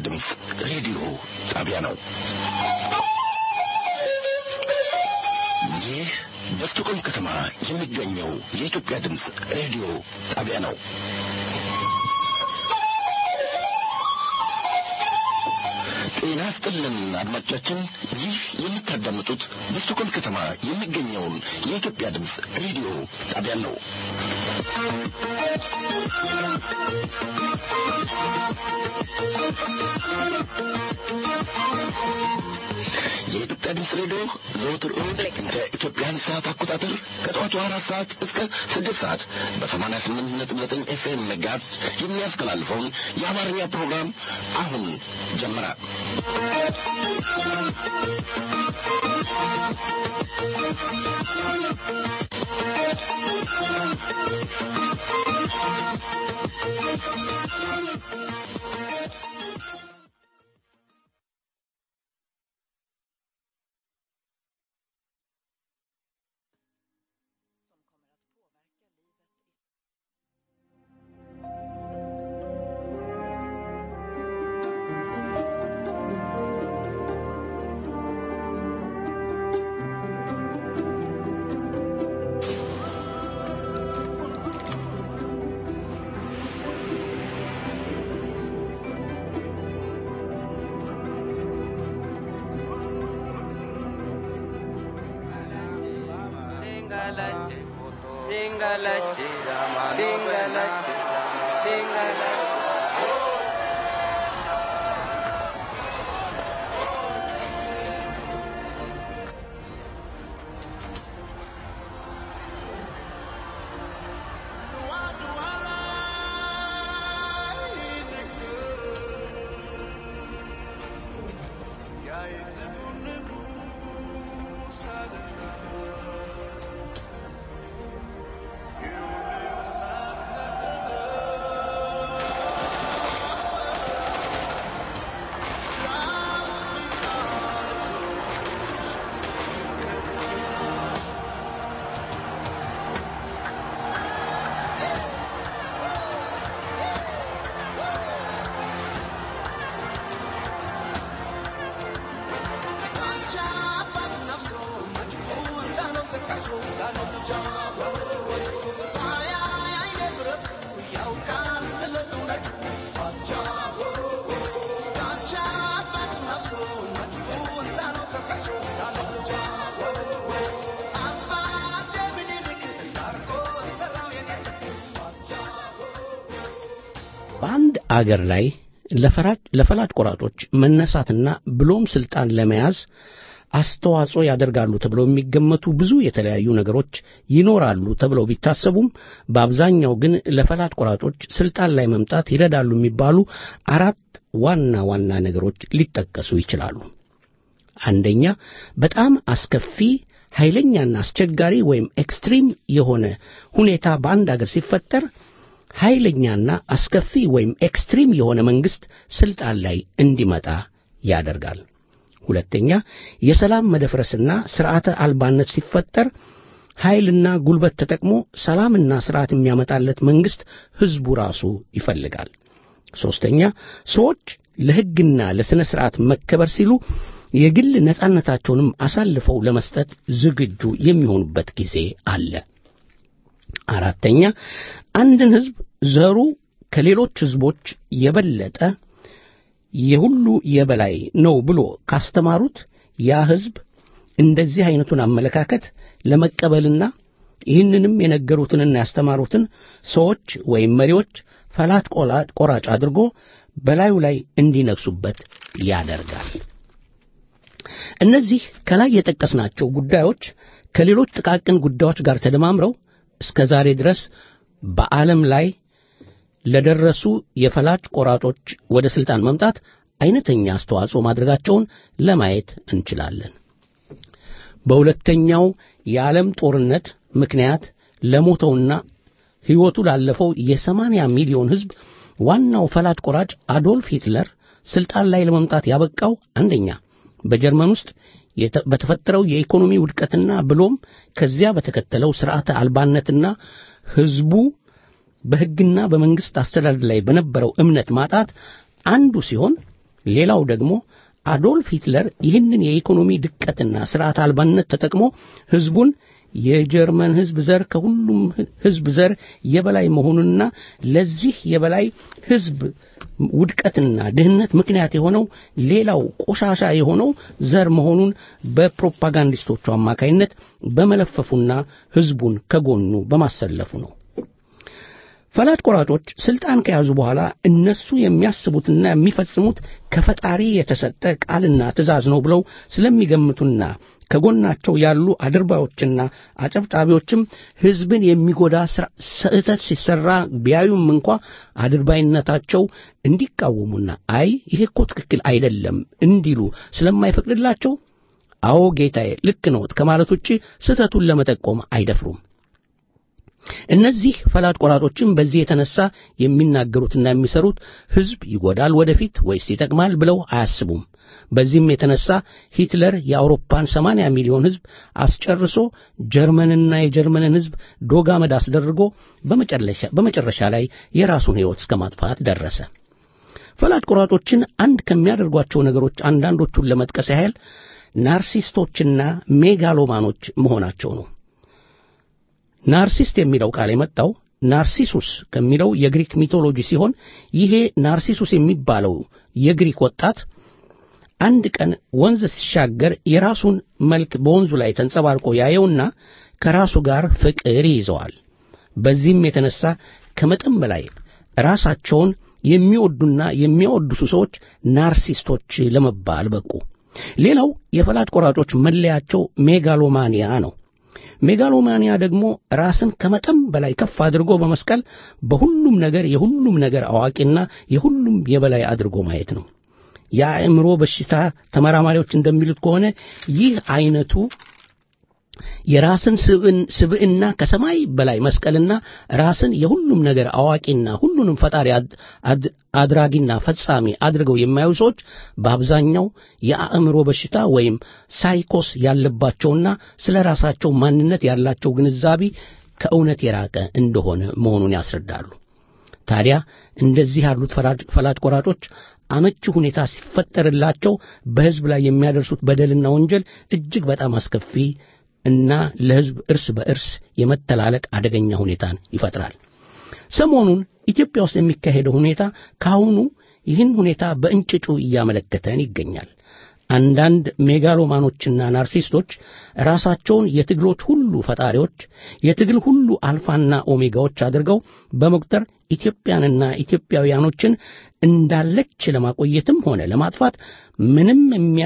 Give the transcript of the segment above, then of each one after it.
ድምፅ ሬዲዮ ጣቢያ ነው። ይህ በስቶኮልም ከተማ የሚገኘው የኢትዮጵያ ድምፅ ሬዲዮ ጣቢያ ነው። ጤና ይስጥልን አድማጮቻችን፣ ይህ የምታዳምጡት በስቶኮልም ከተማ የሚገኘውን የኢትዮጵያ ድምፅ ሬዲዮ ጣቢያ ነው። የኢትዮጵያ ድምፅ ሬዲዮ ዘወትር እንደ ኢትዮጵያን ሰዓት አቆጣጠር ከጠዋቱ 4 ሰዓት እስከ 6 ሰዓት በ88.9 ኤፍኤም ሜጋሄርዝ የሚያስተላልፈውን የአማርኛ ፕሮግራም አሁን ጀመረ። በአንድ አገር ላይ ለፈላጭ ቆራጮች መነሳትና ብሎም ስልጣን ለመያዝ አስተዋጽኦ ያደርጋሉ ተብለው የሚገመቱ ብዙ የተለያዩ ነገሮች ይኖራሉ ተብለው ቢታሰቡም በአብዛኛው ግን ለፈላጭ ቆራጮች ስልጣን ላይ መምጣት ይረዳሉ የሚባሉ 4 ዋና ዋና ነገሮች ሊጠቀሱ ይችላሉ። አንደኛ፣ በጣም አስከፊ ኃይለኛና አስቸጋሪ ወይም ኤክስትሪም የሆነ ሁኔታ በአንድ አገር ሲፈጠር ኃይለኛና አስከፊ ወይም ኤክስትሪም የሆነ መንግስት ስልጣን ላይ እንዲመጣ ያደርጋል። ሁለተኛ፣ የሰላም መደፍረስና ስርዓተ አልባነት ሲፈጠር ኃይልና ጉልበት ተጠቅሞ ሰላምና ስርዓት የሚያመጣለት መንግስት ህዝቡ ራሱ ይፈልጋል። ሶስተኛ፣ ሰዎች ለህግና ለስነ ስርዓት መከበር ሲሉ የግል ነጻነታቸውንም አሳልፈው ለመስጠት ዝግጁ የሚሆኑበት ጊዜ አለ። አራተኛ፣ አንድን ህዝብ ዘሩ ከሌሎች ህዝቦች የበለጠ የሁሉ የበላይ ነው ብሎ ካስተማሩት ያ ህዝብ እንደዚህ አይነቱን አመለካከት ለመቀበልና ይህንንም የነገሩትንና ያስተማሩትን ሰዎች ወይም መሪዎች ፈላጭ ቆራጭ አድርጎ በላዩ ላይ እንዲነግሱበት ያደርጋል። እነዚህ ከላይ የጠቀስናቸው ጉዳዮች ከሌሎች ጥቃቅን ጉዳዮች ጋር ተደማምረው እስከ ዛሬ ድረስ በዓለም ላይ ለደረሱ የፈላጭ ቆራጮች ወደ ስልጣን መምጣት አይነተኛ አስተዋጽኦ ማድረጋቸውን ለማየት እንችላለን። በሁለተኛው የዓለም ጦርነት ምክንያት ለሞተውና ሕይወቱ ላለፈው የ80 ሚሊዮን ህዝብ ዋናው ፈላጭ ቆራጭ አዶልፍ ሂትለር ስልጣን ላይ ለመምጣት ያበቃው አንደኛ በጀርመን ውስጥ በተፈጠረው የኢኮኖሚ ውድቀትና ብሎም ከዚያ በተከተለው ስርዓተ አልባነትና ህዝቡ በሕግና በመንግስት አስተዳደር ላይ በነበረው እምነት ማጣት አንዱ ሲሆን ሌላው ደግሞ አዶልፍ ሂትለር ይህንን የኢኮኖሚ ድቀትና ስርዓት አልባነት ተጠቅሞ ህዝቡን የጀርመን ህዝብ ዘር ከሁሉም ህዝብ ዘር የበላይ መሆኑንና ለዚህ የበላይ ህዝብ ውድቀትና ድህነት ምክንያት የሆነው ሌላው ቆሻሻ የሆነው ዘር መሆኑን በፕሮፓጋንዲስቶቹ አማካይነት በመለፈፉና ህዝቡን ከጎኑ በማሰለፉ ነው። ፈላጭ ቆራጮች ስልጣን ከያዙ በኋላ እነሱ የሚያስቡትና የሚፈጽሙት ከፈጣሪ የተሰጠ ቃልና ትእዛዝ ነው ብለው ስለሚገምቱና ከጎናቸው ያሉ አድርባዮችና አጨብጫቢዎችም ህዝብን የሚጎዳ ስህተት ሲሰራ ቢያዩም እንኳ አድርባይነታቸው እንዲቃወሙና አይ ይሄ እኮ ትክክል አይደለም እንዲሉ ስለማይፈቅድላቸው አዎ ጌታዬ ልክ ነው ከማለት ውጪ ስህተቱን ለመጠቆም አይደፍሩም። እነዚህ ፈላጭ ቆራጮችም በዚህ የተነሳ የሚናገሩትና የሚሰሩት ህዝብ ይጎዳል ወደፊት ወይስ ይጠቅማል ብለው አያስቡም። በዚህም የተነሳ ሂትለር የአውሮፓን 80 ሚሊዮን ህዝብ አስጨርሶ ጀርመንና የጀርመንን ህዝብ ዶጋመድ አስደርጎ በመጨረሻ ላይ የራሱን ህይወት እስከማጥፋት ደረሰ። ፈላጭ ቆራጮችን አንድ ከሚያደርጓቸው ነገሮች አንዳንዶቹን ለመጥቀስ ያህል ናርሲስቶችና ሜጋሎማኖች መሆናቸው ነው። ናርሲስት የሚለው ቃል የመጣው ናርሲሱስ ከሚለው የግሪክ ሚቶሎጂ ሲሆን ይሄ ናርሲሱስ የሚባለው የግሪክ ወጣት አንድ ቀን ወንዝ ሲሻገር የራሱን መልክ በወንዙ ላይ ተንጸባርቆ ያየውና ከራሱ ጋር ፍቅር ይይዘዋል። በዚህም የተነሳ ከመጠን በላይ ራሳቸውን የሚወዱና የሚያወድሱ ሰዎች ናርሲስቶች ለመባል በቁ። ሌላው የፈላጭ ቆራጮች መለያቸው ሜጋሎማኒያ ነው። ሜጋሎማኒያ ደግሞ ራስን ከመጠን በላይ ከፍ አድርጎ በመስቀል በሁሉም ነገር የሁሉም ነገር አዋቂና የሁሉም የበላይ አድርጎ ማየት ነው። የአእምሮ በሽታ ተመራማሪዎች እንደሚሉት ከሆነ ይህ አይነቱ የራስን ስብዕና ከሰማይ በላይ መስቀልና ራስን የሁሉም ነገር አዋቂና ሁሉንም ፈጣሪ አድራጊና ፈጻሚ አድርገው የማያዩ ሰዎች በአብዛኛው የአእምሮ በሽታ ወይም ሳይኮስ ያለባቸውና ስለ ራሳቸው ማንነት ያላቸው ግንዛቤ ከእውነት የራቀ እንደሆነ መሆኑን ያስረዳሉ። ታዲያ እንደዚህ ያሉት ፈላጭ ቆራጮች አመቺ ሁኔታ ሲፈጠርላቸው በህዝብ ላይ የሚያደርሱት በደልና ወንጀል እጅግ በጣም አስከፊ እና ለህዝብ እርስ በእርስ የመተላለቅ አደገኛ ሁኔታን ይፈጥራል። ሰሞኑን ኢትዮጵያ ውስጥ የሚካሄደው ሁኔታ ካሁኑ ይህን ሁኔታ በእንጭጩ እያመለከተን ይገኛል። አንዳንድ ሜጋሎማኖችና ናርሲስቶች ራሳቸውን የትግሎች ሁሉ ፈጣሪዎች፣ የትግል ሁሉ አልፋና ኦሜጋዎች አድርገው በመቁጠር ኢትዮጵያንና ኢትዮጵያውያኖችን እንዳለች ለማቆየትም ሆነ ለማጥፋት ምንም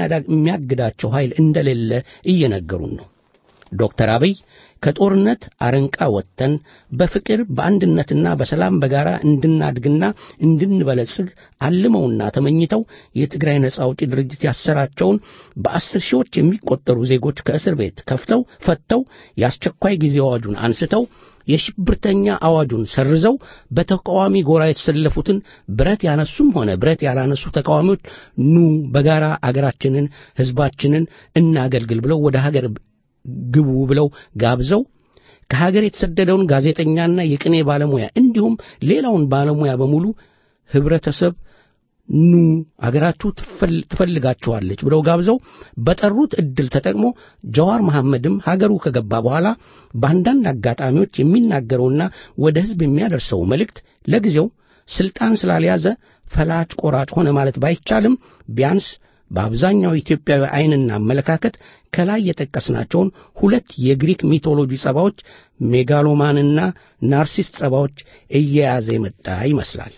የሚያግዳቸው ኃይል እንደሌለ እየነገሩን ነው። ዶክተር አብይ ከጦርነት አረንቃ ወጥተን በፍቅር በአንድነትና በሰላም በጋራ እንድናድግና እንድንበለጽግ አልመውና ተመኝተው የትግራይ ነጻ አውጪ ድርጅት ያሰራቸውን በ10 ሺዎች የሚቆጠሩ ዜጎች ከእስር ቤት ፈተው የአስቸኳይ ጊዜ አዋጁን አንስተው የሽብርተኛ አዋጁን ሰርዘው በተቃዋሚ ጎራ የተሰለፉትን ብረት ያነሱም ሆነ ብረት ያላነሱ ተቃዋሚዎች ኑ በጋራ አገራችንን ህዝባችንን እናገልግል ብለው ወደ ሀገር ግቡ ብለው ጋብዘው ከሀገር የተሰደደውን ጋዜጠኛና የቅኔ ባለሙያ እንዲሁም ሌላውን ባለሙያ በሙሉ ህብረተሰብ ኑ አገራችሁ ትፈልጋችኋለች ብለው ጋብዘው በጠሩት እድል ተጠቅሞ ጀዋር መሐመድም ሀገሩ ከገባ በኋላ በአንዳንድ አጋጣሚዎች የሚናገረውና ወደ ህዝብ የሚያደርሰው መልእክት ለጊዜው ስልጣን ስላልያዘ ፈላጭ ቆራጭ ሆነ ማለት ባይቻልም ቢያንስ በአብዛኛው ኢትዮጵያዊ አይንና አመለካከት ከላይ የጠቀስናቸውን ሁለት የግሪክ ሚቶሎጂ ጸባዎች ሜጋሎማንና ናርሲስት ጸባዎች እየያዘ የመጣ ይመስላል።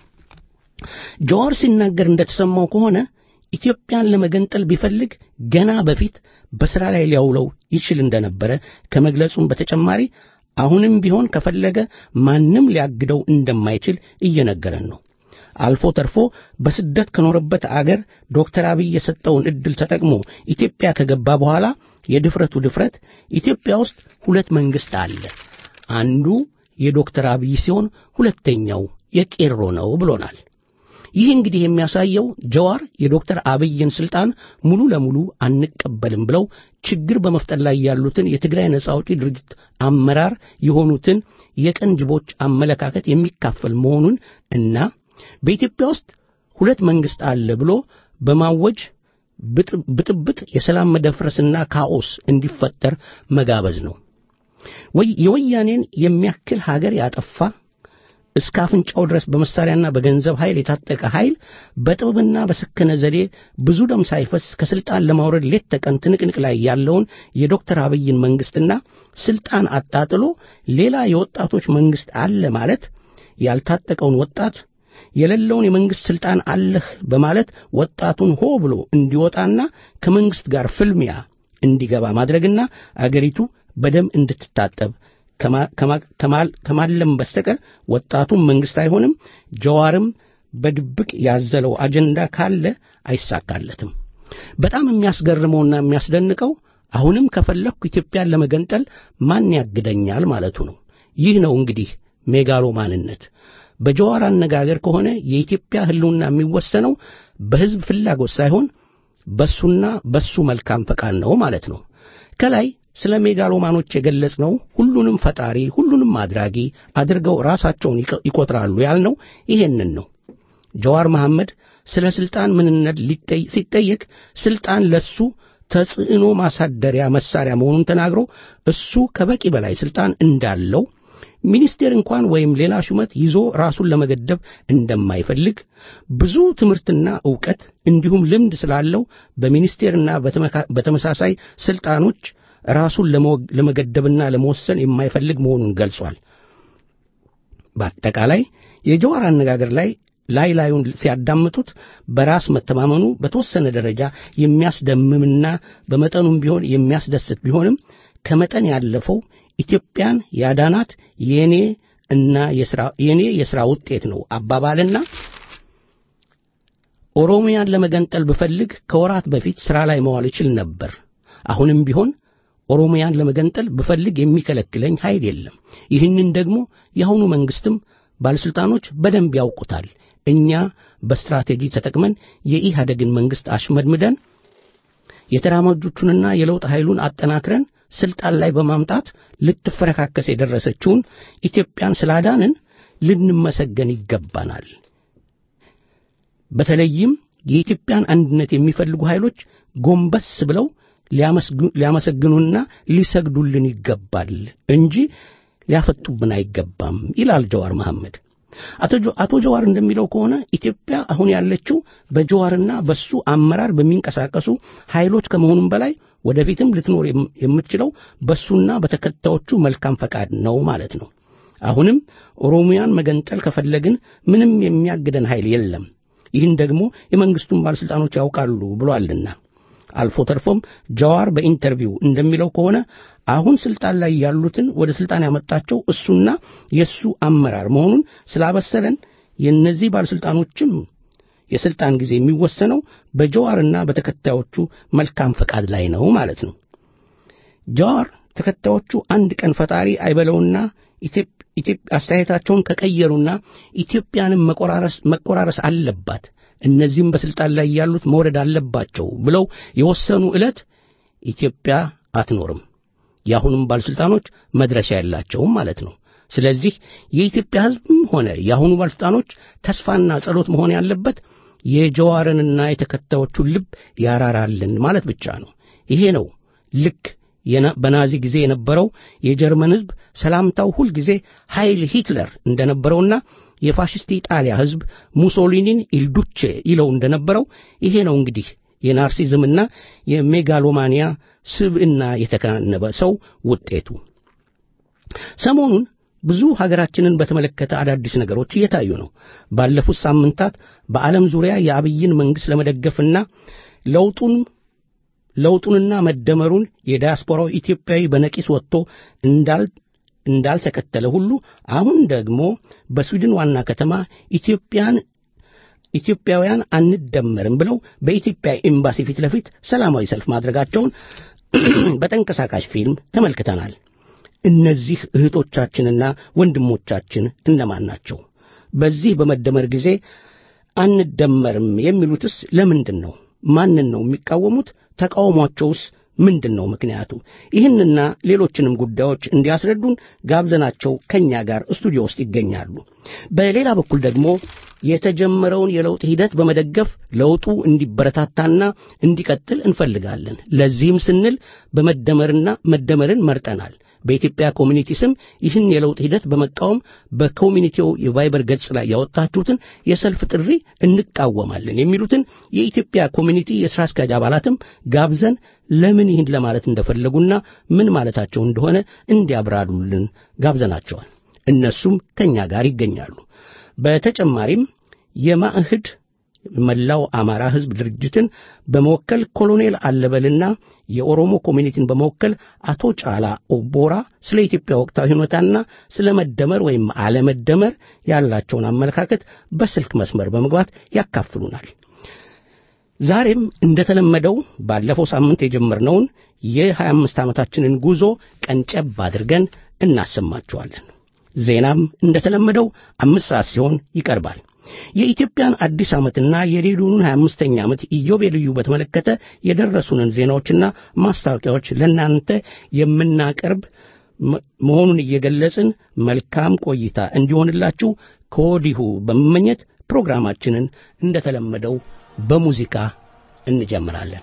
ጀዋር ሲናገር እንደተሰማው ከሆነ ኢትዮጵያን ለመገንጠል ቢፈልግ ገና በፊት በስራ ላይ ሊያውለው ይችል እንደነበረ ከመግለጹም በተጨማሪ አሁንም ቢሆን ከፈለገ ማንም ሊያግደው እንደማይችል እየነገረን ነው። አልፎ ተርፎ በስደት ከኖረበት አገር ዶክተር አብይ የሰጠውን እድል ተጠቅሞ ኢትዮጵያ ከገባ በኋላ የድፍረቱ ድፍረት ኢትዮጵያ ውስጥ ሁለት መንግስት አለ፣ አንዱ የዶክተር አብይ ሲሆን ሁለተኛው የቄሮ ነው ብሎናል። ይህ እንግዲህ የሚያሳየው ጀዋር የዶክተር አብይን ስልጣን ሙሉ ለሙሉ አንቀበልም ብለው ችግር በመፍጠር ላይ ያሉትን የትግራይ ነጻ አውጪ ድርጅት አመራር የሆኑትን የቀንጅቦች አመለካከት የሚካፈል መሆኑን እና በኢትዮጵያ ውስጥ ሁለት መንግስት አለ ብሎ በማወጅ ብጥብጥ የሰላም መደፍረስና ካኦስ እንዲፈጠር መጋበዝ ነው። የወያኔን የሚያክል ሀገር ያጠፋ እስከ አፍንጫው ድረስ በመሳሪያና በገንዘብ ኃይል የታጠቀ ኃይል በጥበብና በሰከነ ዘዴ ብዙ ደም ሳይፈስ ከስልጣን ለማውረድ ሌት ተቀን ትንቅንቅ ላይ ያለውን የዶክተር አብይን መንግስትና ስልጣን አጣጥሎ ሌላ የወጣቶች መንግስት አለ ማለት ያልታጠቀውን ወጣት የሌለውን የመንግስት ስልጣን አለህ በማለት ወጣቱን ሆ ብሎ እንዲወጣና ከመንግስት ጋር ፍልሚያ እንዲገባ ማድረግና አገሪቱ በደም እንድትታጠብ ከማለም በስተቀር ወጣቱም መንግስት አይሆንም። ጀዋርም በድብቅ ያዘለው አጀንዳ ካለ አይሳካለትም። በጣም የሚያስገርመውና የሚያስደንቀው አሁንም ከፈለኩ ኢትዮጵያን ለመገንጠል ማን ያግደኛል ማለቱ ነው። ይህ ነው እንግዲህ ሜጋሎማንነት። በጀዋር አነጋገር ከሆነ የኢትዮጵያ ህልውና የሚወሰነው በህዝብ ፍላጎት ሳይሆን በሱና በሱ መልካም ፈቃድ ነው ማለት ነው። ከላይ ስለ ሜጋሎማኖች የገለጽነው ሁሉንም ፈጣሪ ሁሉንም አድራጊ አድርገው ራሳቸውን ይቆጥራሉ ያልነው ይሄንን ነው። ጀዋር መሐመድ ስለ ስልጣን ምንነት ሲጠየቅ ስልጣን ለሱ ተጽዕኖ ማሳደሪያ መሳሪያ መሆኑን ተናግሮ እሱ ከበቂ በላይ ስልጣን እንዳለው ሚኒስቴር እንኳን ወይም ሌላ ሹመት ይዞ ራሱን ለመገደብ እንደማይፈልግ ብዙ ትምህርትና ዕውቀት እንዲሁም ልምድ ስላለው በሚኒስቴርና በተመሳሳይ ስልጣኖች ራሱን ለመገደብና ለመወሰን የማይፈልግ መሆኑን ገልጿል። በአጠቃላይ የጀዋር አነጋገር ላዩን ሲያዳምጡት በራስ መተማመኑ በተወሰነ ደረጃ የሚያስደምምና በመጠኑም ቢሆን የሚያስደስት ቢሆንም ከመጠን ያለፈው ኢትዮጵያን ያዳናት የኔ የሥራ ውጤት ነው አባባልና ኦሮሚያን ለመገንጠል ብፈልግ ከወራት በፊት ሥራ ላይ መዋል ይችል ነበር። አሁንም ቢሆን ኦሮሚያን ለመገንጠል ብፈልግ የሚከለክለኝ ኃይል የለም። ይህንን ደግሞ የአሁኑ መንግስትም ባለስልጣኖች በደንብ ያውቁታል። እኛ በስትራቴጂ ተጠቅመን የኢህአደግን መንግስት አሽመድምደን የተራማጆቹንና የለውጥ ኃይሉን አጠናክረን ስልጣን ላይ በማምጣት ልትፈረካከስ የደረሰችውን ኢትዮጵያን ስላዳንን ልንመሰገን ይገባናል። በተለይም የኢትዮጵያን አንድነት የሚፈልጉ ኃይሎች ጎንበስ ብለው ሊያመሰግኑና ሊሰግዱልን ይገባል እንጂ ሊያፈጡብን አይገባም ይላል ጀዋር መሐመድ። አቶ ጀዋር እንደሚለው ከሆነ ኢትዮጵያ አሁን ያለችው በጀዋርና በሱ አመራር በሚንቀሳቀሱ ኃይሎች ከመሆኑም በላይ ወደፊትም ልትኖር የምትችለው በሱና በተከታዮቹ መልካም ፈቃድ ነው ማለት ነው። አሁንም ኦሮሚያን መገንጠል ከፈለግን ምንም የሚያግደን ኃይል የለም። ይህን ደግሞ የመንግስቱን ባለስልጣኖች ያውቃሉ ብሏልና አልፎ ተርፎም ጀዋር በኢንተርቪው እንደሚለው ከሆነ አሁን ስልጣን ላይ ያሉትን ወደ ስልጣን ያመጣቸው እሱና የሱ አመራር መሆኑን ስላበሰረን የነዚህ ባለስልጣኖችም የስልጣን ጊዜ የሚወሰነው በጀዋርና በተከታዮቹ መልካም ፈቃድ ላይ ነው ማለት ነው። ጀዋር ተከታዮቹ አንድ ቀን ፈጣሪ አይበለውና አስተያየታቸውን ከቀየሩና ኢትዮጵያንም መቆራረስ አለባት እነዚህም በስልጣን ላይ ያሉት መውረድ አለባቸው ብለው የወሰኑ ዕለት ኢትዮጵያ አትኖርም። የአሁኑም ባለስልጣኖች መድረሻ ያላቸውም ማለት ነው። ስለዚህ የኢትዮጵያ ሕዝብም ሆነ የአሁኑ ባለስልጣኖች ተስፋና ጸሎት መሆን ያለበት የጀዋርንና የተከታዮቹን ልብ ያራራልን ማለት ብቻ ነው። ይሄ ነው ልክ በናዚ ጊዜ የነበረው የጀርመን ሕዝብ ሰላምታው ሁል ጊዜ ኃይል ሂትለር እንደነበረውና የፋሽስት ኢጣሊያ ሕዝብ ሙሶሊኒን ኢልዱቼ ይለው እንደነበረው ይሄ ነው እንግዲህ የናርሲዝምና የሜጋሎማኒያ ስብዕና የተከናነበ ሰው ውጤቱ። ሰሞኑን ብዙ ሀገራችንን በተመለከተ አዳዲስ ነገሮች እየታዩ ነው። ባለፉት ሳምንታት በዓለም ዙሪያ የአብይን መንግስት ለመደገፍና ለውጡንና መደመሩን የዲያስፖራው ኢትዮጵያዊ በነቂስ ወጥቶ እንዳልተከተለ ሁሉ አሁን ደግሞ በስዊድን ዋና ከተማ ኢትዮጵያውያን አንደመርም ብለው በኢትዮጵያ ኤምባሲ ፊት ለፊት ሰላማዊ ሰልፍ ማድረጋቸውን በተንቀሳቃሽ ፊልም ተመልክተናል። እነዚህ እህቶቻችንና ወንድሞቻችን እነማን ናቸው? በዚህ በመደመር ጊዜ አንደመርም የሚሉትስ ለምንድን ነው? ማንን ነው የሚቃወሙት? ተቃውሟቸውስ ምንድነው ምክንያቱ? ይህንና ሌሎችንም ጉዳዮች እንዲያስረዱን ጋብዘናቸው ከኛ ጋር ስቱዲዮ ውስጥ ይገኛሉ። በሌላ በኩል ደግሞ የተጀመረውን የለውጥ ሂደት በመደገፍ ለውጡ እንዲበረታታና እንዲቀጥል እንፈልጋለን። ለዚህም ስንል መደመርን መርጠናል። በኢትዮጵያ ኮሚኒቲ ስም ይህን የለውጥ ሂደት በመቃወም በኮሚኒቲው የቫይበር ገጽ ላይ ያወጣችሁትን የሰልፍ ጥሪ እንቃወማለን የሚሉትን የኢትዮጵያ ኮሚኒቲ የሥራ አስኪያጅ አባላትም ጋብዘን ለምን ይህን ለማለት እንደፈለጉና ምን ማለታቸው እንደሆነ እንዲያብራሩልን ጋብዘናቸዋል። እነሱም ከኛ ጋር ይገኛሉ። በተጨማሪም የማእህድ መላው አማራ ሕዝብ ድርጅትን በመወከል ኮሎኔል አለበልና የኦሮሞ ኮሚኒቲን በመወከል አቶ ጫላ ኦቦራ ስለ ኢትዮጵያ ወቅታዊ ሁኔታና ስለ መደመር ወይም አለመደመር ያላቸውን አመለካከት በስልክ መስመር በመግባት ያካፍሉናል። ዛሬም እንደተለመደው ባለፈው ሳምንት የጀመርነውን የ25 ዓመታችንን ጉዞ ቀንጨብ አድርገን እናሰማችኋለን። ዜናም እንደተለመደው 5 ሰዓት ሲሆን ይቀርባል። የኢትዮጵያን አዲስ ዓመትና የሬዲዮኑን 25ኛ ዓመት ኢዮቤልዩ በተመለከተ የደረሱንን ዜናዎችና ማስታወቂያዎች ለእናንተ የምናቀርብ መሆኑን እየገለጽን መልካም ቆይታ እንዲሆንላችሁ ከወዲሁ በመመኘት ፕሮግራማችንን እንደተለመደው በሙዚቃ እንጀምራለን።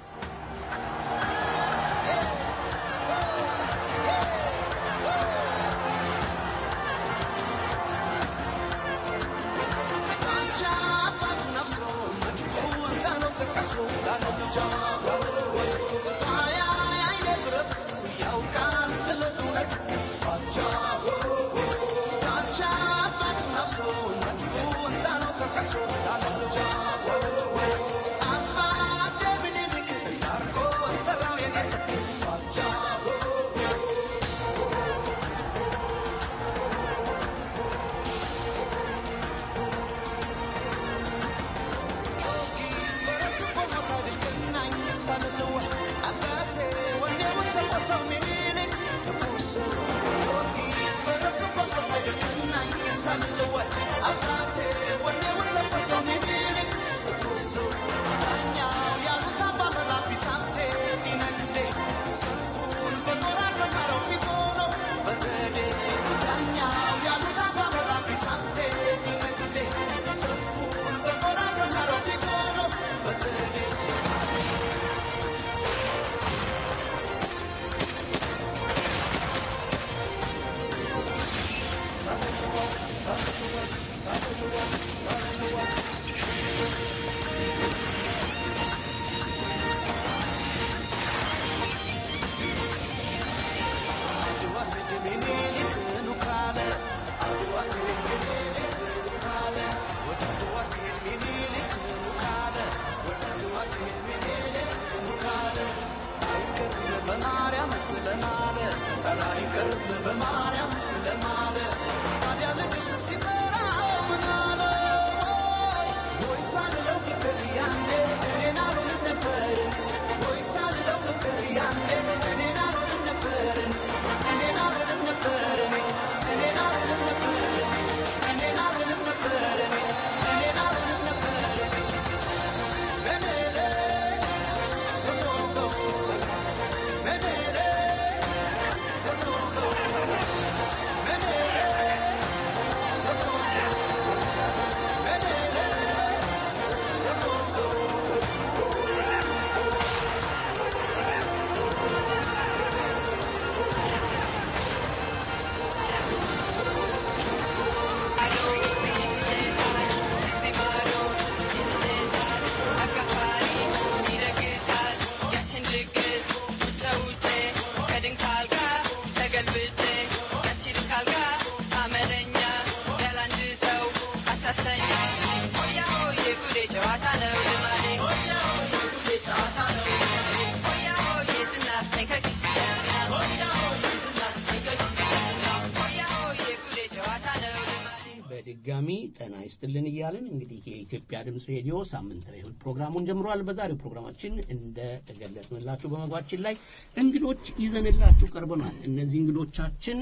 በድጋሚ ጤና ይስጥልን እያልን እንግዲህ የኢትዮጵያ ድምጽ ሬዲዮ ሳምንታዊ ፕሮግራሙን ጀምሯል። በዛሬው ፕሮግራማችን እንደገለጽንላችሁ በመግባችን ላይ እንግዶች ይዘንላችሁ ቀርበናል። እነዚህ እንግዶቻችን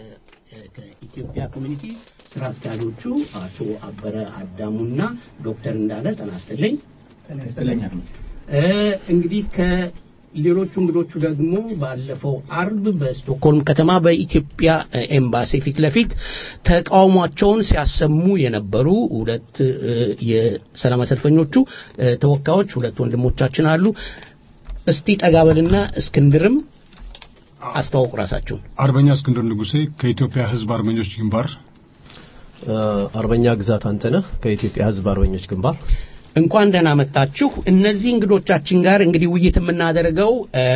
ከኢትዮጵያ ኮሚኒቲ ስራ አስኪያጆቹ አቶ አበረ አዳሙና ዶክተር እንዳለ ጤና ይስጥልኝ። ጤና ይስጥልኝ። እንግዲህ ሌሎቹ እንግዶቹ ደግሞ ባለፈው አርብ በስቶክሆልም ከተማ በኢትዮጵያ ኤምባሲ ፊት ለፊት ተቃውሟቸውን ሲያሰሙ የነበሩ ሁለት የሰላማዊ ሰልፈኞቹ ተወካዮች ሁለት ወንድሞቻችን አሉ። እስቲ ጠጋበልና እስክንድርም አስተዋውቁ ራሳችሁን። አርበኛ እስክንድር ንጉሴ ከኢትዮጵያ ሕዝብ አርበኞች ግንባር። አርበኛ ግዛት አንተነህ ከኢትዮጵያ ሕዝብ አርበኞች ግንባር። እንኳን ደህና መጣችሁ። እነዚህ እንግዶቻችን ጋር እንግዲህ ውይይት የምናደርገው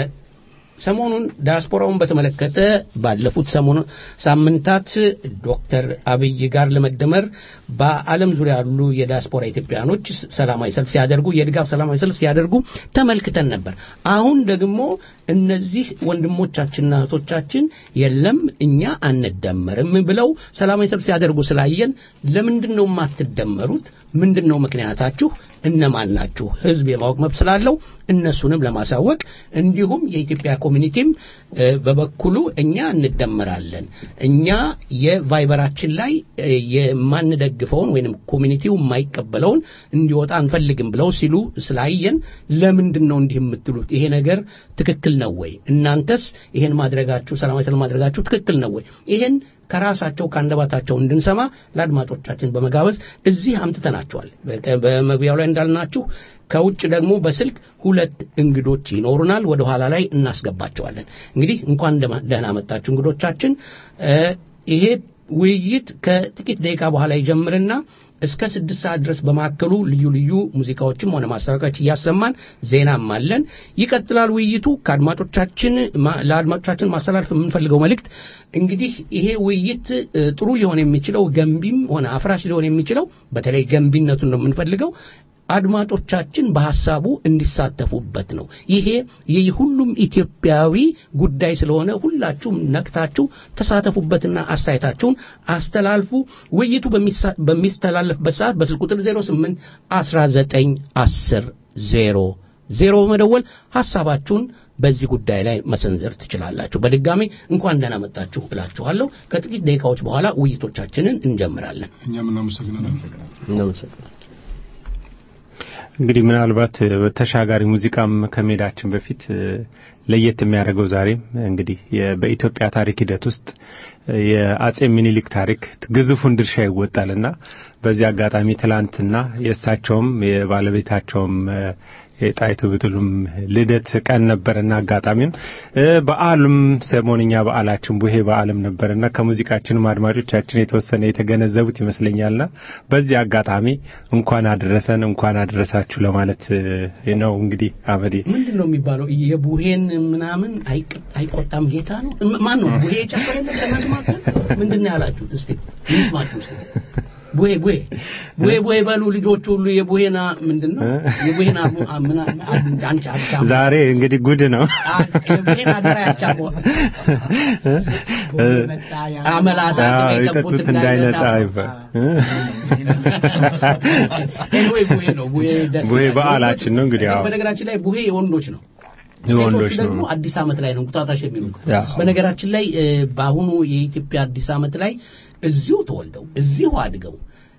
ሰሞኑን ዲያስፖራውን በተመለከተ ባለፉት ሳምንታት ዶክተር አብይ ጋር ለመደመር በዓለም ዙሪያ ያሉ የዲያስፖራ ኢትዮጵያኖች ሰላማዊ ሰልፍ ሲያደርጉ የድጋፍ ሰላማዊ ሰልፍ ሲያደርጉ ተመልክተን ነበር። አሁን ደግሞ እነዚህ ወንድሞቻችንና እህቶቻችን የለም እኛ አንደመርም ብለው ሰላማዊ ሰልፍ ሲያደርጉ ስላየን ለምንድነው የማትደመሩት? ምንድነው ምክንያታችሁ? እነማን ናችሁ? ህዝብ የማወቅ መብት ስላለው እነሱንም ለማሳወቅ እንዲሁም የኢትዮጵያ ኮሚኒቲም በበኩሉ እኛ እንደመራለን እኛ የቫይበራችን ላይ የማንደግፈውን ወይንም ኮሚኒቲው የማይቀበለውን እንዲወጣ አንፈልግም ብለው ሲሉ ስላየን ለምንድነው እንዲህ የምትሉት? ይሄ ነገር ትክክል ነው ወይ? እናንተስ ይሄን ማድረጋችሁ ሰላማዊ ሰልፍ ማድረጋችሁ ትክክል ነው ወይ? ይሄን ከራሳቸው ካንደባታቸው እንድንሰማ ለአድማጮቻችን በመጋበዝ እዚህ አምጥተናቸዋል። በመግቢያው ላይ እንዳልናችሁ ከውጭ ደግሞ በስልክ ሁለት እንግዶች ይኖሩናል። ወደ ኋላ ላይ እናስገባቸዋለን። እንግዲህ እንኳን ደህና መጣችሁ እንግዶቻችን። ይሄ ውይይት ከጥቂት ደቂቃ በኋላ ይጀምርና እስከ 6 ሰዓት ድረስ በማከሉ ልዩ ልዩ ሙዚቃዎችም ሆነ ማስተዋወቂያዎች እያሰማን ዜናም አለን። ይቀጥላል ውይይቱ። ለአድማጮቻችን ማስተላለፍ የምንፈልገው መልእክት እንግዲህ ይሄ ውይይት ጥሩ ሊሆን የሚችለው ገንቢም ሆነ አፍራሽ ሊሆን የሚችለው በተለይ ገንቢነቱን ነው የምንፈልገው አድማጮቻችን በሐሳቡ እንዲሳተፉበት ነው። ይሄ የሁሉም ኢትዮጵያዊ ጉዳይ ስለሆነ ሁላችሁም ነቅታችሁ ተሳተፉበትና አስተያየታችሁን አስተላልፉ። ውይይቱ በሚስተላለፍበት ሰዓት በስልክ ቁጥር 08 19 10 00 በመደወል ሐሳባችሁን በዚህ ጉዳይ ላይ መሰንዘር ትችላላችሁ። በድጋሚ እንኳን ደህና መጣችሁ እላችኋለሁ። ከጥቂት ደቂቃዎች በኋላ ውይይቶቻችንን እንጀምራለን። እኛም እናመሰግናለን። እንግዲህ ምናልባት ተሻጋሪ ሙዚቃም ከመሄዳችን በፊት ለየት የሚያደርገው ዛሬም እንግዲህ በኢትዮጵያ ታሪክ ሂደት ውስጥ የአጼ ምኒልክ ታሪክ ግዙፉን ድርሻ ይወጣልና በዚህ አጋጣሚ ትላንትና የእሳቸውም የባለቤታቸውም የጣይቱ ብትሉም ልደት ቀን ነበርና አጋጣሚውን በዓሉም ሰሞንኛ በዓላችን ቡሄ በዓልም ነበርና ከሙዚቃችንም አድማጮቻችን የተወሰነ የተገነዘቡት ይመስለኛልና በዚህ አጋጣሚ እንኳን አደረሳችሁ ለማለት ነው። እንግዲህ አመዲ ምንድነው የሚባለው? የቡሄን ምናምን አይቆጣም ጌታ ነው ማን ነው ቡሄ ጨፈረለ ከናትማከ ምንድነው ያላችሁት? እስቲ ምንድማችሁ? ቡሄ በሉ ልጆች ሁሉ የቡሄና ምንድነው የቡሄና አንቺ አቻም ዛሬ እንግዲህ ጉድ ነው። የቡሄና አደራ ያቻም አመላታ ተጠቁት እንዳይነጣ ይባል ቡሄ በዓላችን ነው እንግዲህ። በነገራችን ላይ ቡሄ የወንዶች ነው። ሴቶች ደግሞ አዲስ ዓመት ላይ ነው እንቁጣጣሽ የሚሉት። በነገራችን ላይ በአሁኑ የኢትዮጵያ አዲስ ዓመት ላይ እዚሁ ተወልደው እዚሁ አድገው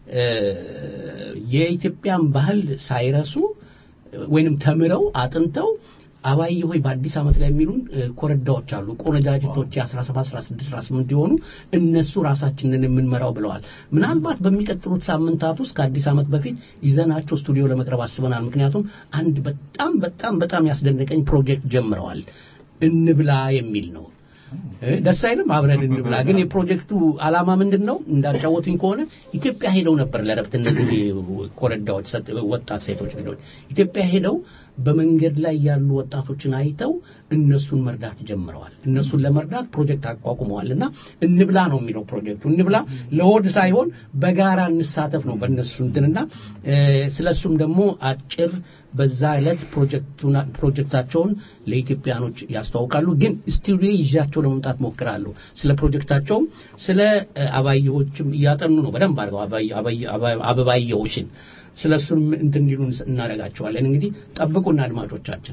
የኢትዮጵያን ባህል ሳይረሱ ወይንም ተምረው አጥንተው አባይ ሆይ በአዲስ ዓመት ላይ የሚሉን ኮረዳዎች አሉ። ቆነጃጅቶች 17 16 18 የሆኑ እነሱ ራሳችንን የምንመራው ብለዋል። ምናልባት በሚቀጥሉት ሳምንታት ውስጥ ከአዲስ ዓመት በፊት ይዘናቸው ስቱዲዮ ለመቅረብ አስበናል። ምክንያቱም አንድ በጣም ያስደነቀኝ ፕሮጀክት ጀምረዋል። እንብላ የሚል ነው። ደስ አይልም? አብረን እንብላ። ግን የፕሮጀክቱ ዓላማ ምንድነው? እንዳጫወቱኝ ከሆነ ኢትዮጵያ ሄደው ነበር ለረፍት እነዚህ ኮረዳዎች ወጣት ሴቶች ልጆች ኢትዮጵያ ሄደው በመንገድ ላይ ያሉ ወጣቶችን አይተው እነሱን መርዳት ጀምረዋል። እነሱን ለመርዳት ፕሮጀክት አቋቁመዋልና እንብላ ነው የሚለው ፕሮጀክቱ። እንብላ ለሆድ ሳይሆን በጋራ እንሳተፍ ነው በእነሱ እንትንና ስለሱም ደግሞ አጭር በዛ ዕለት ፕሮጀክታቸውን ለኢትዮጵያኖች ያስተዋውቃሉ። ግን ስቱዲዮ ይዣቸው ለመምጣት ሞክራለሁ። ስለ ፕሮጀክታቸው ስለ አባይዎችም እያጠኑ ነው በደንብ አበባይዎችን ስለሱም እንትን እንዲሉን እናደርጋቸዋለን። እንግዲህ ጠብቁና አድማጮቻችን።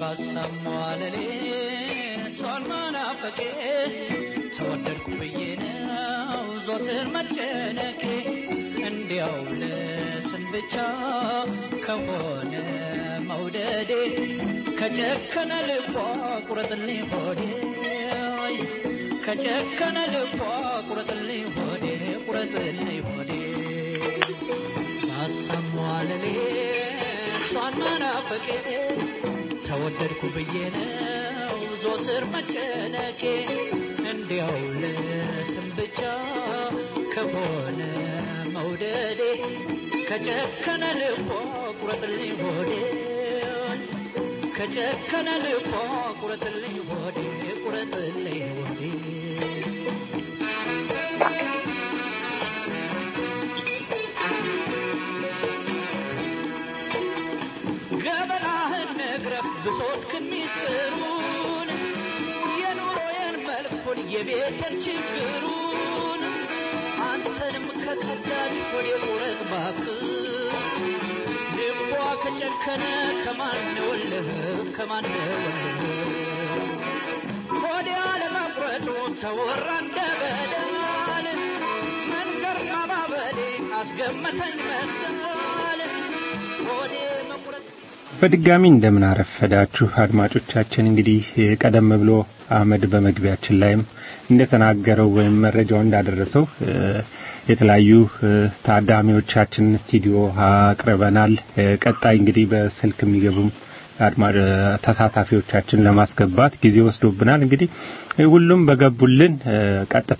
ባሰማለሌ ሷልማናፈቄ ተወደድኩ ብዬ ነው ዞትር መጨነቄ እንዲያው ለስም ብቻ ከሆነ መውደዴ ከጨከነ ልቧ ቁረጥልኝ ሆዴ ከጨከነ ልቧ ቁረጥልኝ ሆዴ ቁረጥልኝ ሆዴ ባሰማለሌ ሷልማናፈቄ ተወደድኩ ብዬ ነው ዞትር መጨነቄ እንዲያው ለስም ብቻ ከሆነ መውደዴ ከጨከነ ልቧ ቁረጥልኝ ሆዴ ከጨከነ ልቧ ቁረጥልኝ ሆዴ ቁረጥልኝ ሆዴ ገበናህን ነግረህ ብሶት ክንሚስጥሩን የኑሮዬን መልኩን የቤቴን ችግሩን አንተንም ከቀዳጅ ሆዴ ቁረጥ ባክህ ልቧ ከጨከነ ከማነውልህ ሆዴ አለመቁረጡ ተወራ እንደበደል መንገር ማባበሌ አስገመተኝ መሰል ሆዴ መቁረጥ በድጋሚ እንደምን አረፈዳችሁ አድማጮቻችን። እንግዲህ ቀደም ብሎ አህመድ በመግቢያችን ላይም እንደተናገረው ወይም መረጃው እንዳደረሰው የተለያዩ ታዳሚዎቻችን ስቱዲዮ አቅርበናል። ቀጣይ እንግዲህ በስልክ የሚገቡም ተሳታፊዎቻችን ለማስገባት ጊዜ ወስዶብናል። እንግዲህ ሁሉም በገቡልን ቀጥታ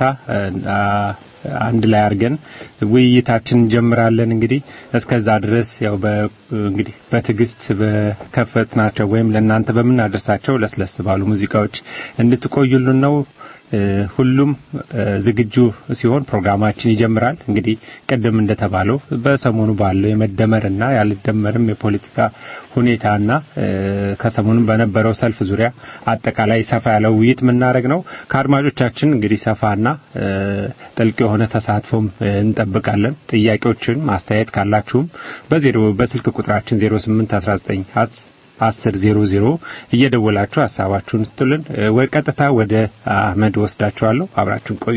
አንድ ላይ አርገን ውይይታችን እንጀምራለን። እንግዲህ እስከዛ ድረስ ያው እንግዲህ በትግስት በከፈትናቸው ወይም ለእናንተ በመናደርሳቸው ለስለስ ባሉ ሙዚቃዎች እንድትቆዩልን ነው። ሁሉም ዝግጁ ሲሆን ፕሮግራማችን ይጀምራል። እንግዲህ ቀደም እንደተባለው በሰሞኑ ባለው የመደመርና ያልደመርም የፖለቲካ ሁኔታና ከሰሞኑ በነበረው ሰልፍ ዙሪያ አጠቃላይ ሰፋ ያለው ውይይት ምናረግ ነው። ከአድማጮቻችን እንግዲህ ሰፋና ጥልቅ የሆነ ተሳትፎም እንጠብቃለን። ጥያቄዎችን ማስተያየት ካላችሁም በስልክ ቁጥራችን 0819 1000 እየደወላችሁ ሐሳባችሁን ስጡልን። ቀጥታ ወደ አህመድ ወስዳችኋለሁ። አብራችሁን ቆዩ።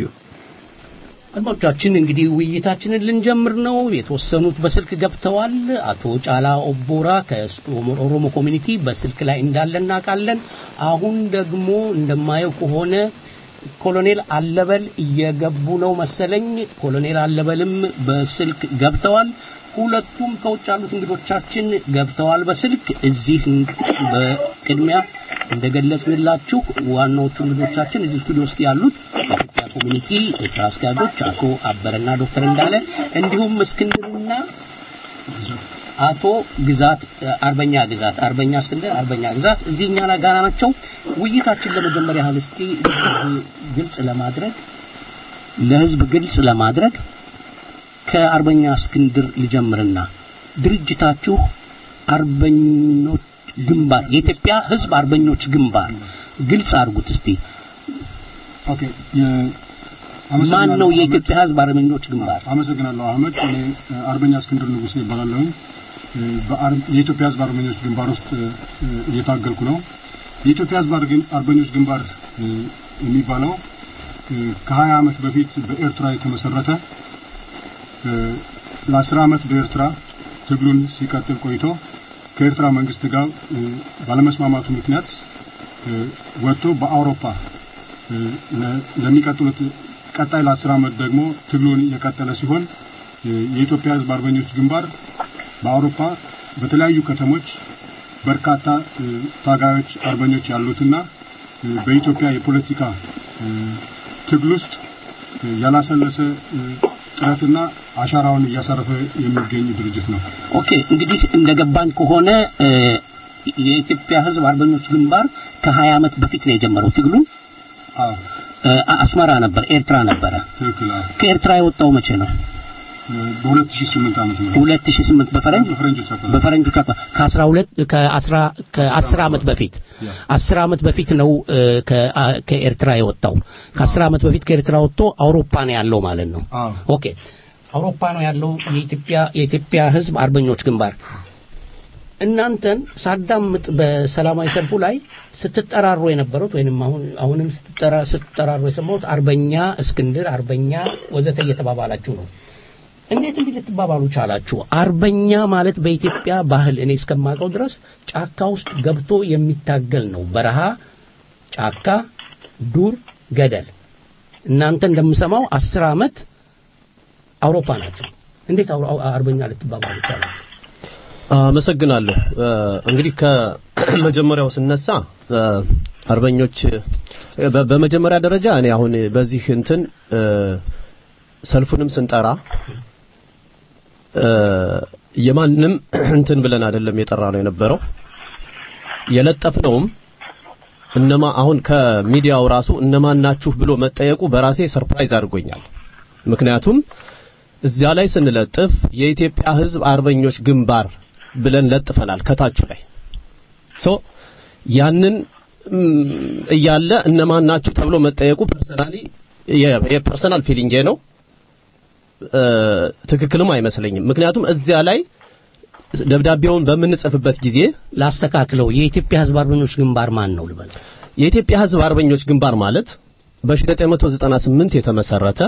አድማጮቻችን እንግዲህ ውይይታችንን ልንጀምር ነው። የተወሰኑት በስልክ ገብተዋል። አቶ ጫላ ኦቦራ ከኦሮሞ ኮሚኒቲ በስልክ ላይ እንዳለና ቃለን አሁን ደግሞ እንደማየው ከሆነ ኮሎኔል አለበል እየገቡ ነው መሰለኝ። ኮሎኔል አለበልም በስልክ ገብተዋል። ሁለቱም ከውጭ ያሉት እንግዶቻችን ገብተዋል በስልክ። እዚህ በቅድሚያ እንደገለጽንላችሁ ዋናዎቹ እንግዶቻችን እዚህ ስቱዲዮ ውስጥ ያሉት የኢትዮጵያ ኮሚኒቲ የሥራ አስኪያጆች አቶ አበረና ዶክተር እንዳለ እንዲሁም እስክንድርና አቶ ግዛት አርበኛ እስክንድር አርበኛ ግዛት እዚህኛ ጋር ናቸው። ውይይታችን ለመጀመሪያ ያህል እስቲ ለህዝብ ግልጽ ለማድረግ ከአርበኛ እስክንድር ልጀምርና ድርጅታችሁ አርበኞች ግንባር የኢትዮጵያ ህዝብ አርበኞች ግንባር ግልጽ አድርጉት እስቲ። ኦኬ ማን ነው የኢትዮጵያ ህዝብ አርበኞች ግንባር? አመሰግናለሁ አህመድ። እኔ አርበኛ እስክንድር ንጉሴ ይባላለሁ። የኢትዮጵያ ህዝብ አርበኞች ግንባር ውስጥ እየታገልኩ ነው። የኢትዮጵያ ህዝብ አርበኞች ግንባር የሚባለው ከ20 ዓመት በፊት በኤርትራ የተመሰረተ ለ10 ዓመት በኤርትራ ትግሉን ሲቀጥል ቆይቶ ከኤርትራ መንግስት ጋር ባለመስማማቱ ምክንያት ወጥቶ በአውሮፓ ለሚቀጥሉት ቀጣይ ለ10 ዓመት ደግሞ ትግሉን የቀጠለ ሲሆን የኢትዮጵያ ህዝብ አርበኞች ግንባር በአውሮፓ በተለያዩ ከተሞች በርካታ ታጋዮች አርበኞች ያሉትና በኢትዮጵያ የፖለቲካ ትግል ውስጥ ያላሰለሰ ጥረትና አሻራውን እያሳረፈ የሚገኝ ድርጅት ነው። ኦኬ እንግዲህ እንደገባን ከሆነ የኢትዮጵያ ህዝብ አርበኞች ግንባር ከ20 ዓመት በፊት ነው የጀመረው ትግሉን። አስመራ ነበር፣ ኤርትራ ነበር። ከኤርትራ የወጣው መቼ ነው? በ2008 ዓመት ነው። 2008 በፈረንጆች ከ10 ዓመት በፊት 10 ዓመት በፊት ነው ከኤርትራ የወጣው። ከ10 ዓመት በፊት ከኤርትራ ወጥቶ አውሮፓ ነው ያለው ማለት ነው። ኦኬ አውሮፓ ነው ያለው የኢትዮጵያ ህዝብ አርበኞች ግንባር። እናንተን ሳዳምጥ በሰላማዊ ሰልፉ ላይ ስትጠራሩ የነበሩት ወይንም አሁንም ስትጠራሩ የሰማሁት አርበኛ እስክንድር አርበኛ ወዘተ እየተባባላችሁ ነው። እንዴት እንዲህ ልትባባሉ ቻላችሁ? አርበኛ ማለት በኢትዮጵያ ባህል እኔ እስከማውቀው ድረስ ጫካ ውስጥ ገብቶ የሚታገል ነው። በረሃ፣ ጫካ፣ ዱር፣ ገደል። እናንተ እንደምሰማው 10 ዓመት አውሮፓ ናቸው። እንዴት አርበኛ ልትባባሉ ቻላችሁ? አመሰግናለሁ። እንግዲህ ከመጀመሪያው ስነሳ አርበኞች በመጀመሪያ ደረጃ እኔ አሁን በዚህ እንትን ሰልፉንም ስንጠራ የማንንም እንትን ብለን አይደለም የጠራ ነው የነበረው። የለጠፍነውም አሁን ከሚዲያው ራሱ እነማን ናችሁ ብሎ መጠየቁ በራሴ ሰርፕራይዝ አድርጎኛል። ምክንያቱም እዚያ ላይ ስንለጥፍ የኢትዮጵያ ሕዝብ አርበኞች ግንባር ብለን ለጥፈናል ከታቹ ላይ ያንን እያለ እነማን ናችሁ ተብሎ መጠየቁ ፐርሰናሊ የፐርሰናል ፊሊንግ ነው። ትክክልም አይመስለኝም። ምክንያቱም እዚያ ላይ ደብዳቤውን በምንጽፍበት ጊዜ ላስተካክለው የኢትዮጵያ ሕዝብ አርበኞች ግንባር ማን ነው ልበል? የኢትዮጵያ ሕዝብ አርበኞች ግንባር ማለት በ1998 የተመሰረተ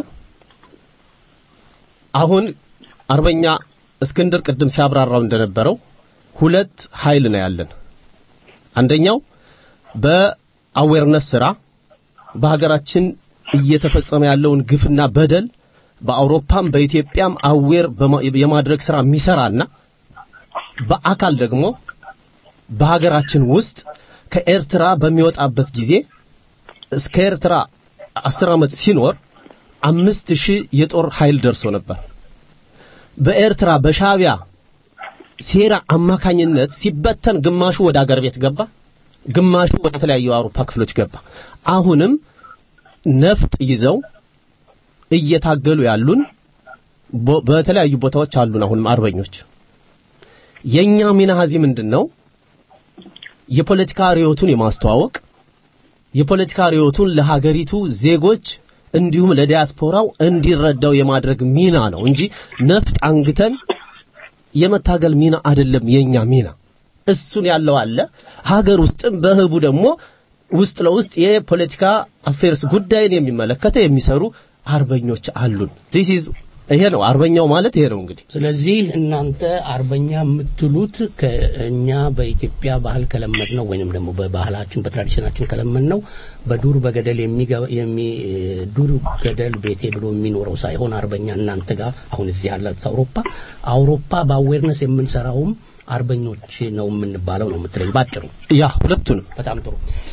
አሁን አርበኛ እስክንድር ቅድም ሲያብራራው እንደነበረው ሁለት ኃይል ነው ያለን። አንደኛው በአዌርነስ ስራ በሀገራችን እየተፈጸመ ያለውን ግፍና በደል በአውሮፓም በኢትዮጵያም አዌር የማድረግ ስራ የሚሰራና በአካል ደግሞ በሀገራችን ውስጥ ከኤርትራ በሚወጣበት ጊዜ እስከ ኤርትራ 10 ዓመት ሲኖር 5000 የጦር ኃይል ደርሶ ነበር። በኤርትራ በሻቢያ ሴራ አማካኝነት ሲበተን ግማሹ ወደ ሀገር ቤት ገባ፣ ግማሹ ወደ ተለያዩ አውሮፓ ክፍሎች ገባ። አሁንም ነፍጥ ይዘው እየታገሉ ያሉን በተለያዩ ቦታዎች አሉን። አሁንም አርበኞች የኛ ሚና ሀዚህ ምንድነው? የፖለቲካ ሪዮቱን የማስተዋወቅ የፖለቲካ ሪዮቱን ለሀገሪቱ ዜጎች እንዲሁም ለዲያስፖራው እንዲረዳው የማድረግ ሚና ነው እንጂ ነፍጥ አንግተን የመታገል ሚና አይደለም የኛ ሚና። እሱን ያለው አለ ሀገር ውስጥም በህቡ ደግሞ ውስጥ ለውስጥ የፖለቲካ አፌርስ ጉዳይን የሚመለከተ የሚሰሩ አርበኞች አሉን። this is ይሄ ነው አርበኛው ማለት ይሄ ነው እንግዲህ። ስለዚህ እናንተ አርበኛ የምትሉት ከኛ በኢትዮጵያ ባህል ከለመድነው ወይንም ደግሞ በባህላችን በትራዲሽናችን ከለመድነው በዱር በገደል ዱር ገደል ቤቴ ብሎ የሚኖረው ሳይሆን አርበኛ እናንተ ጋር አሁን እዚህ ያላችሁት አውሮፓ በአዌርነስ የምንሰራውም አርበኞች ነው የምንባለው ነው የምትለኝ ባጭሩ? ያ ሁለቱንም። በጣም ጥሩ።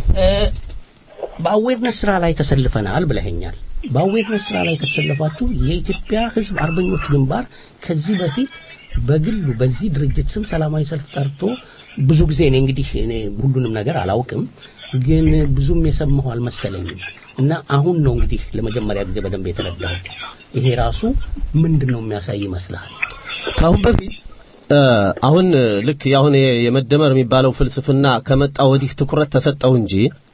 በአዌርነስ ስራ ላይ ተሰልፈናል ብለኸኛል። በአዌርነስ ስራ ላይ ከተሰለፋችሁ የኢትዮጵያ ሕዝብ አርበኞች ግንባር ከዚህ በፊት በግሉ በዚህ ድርጅት ስም ሰላማዊ ሰልፍ ጠርቶ ብዙ ጊዜ እንግዲህ እኔ ሁሉንም ነገር አላውቅም ግን ብዙም የሰማሁ አልመሰለኝም እና አሁን ነው እንግዲህ ለመጀመሪያ ጊዜ በደንብ የተረዳሁት። ይሄ ራሱ ምንድነው የሚያሳይ ይመስላል? ካሁን በፊት አሁን ልክ ያሁን የመደመር የሚባለው ፍልስፍና ከመጣ ወዲህ ትኩረት ተሰጠው እንጂ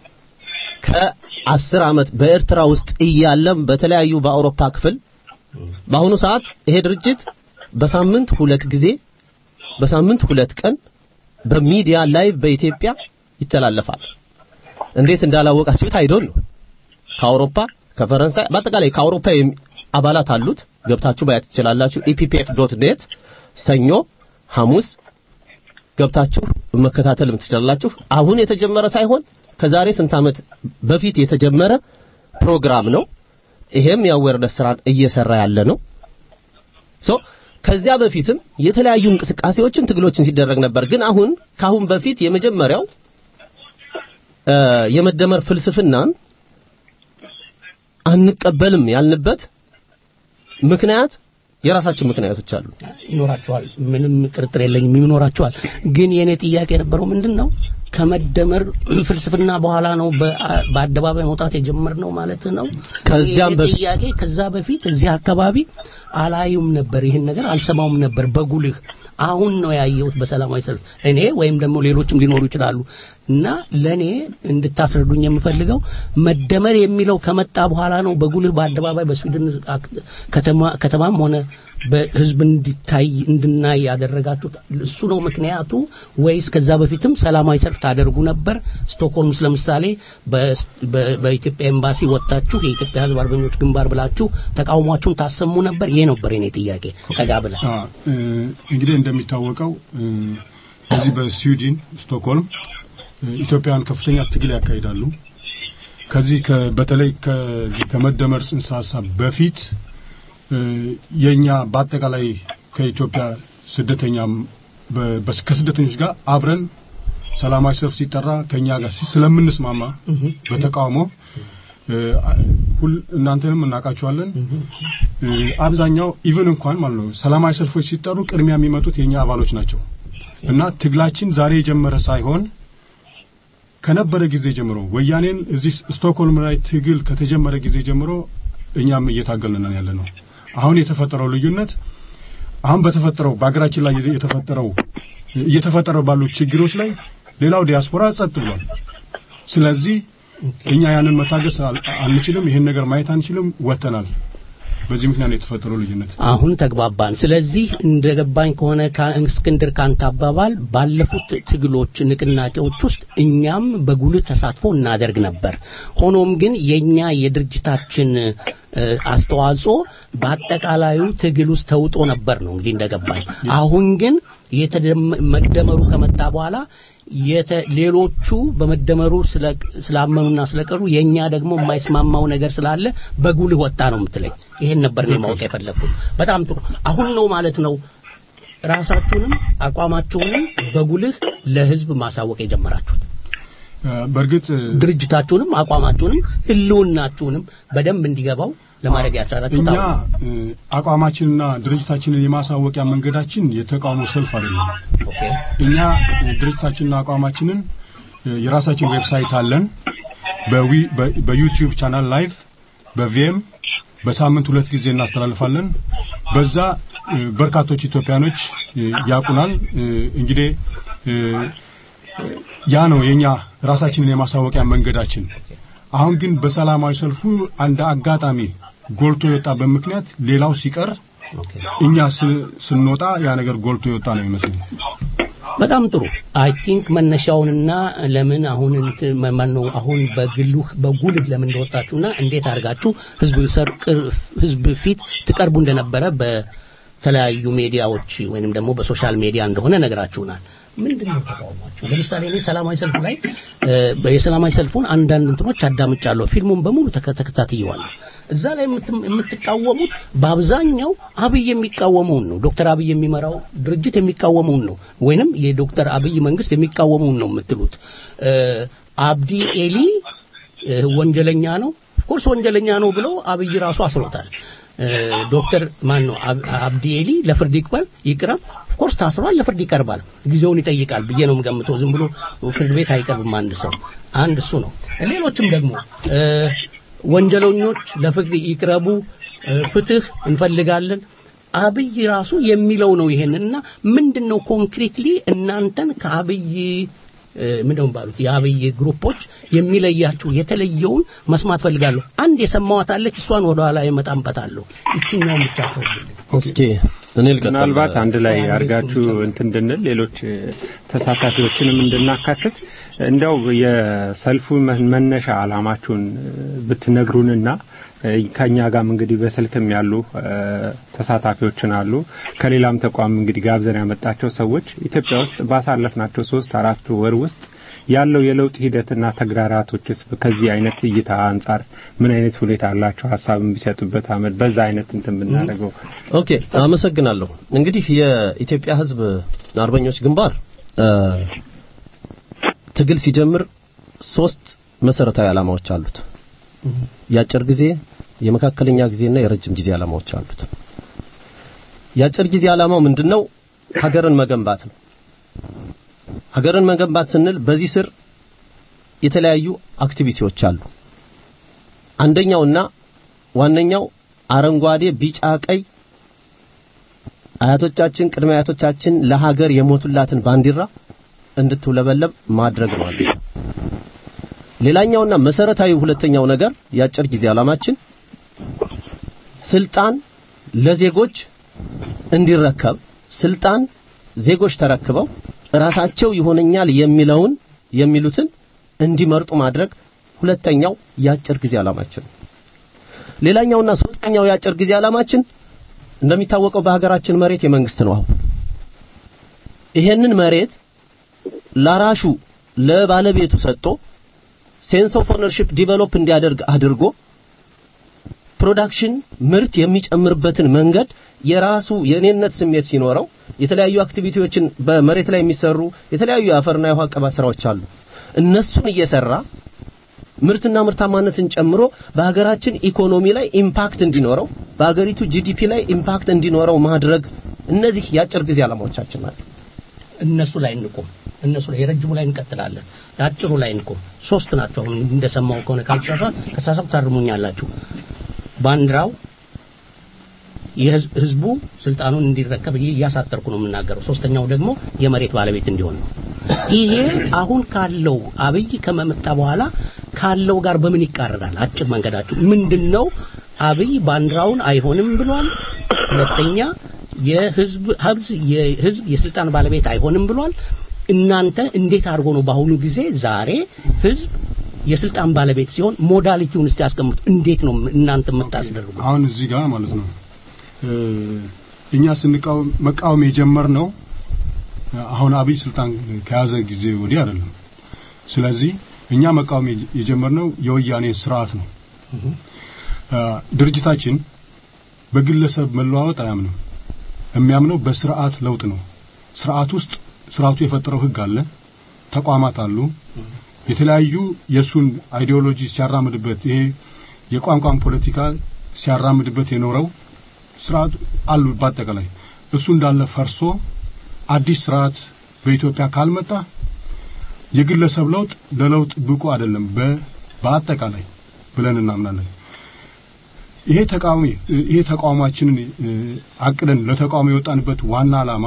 ከ10 ዓመት በኤርትራ ውስጥ እያለም በተለያዩ በአውሮፓ ክፍል በአሁኑ ሰዓት ይሄ ድርጅት በሳምንት 2 ጊዜ በሳምንት 2 ቀን በሚዲያ ላይቭ በኢትዮጵያ ይተላለፋል። እንዴት እንዳላወቃችሁት አይዶን ነው። ከአውሮፓ ከፈረንሳይ በአጠቃላይ ከአውሮፓ አባላት አሉት። ገብታችሁ ባያት ትችላላችሁ። eppf.net ሰኞ ሐሙስ ገብታችሁ መከታተል ትችላላችሁ። አሁን የተጀመረ ሳይሆን ከዛሬ ስንት ዓመት በፊት የተጀመረ ፕሮግራም ነው። ይሄም ያወርደስ ስራን እየሰራ ያለ ነው። ከዚያ በፊትም የተለያዩ እንቅስቃሴዎችን ትግሎችን ሲደረግ ነበር። ግን ካሁን በፊት የመጀመሪያው የመደመር ፍልስፍናን አንቀበልም ያልንበት ምክንያት የራሳችን ምክንያቶች አሉ። ይኖራቸዋል፣ ምንም ጥርጥር የለኝም ይኖራቸዋል። ግን የኔ ጥያቄ የነበረው ምንድነው ከመደመር ፍልስፍና በኋላ ነው በአደባባይ መውጣት የጀመርነው ማለት ነው? ከዚያም በፊት ጥያቄ ከዛ በፊት እዚህ አካባቢ አላዩም ነበር፣ ይሄን ነገር አልሰማውም ነበር በጉልህ። አሁን ነው ያየሁት በሰላማዊ ሰልፍ እኔ ወይም ደግሞ ሌሎችም ሊኖሩ ይችላሉ። እና ለኔ እንድታስረዱኝ የምፈልገው መደመር የሚለው ከመጣ በኋላ ነው በጉልህ በአደባባይ በስዊድን ከተማም ሆነ በህዝብ እንዲታይ እንድናይ ያደረጋችሁት እሱ ነው ምክንያቱ ወይስ ከዛ በፊትም ሰላማዊ ሰልፍ ታደርጉ ነበር? ስቶክሆልም ለምሳሌ በኢትዮጵያ ኤምባሲ ወጣችሁ የኢትዮጵያ ህዝብ አርበኞች ግንባር ብላችሁ ተቃውሟችሁን ታሰሙ ነበር? ይሄ ነበር የኔ ጥያቄ። ተጋብለ እንግዲህ እንደሚታወቀው በዚህ በስዊድን ስቶክሆልም ኢትዮጵያውያን ከፍተኛ ትግል ያካሂዳሉ። ከዚህ በተለይ ከመደመር ጽንሰ ሐሳብ በፊት የኛ በአጠቃላይ ከኢትዮጵያ ስደተኛም ከስደተኞች ጋር አብረን ሰላማዊ ሰልፍ ሲጠራ ከኛ ጋር ስለምንስማማ በተቃውሞ እናንተንም እናቃቸዋለን። አብዛኛው ኢቭን እንኳን ማለት ነው ሰላማዊ ሰልፎች ሲጠሩ ቅድሚያ የሚመጡት የኛ አባሎች ናቸው እና ትግላችን ዛሬ የጀመረ ሳይሆን ከነበረ ጊዜ ጀምሮ ወያኔን እዚህ ስቶክሆልም ላይ ትግል ከተጀመረ ጊዜ ጀምሮ እኛም እየታገልን ነን ያለነው። አሁን የተፈጠረው ልዩነት አሁን በተፈጠረው በአገራችን ላይ እየተፈጠረው ባሉ ችግሮች ላይ ሌላው ዲያስፖራ ጸጥ ብሏል። ስለዚህ እኛ ያንን መታገስ አንችልም፣ ይሄን ነገር ማየት አንችልም፣ ወተናል። በዚህ ምክንያት የተፈጠረው ልዩነት አሁን ተግባባን። ስለዚህ እንደገባኝ ከሆነ እስክንድር ካንተ አባባል ባለፉት ትግሎች ንቅናቄዎች ውስጥ እኛም በጉልህ ተሳትፎ እናደርግ ነበር። ሆኖም ግን የኛ የድርጅታችን አስተዋጽኦ በአጠቃላዩ ትግል ውስጥ ተውጦ ነበር ነው እንግዲህ እንደገባኝ። አሁን ግን መደመሩ ከመጣ በኋላ ሌሎቹ በመደመሩ ስላመኑና ስለቀሩ የኛ ደግሞ የማይስማማው ነገር ስላለ በጉልህ ወጣ ነው የምትለኝ። ይሄን ነበር ነው ማወቅ የፈለኩት። በጣም ጥሩ። አሁን ነው ማለት ነው ራሳችሁንም አቋማችሁንም በጉልህ ለህዝብ ማሳወቅ የጀመራችሁት? በርግጥ ድርጅታችሁንም አቋማችሁንም ህልውናችሁንም በደንብ እንዲገባው ለማድረግ ያቻላችሁ እኛ አቋማችንና ድርጅታችንን የማሳወቂያ መንገዳችን የተቃውሞ ሰልፍ አይደለም። እኛ ድርጅታችንና አቋማችንን የራሳችን ዌብሳይት አለን። በዩቲዩብ ቻናል ላይቭ በቪኤም በሳምንት 2 ጊዜ እናስተላልፋለን። በዛ በርካቶች ኢትዮጵያኖች ያቁናል። እንግዲህ ያ ነው የኛ ራሳችንን የማሳወቂያ መንገዳችን። አሁን ግን በሰላማዊ ሰልፉ አንድ አጋጣሚ ጎልቶ የወጣ በመክንያት ሌላው ሲቀር እኛ ስንወጣ ያ ነገር ጎልቶ የወጣ ነው የሚመስለው። በጣም ጥሩ። አይ ቲንክ መነሻውንና ለምን አሁን አሁን በጉልህ ለምን እንደወጣችሁና እንዴት አድርጋችሁ ህዝብ ፊት ትቀርቡ እንደነበረ በተለያዩ ሚዲያዎች ወይንም ደግሞ በሶሻል ሚዲያ እንደሆነ ነግራችሁናል። ምንድነው ተቃውሟችሁ? ለምሳሌ እኔ ሰላማዊ ሰልፉ ላይ የሰላማዊ ሰልፉን አንዳንድ እንትኖች አዳምጫለሁ። ፊልሙን በሙሉ ተከታትየዋለሁ። እዛ ላይ የምትቃወሙት በአብዛኛው አብይ የሚቃወመውን ነው። ዶክተር አብይ የሚመራው ድርጅት የሚቃወመውን ነው ወይንም የዶክተር አብይ መንግስት የሚቃወመውን ነው የምትሉት። አብዲ ኤሊ ወንጀለኛ ነው፣ ኦፍ ኮርስ ወንጀለኛ ነው ብሎ አብይ ራሱ አስሮታል። ዶክተር ማን ነው አብዲ ኤሊ ለፍርድ ይቅረብ ኦፍ ኮርስ ታስሯል፣ ለፍርድ ይቀርባል፣ ጊዜውን ይጠይቃል ብዬ ነው የምገምተው። ዝም ብሎ ፍርድ ቤት አይቀርብም አንድ ሰው። አንድ እሱ ነው። ሌሎችም ደግሞ ወንጀለኞች ለፍርድ ይቅረቡ፣ ፍትህ እንፈልጋለን። አብይ ራሱ የሚለው ነው ይሄንና ምንድነው ኮንክሪትሊ እናንተን ከአብይ ምንድነው ባሉት የአብይ ግሩፖች የሚለያችሁ የተለየውን መስማት ፈልጋለሁ። አንድ የሰማዋት አለች፣ እሷን ወደ ኋላ የመጣንበታለሁ። እቺኛው ብቻ ሰው እስኪ እኔ ልቀጥል። ምናልባት አንድ ላይ አርጋችሁ እንድንል ሌሎች ተሳታፊዎችንም እንድናካትት እንደው የሰልፉ መነሻ አላማችሁን ብትነግሩንና ከኛ ጋር እንግዲህ በስልክም ያሉ ተሳታፊዎችን አሉ ከሌላም ተቋም እንግዲህ ጋብዘን ያመጣቸው ሰዎች ኢትዮጵያ ውስጥ ባሳለፍናቸው 3-4 ወር ውስጥ ያለው የለውጥ ሂደትና ተግባራቶችስ ከዚህ አይነት እይታ አንፃር ምን አይነት ሁኔታ አላቸው? ሐሳብም ቢሰጡበት አመድ በዛ አይነት እንትን ብናደርገው። ኦኬ፣ አመሰግናለሁ። እንግዲህ የኢትዮጵያ ሕዝብ አርበኞች ግንባር ትግል ሲጀምር 3 መሰረታዊ ዓላማዎች አሉት። የአጭር ጊዜ፣ የመካከለኛ ጊዜና የረጅም ጊዜ ዓላማዎች አሉት። የአጭር ጊዜ ዓላማው ምንድነው? ሀገርን መገንባት ነው። ሀገርን መገንባት ስንል በዚህ ስር የተለያዩ አክቲቪቲዎች አሉ። አንደኛውና ዋነኛው አረንጓዴ፣ ቢጫ፣ ቀይ አያቶቻችን ቅድመ አያቶቻችን ለሀገር የሞቱላትን ባንዲራ እንድትውለበለብ ማድረግ ነው አንዱ። ሌላኛውና መሰረታዊ ሁለተኛው ነገር ያጭር ጊዜ ዓላማችን ስልጣን ለዜጎች እንዲረከብ ስልጣን ዜጎች ተረክበው ራሳቸው ይሆነኛል የሚሉትን እንዲመርጡ ማድረግ ሁለተኛው ያጭር ጊዜ ዓላማችን። ሌላኛውና ሶስተኛው ያጭር ጊዜ ዓላማችን እንደሚታወቀው በሀገራችን መሬት የመንግስት ነው። ይሄንን መሬት ላራሹ ለባለቤቱ ሰጥቶ ሴንስ ኦፍ ኦነርሺፕ ዲቨሎፕ እንዲያደርግ አድርጎ ፕሮዳክሽን ምርት የሚጨምርበትን መንገድ የራሱ የኔነት ስሜት ሲኖረው የተለያዩ አክቲቪቲዎችን በመሬት ላይ የሚሰሩ የተለያዩ አፈርና የውሃ ቀባ ስራዎች አሉ። እነሱን እየሰራ ምርትና ምርታማነትን ጨምሮ በሀገራችን ኢኮኖሚ ላይ ኢምፓክት እንዲኖረው በሀገሪቱ ጂዲፒ ላይ ኢምፓክት እንዲኖረው ማድረግ እነዚህ ያጭር ጊዜ ዓላማዎቻችን ናቸው። እነሱ ላይ እንቆም፣ እነሱ ላይ የረጅሙ ላይ እንቀጥላለን፣ ያጭሩ ላይ እንቆም። ሶስት ናቸው። አሁን እንደሰማው ከሆነ ካልተሳሳትኩ ታርሙኛላችሁ። ባንዲራው የህዝቡ ስልጣኑን እንዲረከብ ያሳጠርኩ ነው የምናገረው። ሶስተኛው ደግሞ የመሬት ባለቤት እንዲሆን ነው። ይሄ አሁን ካለው አብይ ከመመጣ በኋላ ካለው ጋር በምን ይቃረናል? አጭር መንገዳችሁ ምንድነው? አብይ ባንዲራውን አይሆንም ብሏል። ሁለተኛ የህዝብ የስልጣን ባለቤት አይሆንም ብሏል። እናንተ እንዴት አድርጎ ነው በአሁኑ ጊዜ ዛሬ ህዝብ የስልጣን ባለቤት ሲሆን ሞዳሊቲውን እስቲ ያስቀምጡ። እንዴት ነው እናንተ የምታስደርጉ? አሁን እዚህ ጋር ማለት ነው እኛ መቃወም የጀመርነው አሁን አብይ ስልጣን ከያዘ ጊዜ ወዲህ አይደለም። ስለዚህ እኛ መቃወም የጀመርነው የወያኔ ስርዓት ነው። ድርጅታችን በግለሰብ መለዋወጥ አያምንም። የሚያምነው በስርዓት ለውጥ ነው። ስርዓቱ የፈጠረው ህግ አለ፣ ተቋማት አሉ። የተለያዩ የሱን አይዲዮሎጂ ሲያራምድበት ይሄ የቋንቋን ፖለቲካ ሲያራምድበት የኖረው ስርዓት አሉ። በአጠቃላይ እሱ እንዳለ ፈርሶ አዲስ ስርዓት በኢትዮጵያ ካልመጣ የግለሰብ ለውጥ ለለውጥ ብቁ አይደለም በአጠቃላይ ብለን እናምናለን። ይሄ ተቃውሟችንን አቅደን ለተቃውሞ የወጣንበት ዋና ዓላማ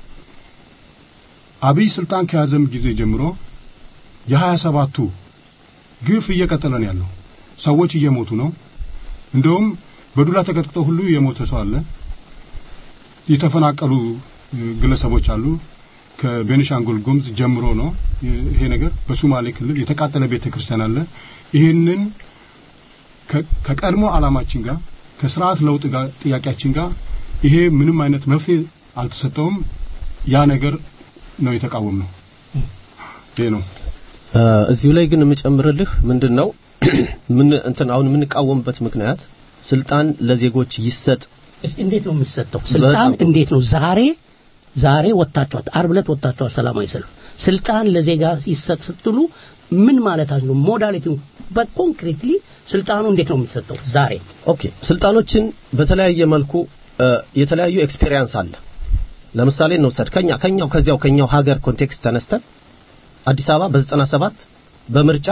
አብይ ስልጣን ከያዘም ጊዜ ጀምሮ የ27ቱ ግፍ እየቀጠለ ነው ያለው። ሰዎች እየሞቱ ነው። እንደውም በዱላ ተቀጥቅጠው ሁሉ የሞተ ሰው አለ። የተፈናቀሉ ግለሰቦች አሉ። ከቤኒሻንጉል ጉሙዝ ጀምሮ ነው ይሄ ነገር። በሶማሌ ክልል የተቃጠለ ቤተክርስቲያን አለ። ይሄንን ከቀድሞ ዓላማችን ጋር ከስርዓት ለውጥ ጋር ጥያቄያችን ጋር ይሄ ምንም አይነት መፍትሄ አልተሰጠውም። ያ ነገር ነው የተቃወምነው። ይሄ ነው። እዚሁ ላይ ግን የምጨምርልህ ምንድነው አሁን የምንቃወምበት ምክንያት ስልጣን ለዜጎች ይሰጥ። እስቲ እንዴት ነው የሚሰጠው ስልጣን? እንዴት ነው ዛሬ ወጣችኋል፣ ዓርብ ዕለት ወጣችኋል ሰላማዊ ሰልፍ። ስልጣን ለዜጋ ይሰጥ ስትሉ ምን ማለታችሁ ነው? ሞዳሊቲው በኮንክሪትሊ ስልጣኑ እንዴት ነው የሚሰጠው ዛሬ? ኦኬ፣ ስልጣኖችን በተለያየ መልኩ የተለያዩ ኤክስፒሪየንስ አለ። ለምሳሌ እንውሰድ ከኛው ሀገር ኮንቴክስት ተነስተን አዲስ አበባ በ97 በምርጫ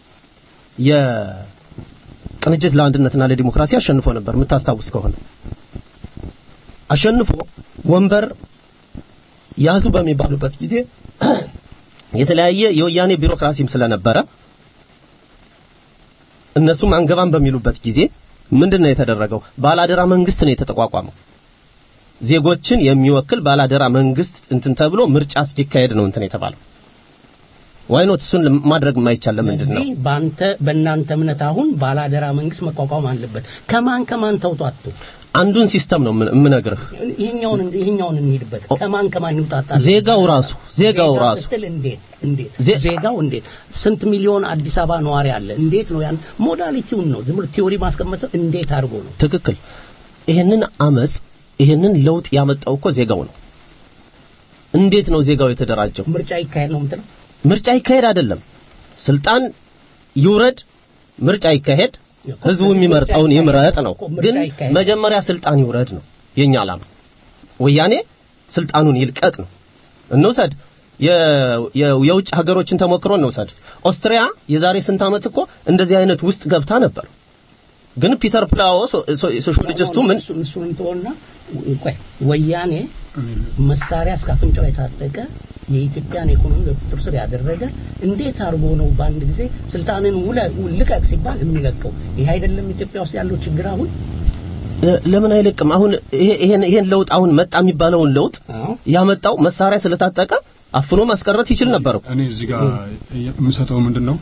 የቅንጅት ለአንድነትና ለዲሞክራሲ አሸንፎ ነበር። የምታስታውስ ከሆነ አሸንፎ ወንበር ያዙ በሚባሉበት ጊዜ የተለያየ የወያኔ ቢሮክራሲም ስለነበረ እነሱም አንገባም በሚሉበት ጊዜ ምንድነው የተደረገው? ባላደራ መንግስት ነው የተቋቋመው። ዜጎችን የሚወክል ባላደራ መንግስት ተብሎ ምርጫ እስኪካሄድ ነው የተባለው። ዋይኖት እሱን ማድረግ የማይቻል ለምንድን ነው? በእናንተ እምነት አሁን ባላደራ መንግስት መቋቋም አለበት። ከማን ተውጣጡ? አንዱን ሲስተም ነው የምነግርህ። ይሄኛውን እንሂድበት። ከማን ይውጣጣል? ዜጋው ራሱ ስትል እንዴት ዜጋው ስንት ሚሊዮን አዲስ አበባ ነዋሪ አለ? እንዴት ነው ያን ሞዳሊቲውን ነው ዝም ብሎ ቲዮሪ ማስቀመጥ እንዴት አድርጎ ነው? ትክክል። ይሄንን ለውጥ ያመጣው እኮ ዜጋው ነው። እንዴት ነው ዜጋው የተደራጀው? ምርጫ ይካሄድ ነው የምትለው? ምርጫ ይካሄድ አይደለም። ስልጣን ይውረድ፣ ምርጫ ይካሄድ፣ ህዝቡ የሚመርጠውን ይምረጥ ነው። ግን መጀመሪያ ስልጣን ይውረድ ነው የኛ ዓላማ። ወያኔ ስልጣኑን ይልቀቅ ነው። እንውሰድ የውጭ ሀገሮችን ተሞክሮ እንውሰድ። ኦስትሪያ የዛሬ ስንት ዓመት እኮ እንደዚህ አይነት ውስጥ ገብታ ነበር። ግን ፒተር ፕላው ሶሻሊስቱ ምን እሱን ተወና ወያኔ መሳሪያ እስካፍንጫው የታጠቀ የኢትዮጵያን ኢኮኖሚ በቁጥጥር ስር ያደረገ እንዴት አርጎ ነው በአንድ ጊዜ ስልጣንን ልቀቅ ሲባል የሚለቀው? ይሄ አይደለም ኢትዮጵያ ውስጥ ያለው ችግር አሁን ለምን አይለቅም? አሁን ይሄን ለውጥ አሁን መጣ የሚባለውን ለውጥ ያመጣው መሳሪያ ስለታጠቀ አፍኖ ማስቀረት ይችል ነበር። እኔ እዚህ ጋር የምሰጠው ምንድነው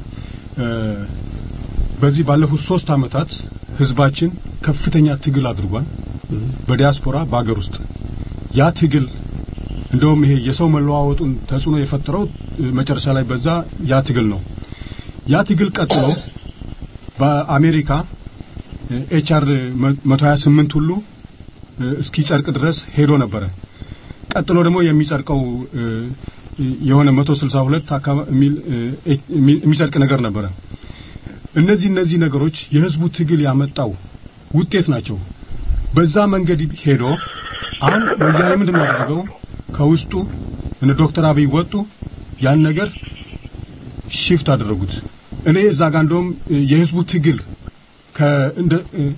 በዚህ ባለፉት 3 አመታት ህዝባችን ከፍተኛ ትግል አድርጓል በዲያስፖራ በአገር ውስጥ ያ ትግል እንደውም ይሄ የሰው መለዋወጡን ተጽዕኖ የፈጠረው መጨረሻ ላይ በዛ ያ ትግል ነው። ያ ትግል ቀጥሎ በአሜሪካ ኤችአር 128 ሁሉ እስኪጸድቅ ድረስ ሄዶ ነበር። ቀጥሎ ደግሞ የሚጸድቀው የሆነ 162 የሚጸድቅ ነገር ነበር። እነዚህ ነገሮች የህዝቡ ትግል ያመጣው ውጤት ናቸው። በዛ መንገድ ሄዶ አሁን ወያኔ ምንድነው ያደረገው? ከውስጡ እነ ዶክተር አብይ ወጡ ያን ነገር shift አደረጉት። እኔ እዛ ጋር እንደውም የህዝቡ ትግል እንደ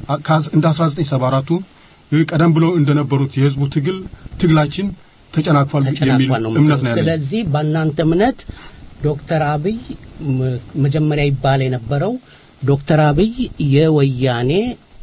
1974 ቀደም ብሎ እንደነበሩት የህዝቡ ትግላችን ተጨናክፏል የሚል እምነት ነው ያለኝ። ስለዚህ በእናንተ እምነት ዶክተር አብይ መጀመሪያ ይባል የነበረው ዶክተር አብይ የወያኔ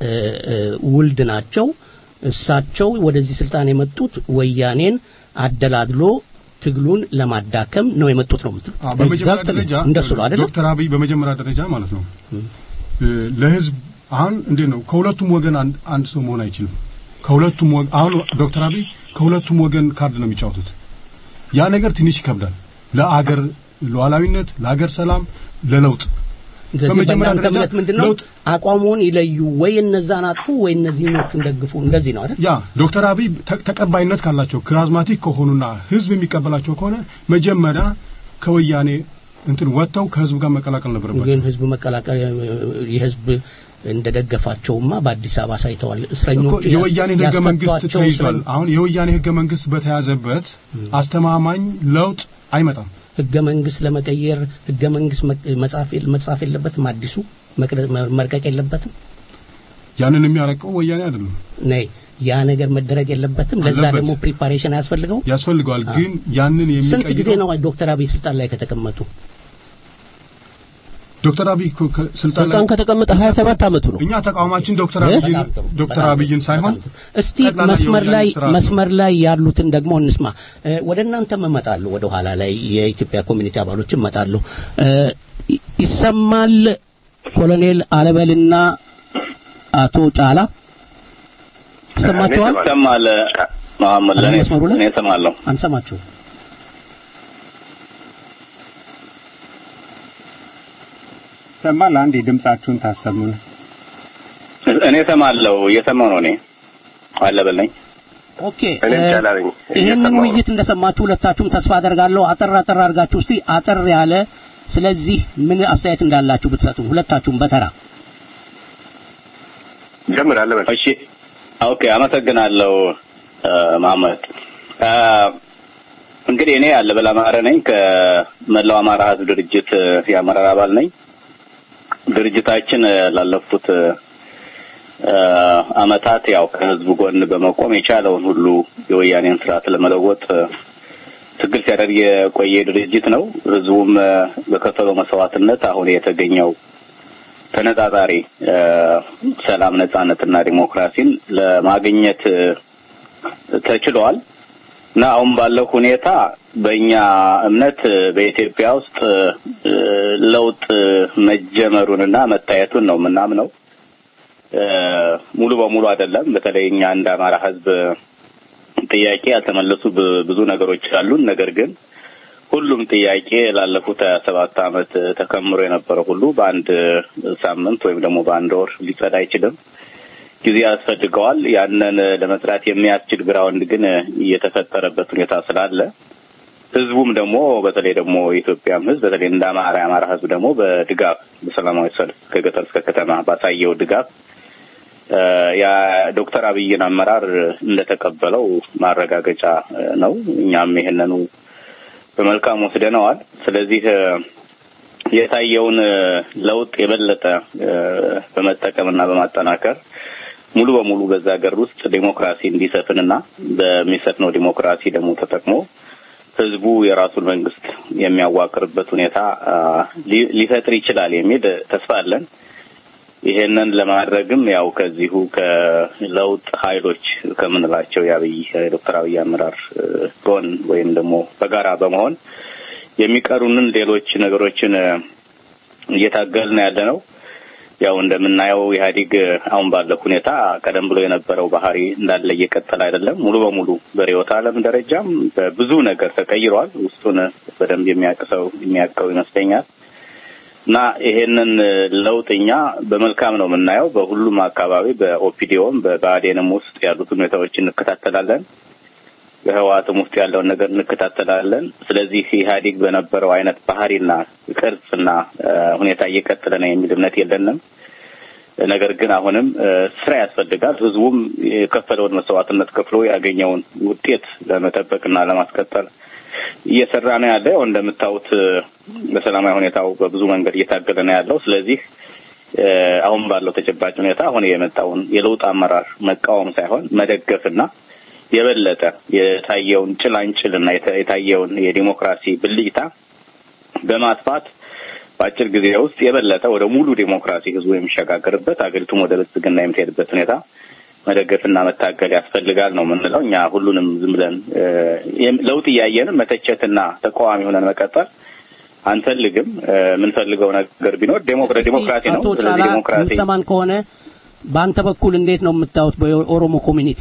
ውልድ ናቸው፣ እሳቸው ወደዚህ ስልጣን የመጡት ወያኔን አደላድሎ ትግሉን ለማዳከም ነው የመጡት ነው የምትለው? በመጀመሪያ ደረጃ እንደሱ ነው አይደል? ዶክተር አብይ በመጀመሪያ ደረጃ ማለት ነው ለህዝብ አሁን እንዴት ነው ከሁለቱም ወገን አንድ ሰው መሆን አይችልም። ከሁለቱም ወገን አሁን ዶክተር አብይ ከሁለቱም ወገን ካርድ ነው የሚጫወቱት። ያ ነገር ትንሽ ይከብዳል ለአገር ሉዓላዊነት፣ ለአገር ሰላም፣ ለለውጥ። በመጀመሪያ ደረጃ ምንድነው አቋሙን ይለዩ ወይ እነዛን አጥፉ ወይ እነዚህኞቹን ደግፉ እንደዚህ ነው አይደል? ያ ዶክተር አብይ ተቀባይነት ካላቸው ክራዝማቲክ ከሆኑና ህዝብ የሚቀበላቸው ከሆነ መጀመሪያ ከወያኔ እንትን ወጥተው ከህዝብ ጋር መቀላቀል ነበረባቸው። ግን ህዝብ መቀላቀል የህዝብ እንደደገፋቸውማ በአዲስ አበባ ሳይተዋል። እስረኞቹ የወያኔ ህገ መንግስት ተይዟል። አሁን የወያኔ ህገ መንግስት በተያዘበት አስተማማኝ ለውጥ አይመጣም። ህገ መንግስት ለመቀየር ህገ መንግስት መጻፍ የለበትም፣ አዲሱ መርቀቅ የለበትም። ያንን የሚያረቀው ወያኔ አይደለም ነይ ያ ነገር መደረግ የለበትም። ለዛ ደግሞ ፕሪፓሬሽን ያስፈልገዋል። ግን ያንን የሚቀይረው ስንት ጊዜ ነው ዶክተር አብይ ስልጣን ላይ ከተቀመጡ? ዶክተር አብይ ስልጣን ከተቀመጠ 27 አመቱ ነው። እኛ ተቃውማችን ዶክተር አብይን ሳይሆን እስቲ መስመር ላይ ያሉትን ደግሞ እንስማ። ወደ እናንተም እመጣለሁ፣ ወደ ኋላ ላይ የኢትዮጵያ ኮሚኒቲ አባሎችም እመጣለሁ። ይሰማል ኮሎኔል አለበልና አቶ ጫላ ሰማችኋል? ይሰማል መሐመድ ለኔ እሰማለሁ። አንሰማችሁ? ሰማል አንዴ ድምጻችሁን ታሰሙን። እኔ እሰማለሁ፣ እየሰማሁ ነው። እኔ አለበለኝ። ኦኬ ይሄንን ውይይት እንደሰማችሁ ሁለታችሁም ተስፋ አደርጋለሁ። አጠር አድርጋችሁ እስቲ አጠር ያለ ስለዚህ ምን አስተያየት እንዳላችሁ ብትሰጡ ሁለታችሁም በተራ ጀምራለሁ። እሺ ኦኬ አመሰግናለሁ መሐመድ። እንግዲህ እኔ አለበላ አማራ ነኝ፣ ከመላው አማራ ህዝብ ድርጅት የአመራር አባል ነኝ። ድርጅታችን ላለፉት አመታት ያው ከህዝቡ ጎን በመቆም የቻለውን ሁሉ የወያኔን ስርዓት ለመለወጥ ትግል ሲያደርግ የቆየ ድርጅት ነው። ህዝቡም በከፈለው መስዋዕትነት አሁን የተገኘው ተነጣጣሪ ሰላም፣ ነጻነትና ዲሞክራሲን ለማግኘት ተችሏል። እና አሁን ባለው ሁኔታ በእኛ እምነት በኢትዮጵያ ውስጥ ለውጥ መጀመሩንና መታየቱን ነው ምናምነው። ሙሉ በሙሉ አይደለም። በተለይ እኛ እንደ አማራ ህዝብ ጥያቄ ያልተመለሱ ብዙ ነገሮች አሉን። ነገር ግን ሁሉም ጥያቄ ላለፉት 27 አመት ተከምሮ የነበረው ሁሉ በአንድ ሳምንት ወይም ደግሞ በአንድ ወር ሊጸዳ አይችልም። ጊዜ ያስፈልገዋል። ያንን ለመስራት የሚያስችል ግራውንድ ግን እየተፈጠረበት ሁኔታ ስላለ ህዝቡም ደግሞ በተለይ ደግሞ የኢትዮጵያም ህዝብ በተለይ እንደ አማራ ህዝብ ደግሞ በድጋፍ በሰላማዊ ሰልፍ ከገጠር እስከ ከተማ ባሳየው ድጋፍ ያ ዶክተር አብይን አመራር እንደተቀበለው ማረጋገጫ ነው። እኛም ይሄንኑ በመልካም ወስደነዋል። ስለዚህ የታየውን ለውጥ የበለጠ በመጠቀምና በማጠናከር ሙሉ በሙሉ በዛ ሀገር ውስጥ ዲሞክራሲ እንዲሰፍንና በሚሰፍነው ዲሞክራሲ ደግሞ ተጠቅሞ ህዝቡ የራሱን መንግስት የሚያዋቅርበት ሁኔታ ሊፈጥር ይችላል የሚል ተስፋ አለን። ይሄንን ለማድረግም ያው ከዚሁ ከለውጥ ኃይሎች ከምንላቸው ዶክተር አብይ አመራር ጎን ወይም ደግሞ በጋራ በመሆን የሚቀሩንን ሌሎች ነገሮችን እየታገልን ያለነው ያው እንደምናየው ኢህአዴግ አሁን ባለው ሁኔታ ቀደም ብሎ የነበረው ባህሪ እንዳለ እየቀጠለ አይደለም። ሙሉ በሙሉ በሪዮት ዓለም ደረጃም በብዙ ነገር ተቀይሯል። ውስጡን በደንብ የሚያውቀው ይመስለኛል። እና ይሄንን ለውጥኛ በመልካም ነው የምናየው። በሁሉም አካባቢ በኦፒዲዮም በባዴንም ውስጥ ያሉት ሁኔታዎችን እንከታተላለን። በህዋትም ውስጥ ያለውን ነገር እንከታተላለን። ስለዚህ ኢህአዴግ በነበረው አይነት ባህሪና ቅርጽና ሁኔታ እየቀጠለ ነው የሚል እምነት የለንም። ነገር ግን አሁንም ስራ ያስፈልጋል። ህዝቡም የከፈለውን መስዋዕትነት ከፍሎ ያገኘውን ውጤት ለመጠበቅና ለማስቀጠል እየሰራ ነው ያለው። እንደምታውቁት በሰላማዊ ሁኔታው በብዙ መንገድ እየታገለ ነው ያለው። ስለዚህ አሁን ባለው ተጨባጭ ሁኔታ አሁን የመጣውን የለውጥ አመራር መቃወም ሳይሆን መደገፍና የበለጠ የታየውን ጭላንጭልና የታየውን የዲሞክራሲ ብልጭታ በማስፋት በአጭር ጊዜ ውስጥ የበለጠ ወደ ሙሉ ዲሞክራሲ ህዝቡ የሚሸጋገርበት አገሪቱም ወደ ብልጽግና የምትሄድበት ሁኔታ መደገፍና መታገል ያስፈልጋል ነው የምንለው። እኛ ሁሉንም ዝም ብለን ለውጥ እያየን መተቸትና ተቃዋሚ ሆነን መቀጠል አንፈልግም። የምንፈልገው ነገር ቢኖር ዲሞክራሲ ነው። ስለዚህ ዲሞክራሲ ሰማን ከሆነ በአንተ በኩል እንዴት ነው የምታዩት በኦሮሞ ኮሚኒቲ?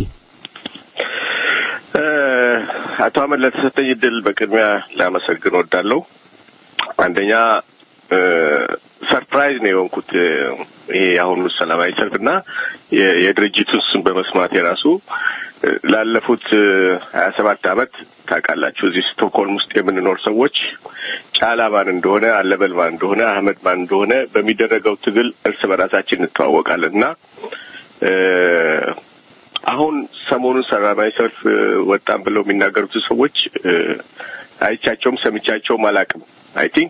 አቶ አህመድ ለተሰጠኝ እድል በቅድሚያ ላመሰግን ወዳለሁ። አንደኛ ሰርፕራይዝ ነው የሆንኩት ይሄ አሁን ሰላማዊ ሰልፍና የድርጅቱን ስም በመስማት የራሱ ላለፉት 27 አመት ታውቃላችሁ እዚህ ስቶክሆልም ውስጥ የምንኖር ሰዎች ጫላ ማን እንደሆነ አለበል ማን እንደሆነ አህመድ ማን እንደሆነ በሚደረገው ትግል እርስ በራሳችን እንተዋወቃለንና አሁን ሰሞኑን ሰላማዊ ሰልፍ ወጣን ብለው የሚናገሩት ሰዎች አይቻቸውም ሰምቻቸውም አላውቅም። አይ ቲንክ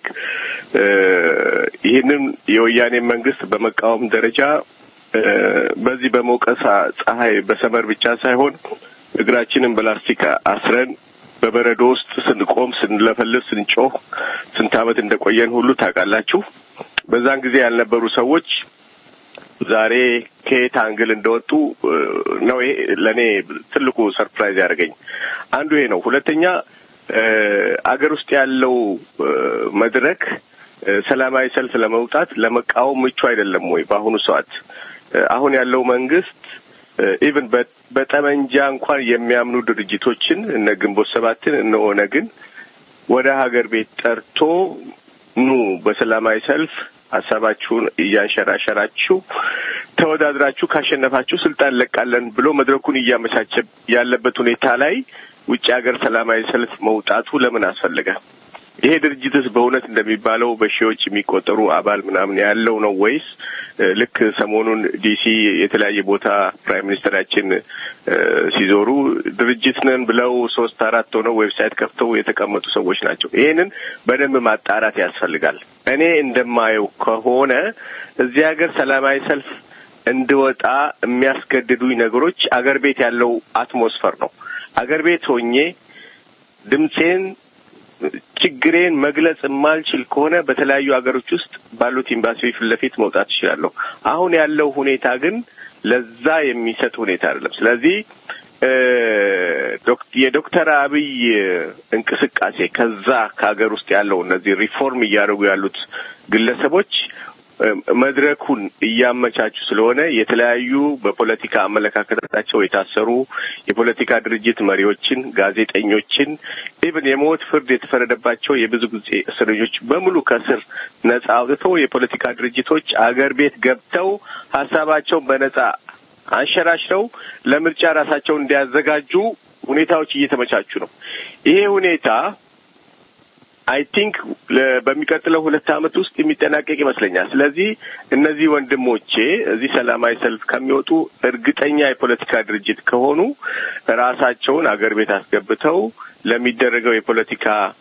ይሄንን የወያኔ መንግስት በመቃወም ደረጃ በዚህ በሞቀሳ ፀሐይ በሰመር ብቻ ሳይሆን እግራችንን በላስቲክ አስረን በበረዶ ውስጥ ስንቆም ስንለፈልፍ ስንጮህ ስንት አመት እንደቆየን ሁሉ ታውቃላችሁ። በዛን ጊዜ ያልነበሩ ሰዎች ዛሬ ከየት አንግል እንደወጡ ነው ይሄ ለኔ ትልቁ ሰርፕራይዝ ያደርገኝ። አንዱ ይሄ ነው። ሁለተኛ አገር ውስጥ ያለው መድረክ ሰላማዊ ሰልፍ ለመውጣት ለመቃወም ምቹ አይደለም ወይ? በአሁኑ ሰዓት አሁን ያለው መንግስት ኢቭን በጠመንጃ እንኳን የሚያምኑ ድርጅቶችን እነ ግንቦት ሰባትን እነ ኦነግን ወደ ሀገር ቤት ጠርቶ ኑ በሰላማዊ ሰልፍ ሐሳባችሁን እያንሸራሸራችሁ ተወዳድራችሁ ካሸነፋችሁ ስልጣን ለቃለን ብሎ መድረኩን እያመቻቸ ያለበት ሁኔታ ላይ ውጭ ሀገር ሰላማዊ ሰልፍ መውጣቱ ለምን አስፈለገ? ይሄ ድርጅትስ በእውነት እንደሚባለው በሺዎች የሚቆጠሩ አባል ምናምን ያለው ነው ወይስ ልክ ሰሞኑን ዲሲ የተለያየ ቦታ ፕራይም ሚኒስተራችን ሲዞሩ ድርጅት ነን ብለው 3-4 ሆነው ዌብሳይት ከፍተው የተቀመጡ ሰዎች ናቸው? ይሄንን በደንብ ማጣራት ያስፈልጋል። እኔ እንደማየው ከሆነ እዚህ ሀገር ሰላማዊ ሰልፍ እንድወጣ የሚያስገድዱኝ ነገሮች አገር ቤት ያለው አትሞስፈር ነው። አገር ቤት ሆኜ ድምጼን ችግሬን መግለጽ የማልችል ከሆነ በተለያዩ ሀገሮች ውስጥ ባሉት ኤምባሲዎች ፊት ለፊት መውጣት እችላለሁ። አሁን ያለው ሁኔታ ግን ለዛ የሚሰጥ ሁኔታ አይደለም። ስለዚህ የዶክተር አብይ እንቅስቃሴ ከዛ ከሀገር ውስጥ ያለው እነዚህ ሪፎርም እያደረጉ ያሉት ግለሰቦች መድረኩን እያመቻቹ ስለሆነ የተለያዩ በፖለቲካ አመለካከታቸው የታሰሩ የፖለቲካ ድርጅት መሪዎችን፣ ጋዜጠኞችን ኢቭን የሞት ፍርድ የተፈረደባቸው የብዙ ጊዜ እስረኞች በሙሉ ከስር ነጻ አውጥተው የፖለቲካ ድርጅቶች አገር ቤት ገብተው ሀሳባቸውን በነጻ አንሸራሽረው ለምርጫ ራሳቸውን እንዲያዘጋጁ ሁኔታዎች እየተመቻቹ ነው። ይሄ ሁኔታ አይ ቲንክ በሚቀጥለው 2 አመት ውስጥ የሚጠናቀቅ ይመስለኛል። ስለዚህ እነዚህ ወንድሞቼ እዚህ ሰላማዊ ሰልፍ ከሚወጡ እርግጠኛ የፖለቲካ ድርጅት ከሆኑ ራሳቸውን አገር ቤት አስገብተው ለሚደረገው የፖለቲካ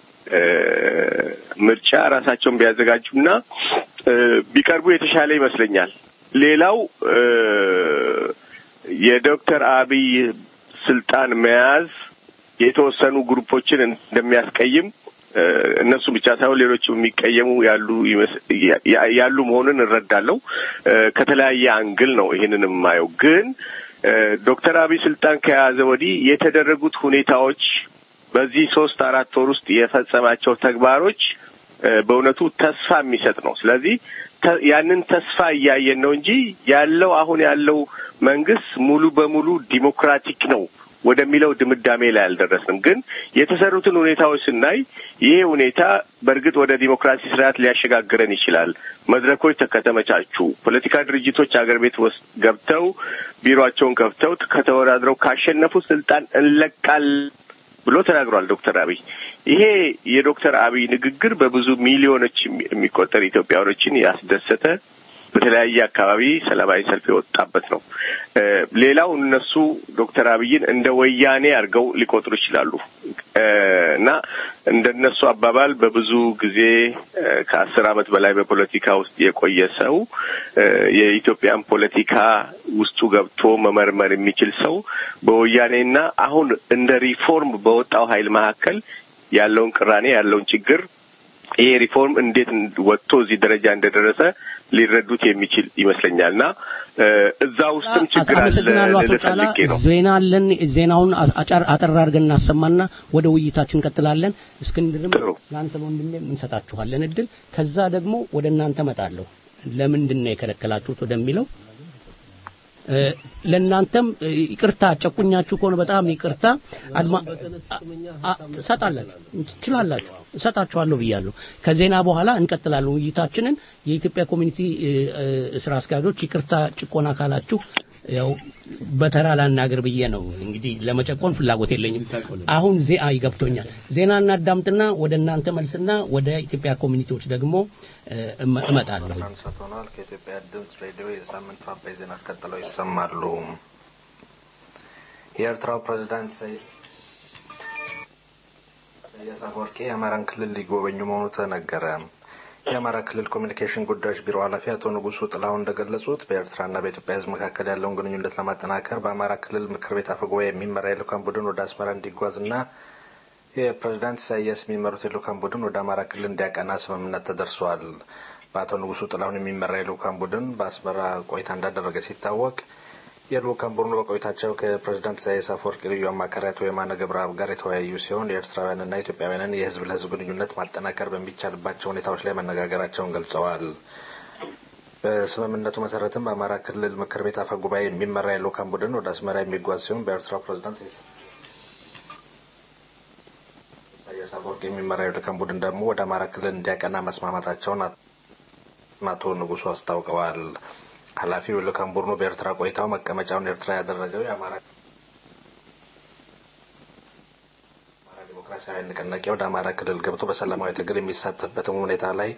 ምርጫ ራሳቸውን ቢያዘጋጁና ቢቀርቡ የተሻለ ይመስለኛል። ሌላው የዶክተር አብይ ስልጣን መያዝ የተወሰኑ ግሩፖችን እንደሚያስቀይም እነሱ ብቻ ሳይሆን ሌሎች የሚቀየሙ ያሉ መሆኑን እረዳለሁ። ከተለያየ አንግል ነው ይሄንን የማየው። ግን ዶክተር አብይ ስልጣን ከያዘ ወዲህ የተደረጉት ሁኔታዎች በዚህ 3-4 ወር ውስጥ የፈጸማቸው ተግባሮች በእውነቱ ተስፋ የሚሰጥ ነው። ስለዚህ ያንን ተስፋ እያየን ነው እንጂ ያለው አሁን ያለው መንግስት ሙሉ በሙሉ ዲሞክራቲክ ነው ወደሚለው ድምዳሜ ላይ አልደረስንም። ግን የተሰሩትን ሁኔታዎች ስናይ ይሄ ሁኔታ በእርግጥ ወደ ዲሞክራሲ ስርዓት ሊያሸጋግረን ይችላል። መድረኮች ከተመቻቹ፣ ፖለቲካ ድርጅቶች አገር ቤት ውስጥ ገብተው ቢሮአቸውን ከፍተው ከተወዳድረው ካሸነፉ ስልጣን እንለቃል ብሎ ተናግሯል ዶክተር አብይ። ይሄ የዶክተር አብይ ንግግር በብዙ ሚሊዮኖች የሚቆጠር ኢትዮጵያውያኖችን ያስደሰተ በተለያየ አካባቢ ሰላማዊ ሰልፍ የወጣበት ነው። ሌላው እነሱ ዶክተር አብይን እንደ ወያኔ አድርገው ሊቆጥሩ ይችላሉ እና እንደነሱ አባባል በብዙ ጊዜ ከ10 ዓመት በላይ በፖለቲካ ውስጥ የቆየ ሰው የኢትዮጵያን ፖለቲካ ውስጡ ገብቶ መመርመር የሚችል ሰው በወያኔና አሁን እንደ ሪፎርም በወጣው ኃይል መካከል ያለውን ቅራኔ ያለውን ችግር ይሄ ሪፎርም እንዴት ወጥቶ እዚህ ደረጃ እንደደረሰ ሊረዱት የሚችል ይመስለኛልና እዛ ውስጥም ችግር አለ። ለተፈልጌ ነው። ዜና አለን። ዜናውን አጠር አድርገን እናሰማና ወደ ውይይታችን እንቀጥላለን። እስክንድርም ላንተ ወንድሜ እንሰጣችኋለን እድል። ከዛ ደግሞ ወደ እናንተ መጣለሁ። ለምንድን ነው የከለከላችሁት ወደሚለው ለእናንተም ይቅርታ ጨቁኛችሁ ከሆነ በጣም ይቅርታ ሰጣላችሁ ትችላላችሁ ሰጣችኋለሁ ብያለሁ። ከዜና በኋላ እንቀጥላለን ውይይታችንን። የኢትዮጵያ ኮሚኒቲ ስራ አስኪያጆች ይቅርታ ጭቆና ካላችሁ ያው በተራ ላናገር ብዬ ነው። እንግዲህ ለመጨቆን ፍላጎት የለኝም። አሁን ይገብቶኛል። ዜና እናዳምጥና ወደ እናንተ መልስና ወደ ኢትዮጵያ ኮሚኒቲዎች ደግሞ እመጣለሁ። ሰጥቶናል። ከኢትዮጵያ ድምጽ ሬዲዮ የሳምንቱ አበይ ዜና ተከታትለው ይሰማሉ። የኤርትራው ፕሬዝዳንት ኢሳያስ አፈወርቂ የአማራን ክልል ሊጎበኙ መሆኑ ተነገረ። የአማራ ክልል ኮሚኒኬሽን ጉዳዮች ቢሮ ኃላፊ አቶ ንጉሱ ጥላሁን እንደገለጹት በኤርትራና በኢትዮጵያ ሕዝብ መካከል ያለውን ግንኙነት ለማጠናከር በአማራ ክልል ምክር ቤት አፈጉባኤ የሚመራ የልኡካን ቡድን ወደ አስመራ እንዲጓዝና የፕሬዝዳንት ኢሳያስ የሚመሩት የልኡካን ቡድን ወደ አማራ ክልል እንዲያቀና ስምምነት ተደርሷል። በአቶ ንጉሱ ጥላሁን የሚመራ የልኡካን ቡድን በአስመራ ቆይታ እንዳደረገ ሲታወቅ የልኡካን ቡድኑ በቆይታቸው ከፕሬዝዳንት ኢሳያስ አፈወርቂ ልዩ አማካሪ አቶ የማነ ገብረአብ ጋር የተወያዩ ሲሆን የኤርትራውያንና ኢትዮጵያውያንን የህዝብ ለህዝብ ግንኙነት ማጠናከር በሚቻልባቸው ሁኔታዎች ላይ መነጋገራቸውን ገልጸዋል። በስምምነቱ መሰረትም በአማራ ክልል ምክር ቤት አፈጉባኤ የሚመራ የልኡካን ቡድን ወደ አስመራ የሚጓዝ ሲሆን በኤርትራው ፕሬዝዳንት ኢሳያስ አፈወርቂ የሚመራ የልኡካን ቡድን ደግሞ ወደ አማራ ክልል እንዲያቀና መስማማታቸውን አቶ ንጉሱ አስታውቀዋል። ኃላፊው ልኡካን ቡድኑ በኤርትራ ቆይታው መቀመጫውን ኤርትራ ያደረገው የአማራ ዲሞክራሲያዊ ንቅናቄ ወደ አማራ ክልል ገብቶ በሰላማዊ ትግል የሚሳተፍበትን ሁኔታ ላይ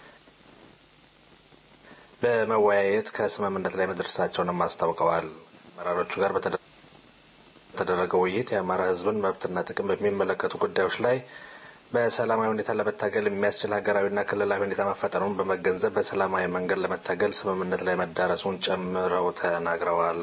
በመወያየት ከስምምነት ላይ መድረሳቸውንም አስታውቀዋል። አመራሮቹ ጋር በተደረገው ውይይት የአማራ ህዝብን መብትና ጥቅም በሚመለከቱ ጉዳዮች ላይ በሰላማዊ ሁኔታ ለመታገል የሚያስችል ሀገራዊና ክልላዊ ሁኔታ መፈጠሩን በመገንዘብ በሰላማዊ መንገድ ለመታገል ስምምነት ላይ መዳረሱን ጨምረው ተናግረዋል።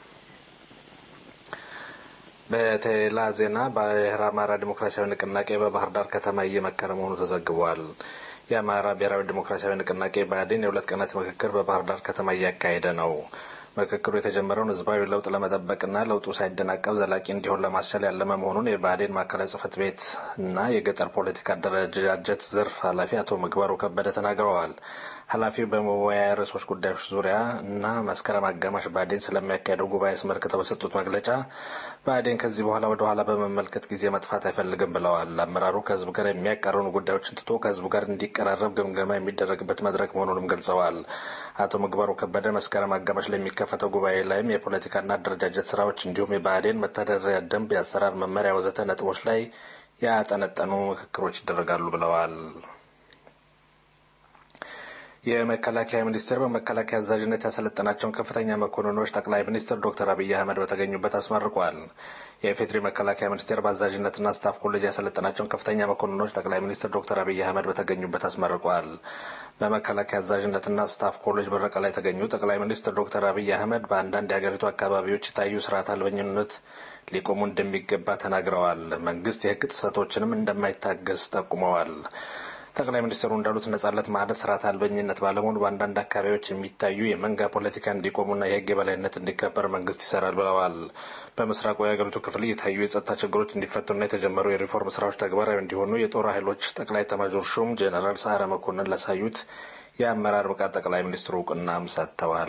በሌላ ዜና በአማራ ዲሞክራሲያዊ ንቅናቄ በባህር ዳር ከተማ እየመከረ መሆኑ ተዘግቧል። የአማራ ብሔራዊ ዲሞክራሲያዊ ንቅናቄ ብአዴን የሁለት ቀናት ምክክር በባህር ዳር ከተማ እያካሄደ ነው። ምክክሩ የተጀመረውን ህዝባዊ ለውጥ ለመጠበቅና ለውጡ ሳይደናቀፍ ዘላቂ እንዲሆን ለማስቻል ያለመ መሆኑን የብአዴን ማዕከላዊ ጽሕፈት ቤት እና የገጠር ፖለቲካ አደረጃጀት ዘርፍ ኃላፊ አቶ ምግባሩ ከበደ ተናግረዋል። ኃላፊው በመወያያ ርዕሶች ጉዳዮች ዙሪያ እና መስከረም አጋማሽ ብአዴን ስለሚያካሄደው ጉባኤ አስመልክተው በሰጡት መግለጫ ብአዴን ከዚህ በኋላ ወደ ኋላ በመመልከት ጊዜ መጥፋት አይፈልግም ብለዋል። አመራሩ ከህዝብ ጋር የሚያቀርኑ ጉዳዮችን ትቶ ከህዝቡ ጋር እንዲቀራረብ ግምገማ የሚደረግበት መድረክ መሆኑንም ገልጸዋል። አቶ ምግባሩ ከበደ መስከረም አጋማሽ ለሚከፈተው ጉባኤ ላይም የፖለቲካና አደረጃጀት ስራዎች እንዲሁም የብአዴን መተዳደሪያ ደንብ፣ የአሰራር መመሪያ ወዘተ ነጥቦች ላይ ያጠነጠኑ ምክክሮች ይደረጋሉ ብለዋል። የመከላከያ ሚኒስቴር በመከላከያ አዛዥነት ያሰለጠናቸውን ከፍተኛ መኮንኖች ጠቅላይ ሚኒስትር ዶክተር አብይ አህመድ በተገኙበት አስመርቋል። የኢፌዴሪ መከላከያ ሚኒስቴር በአዛዥነትና ስታፍ ኮሌጅ ያሰለጠናቸውን ከፍተኛ መኮንኖች ጠቅላይ ሚኒስትር ዶክተር አብይ አህመድ በተገኙበት አስመርቋል። በመከላከያ አዛዥነትና ስታፍ ኮሌጅ ምረቃ ላይ የተገኙ ጠቅላይ ሚኒስትር ዶክተር አብይ አህመድ በአንዳንድ የሀገሪቱ አካባቢዎች የታዩ ስርዓት አልበኝነት ሊቆሙ እንደሚገባ ተናግረዋል። መንግስት የህግ ጥሰቶችንም እንደማይታገስ ጠቁመዋል። ጠቅላይ ሚኒስትሩ እንዳሉት ነጻነት ማለት ስርዓት አልበኝነት ባለመሆኑ በአንዳንድ አካባቢዎች የሚታዩ የመንጋ ፖለቲካ እንዲቆሙና የህግ የበላይነት እንዲከበር መንግስት ይሰራል ብለዋል። በምስራቁ የሀገሪቱ ክፍል የታዩ የጸጥታ ችግሮች እንዲፈቱና የተጀመሩ የሪፎርም ስራዎች ተግባራዊ እንዲሆኑ የጦር ኃይሎች ጠቅላይ ኤታማዦር ሹም ጄኔራል ሰዓረ መኮንን ላሳዩት የአመራር ብቃት ጠቅላይ ሚኒስትሩ እውቅናም ሰጥተዋል።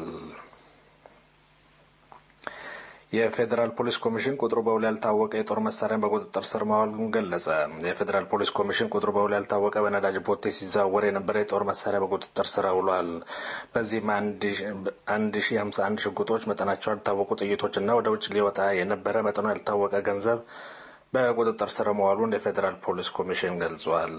የፌዴራል ፖሊስ ኮሚሽን ቁጥሩ በውል ያልታወቀ የጦር መሳሪያን በቁጥጥር ስር ማዋሉን ገለጸ። የፌዴራል ፖሊስ ኮሚሽን ቁጥሩ በውል ያልታወቀ በነዳጅ ቦቴ ሲዘዋወር የነበረ የጦር መሳሪያ በቁጥጥር ስር ውሏል። በዚህም 1051 ሽጉጦች፣ መጠናቸው ያልታወቁ ጥይቶችና ወደ ውጭ ሊወጣ የነበረ መጠኑ ያልታወቀ ገንዘብ በቁጥጥር ስር መዋሉን የፌዴራል ፖሊስ ኮሚሽን ገልጿል።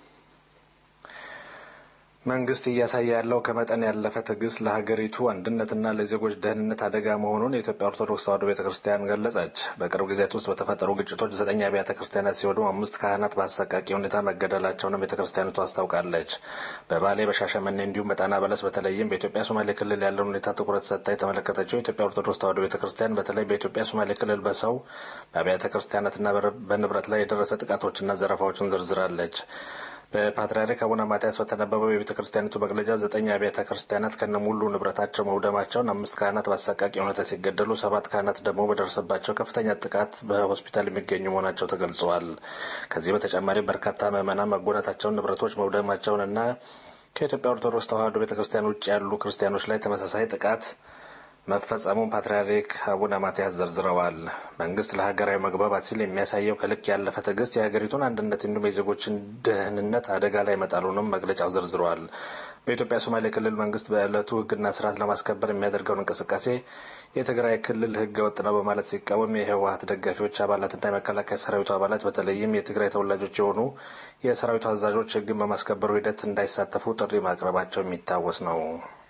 መንግስት እያሳየ ያለው ከመጠን ያለፈ ትዕግስት ለሀገሪቱ አንድነትና ለዜጎች ደህንነት አደጋ መሆኑን የኢትዮጵያ ኦርቶዶክስ ተዋሕዶ ቤተክርስቲያን ገለጸች። በቅርብ ጊዜያት ውስጥ በተፈጠሩ ግጭቶች 9 አብያተ ክርስቲያናት ሲወድሙ 5 ካህናት በአሰቃቂ ሁኔታ መገደላቸውንም ቤተክርስቲያኒቱ አስታውቃለች። በባሌ፣ በሻሸመኔ እንዲሁም በጣና በለስ በተለይም በኢትዮጵያ ሶማሌ ክልል ያለውን ሁኔታ ትኩረት ሰጥታ የተመለከተችው የኢትዮጵያ ኦርቶዶክስ ተዋሕዶ ቤተክርስቲያን በተለይ በኢትዮጵያ ሶማሌ ክልል በሰው በአብያተ ክርስቲያናትና በንብረት ላይ የደረሰ ጥቃቶችና ዘረፋዎችን ዘርዝራለች። በፓትርያርክ አቡነ ማትያስ በተነበበው የቤተ ክርስቲያኒቱ መግለጫ 9 አብያተ ክርስቲያናት ከነሙሉ ንብረታቸው መውደማቸውን፣ 5 ካህናት በአሰቃቂ ሁኔታ ሲገደሉ 7 ካህናት ደግሞ በደረሰባቸው ከፍተኛ ጥቃት በሆስፒታል የሚገኙ መሆናቸው ተገልጸዋል። ከዚህ በተጨማሪ በርካታ ምዕመናን መጎዳታቸውን፣ ንብረቶች መውደማቸውንና ከኢትዮጵያ ኦርቶዶክስ ተዋሕዶ ቤተክርስቲያን ውጭ ያሉ ክርስቲያኖች ላይ ተመሳሳይ ጥቃት መፈጸሙን ፓትርያርክ አቡነ ማትያስ ዘርዝረዋል። መንግስት ለሀገራዊ መግባባት ሲል የሚያሳየው ከልክ ያለፈ ትዕግስት የሀገሪቱን አንድነት እንዲሁም የዜጎችን ደህንነት አደጋ ላይ መጣሉንም መግለጫው ዘርዝረዋል። በኢትዮጵያ ሶማሌ ክልል መንግስት በዕለቱ ህግና ስርዓት ለማስከበር የሚያደርገውን እንቅስቃሴ የትግራይ ክልል ህገ ወጥ ነው በማለት ሲቃወም የህወሓት ደጋፊዎች አባላትና የመከላከያ ሰራዊቱ አባላት በተለይም የትግራይ ተወላጆች የሆኑ የሰራዊቱ አዛዦች ህግን በማስከበሩ ሂደት እንዳይሳተፉ ጥሪ ማቅረባቸው የሚታወስ ነው።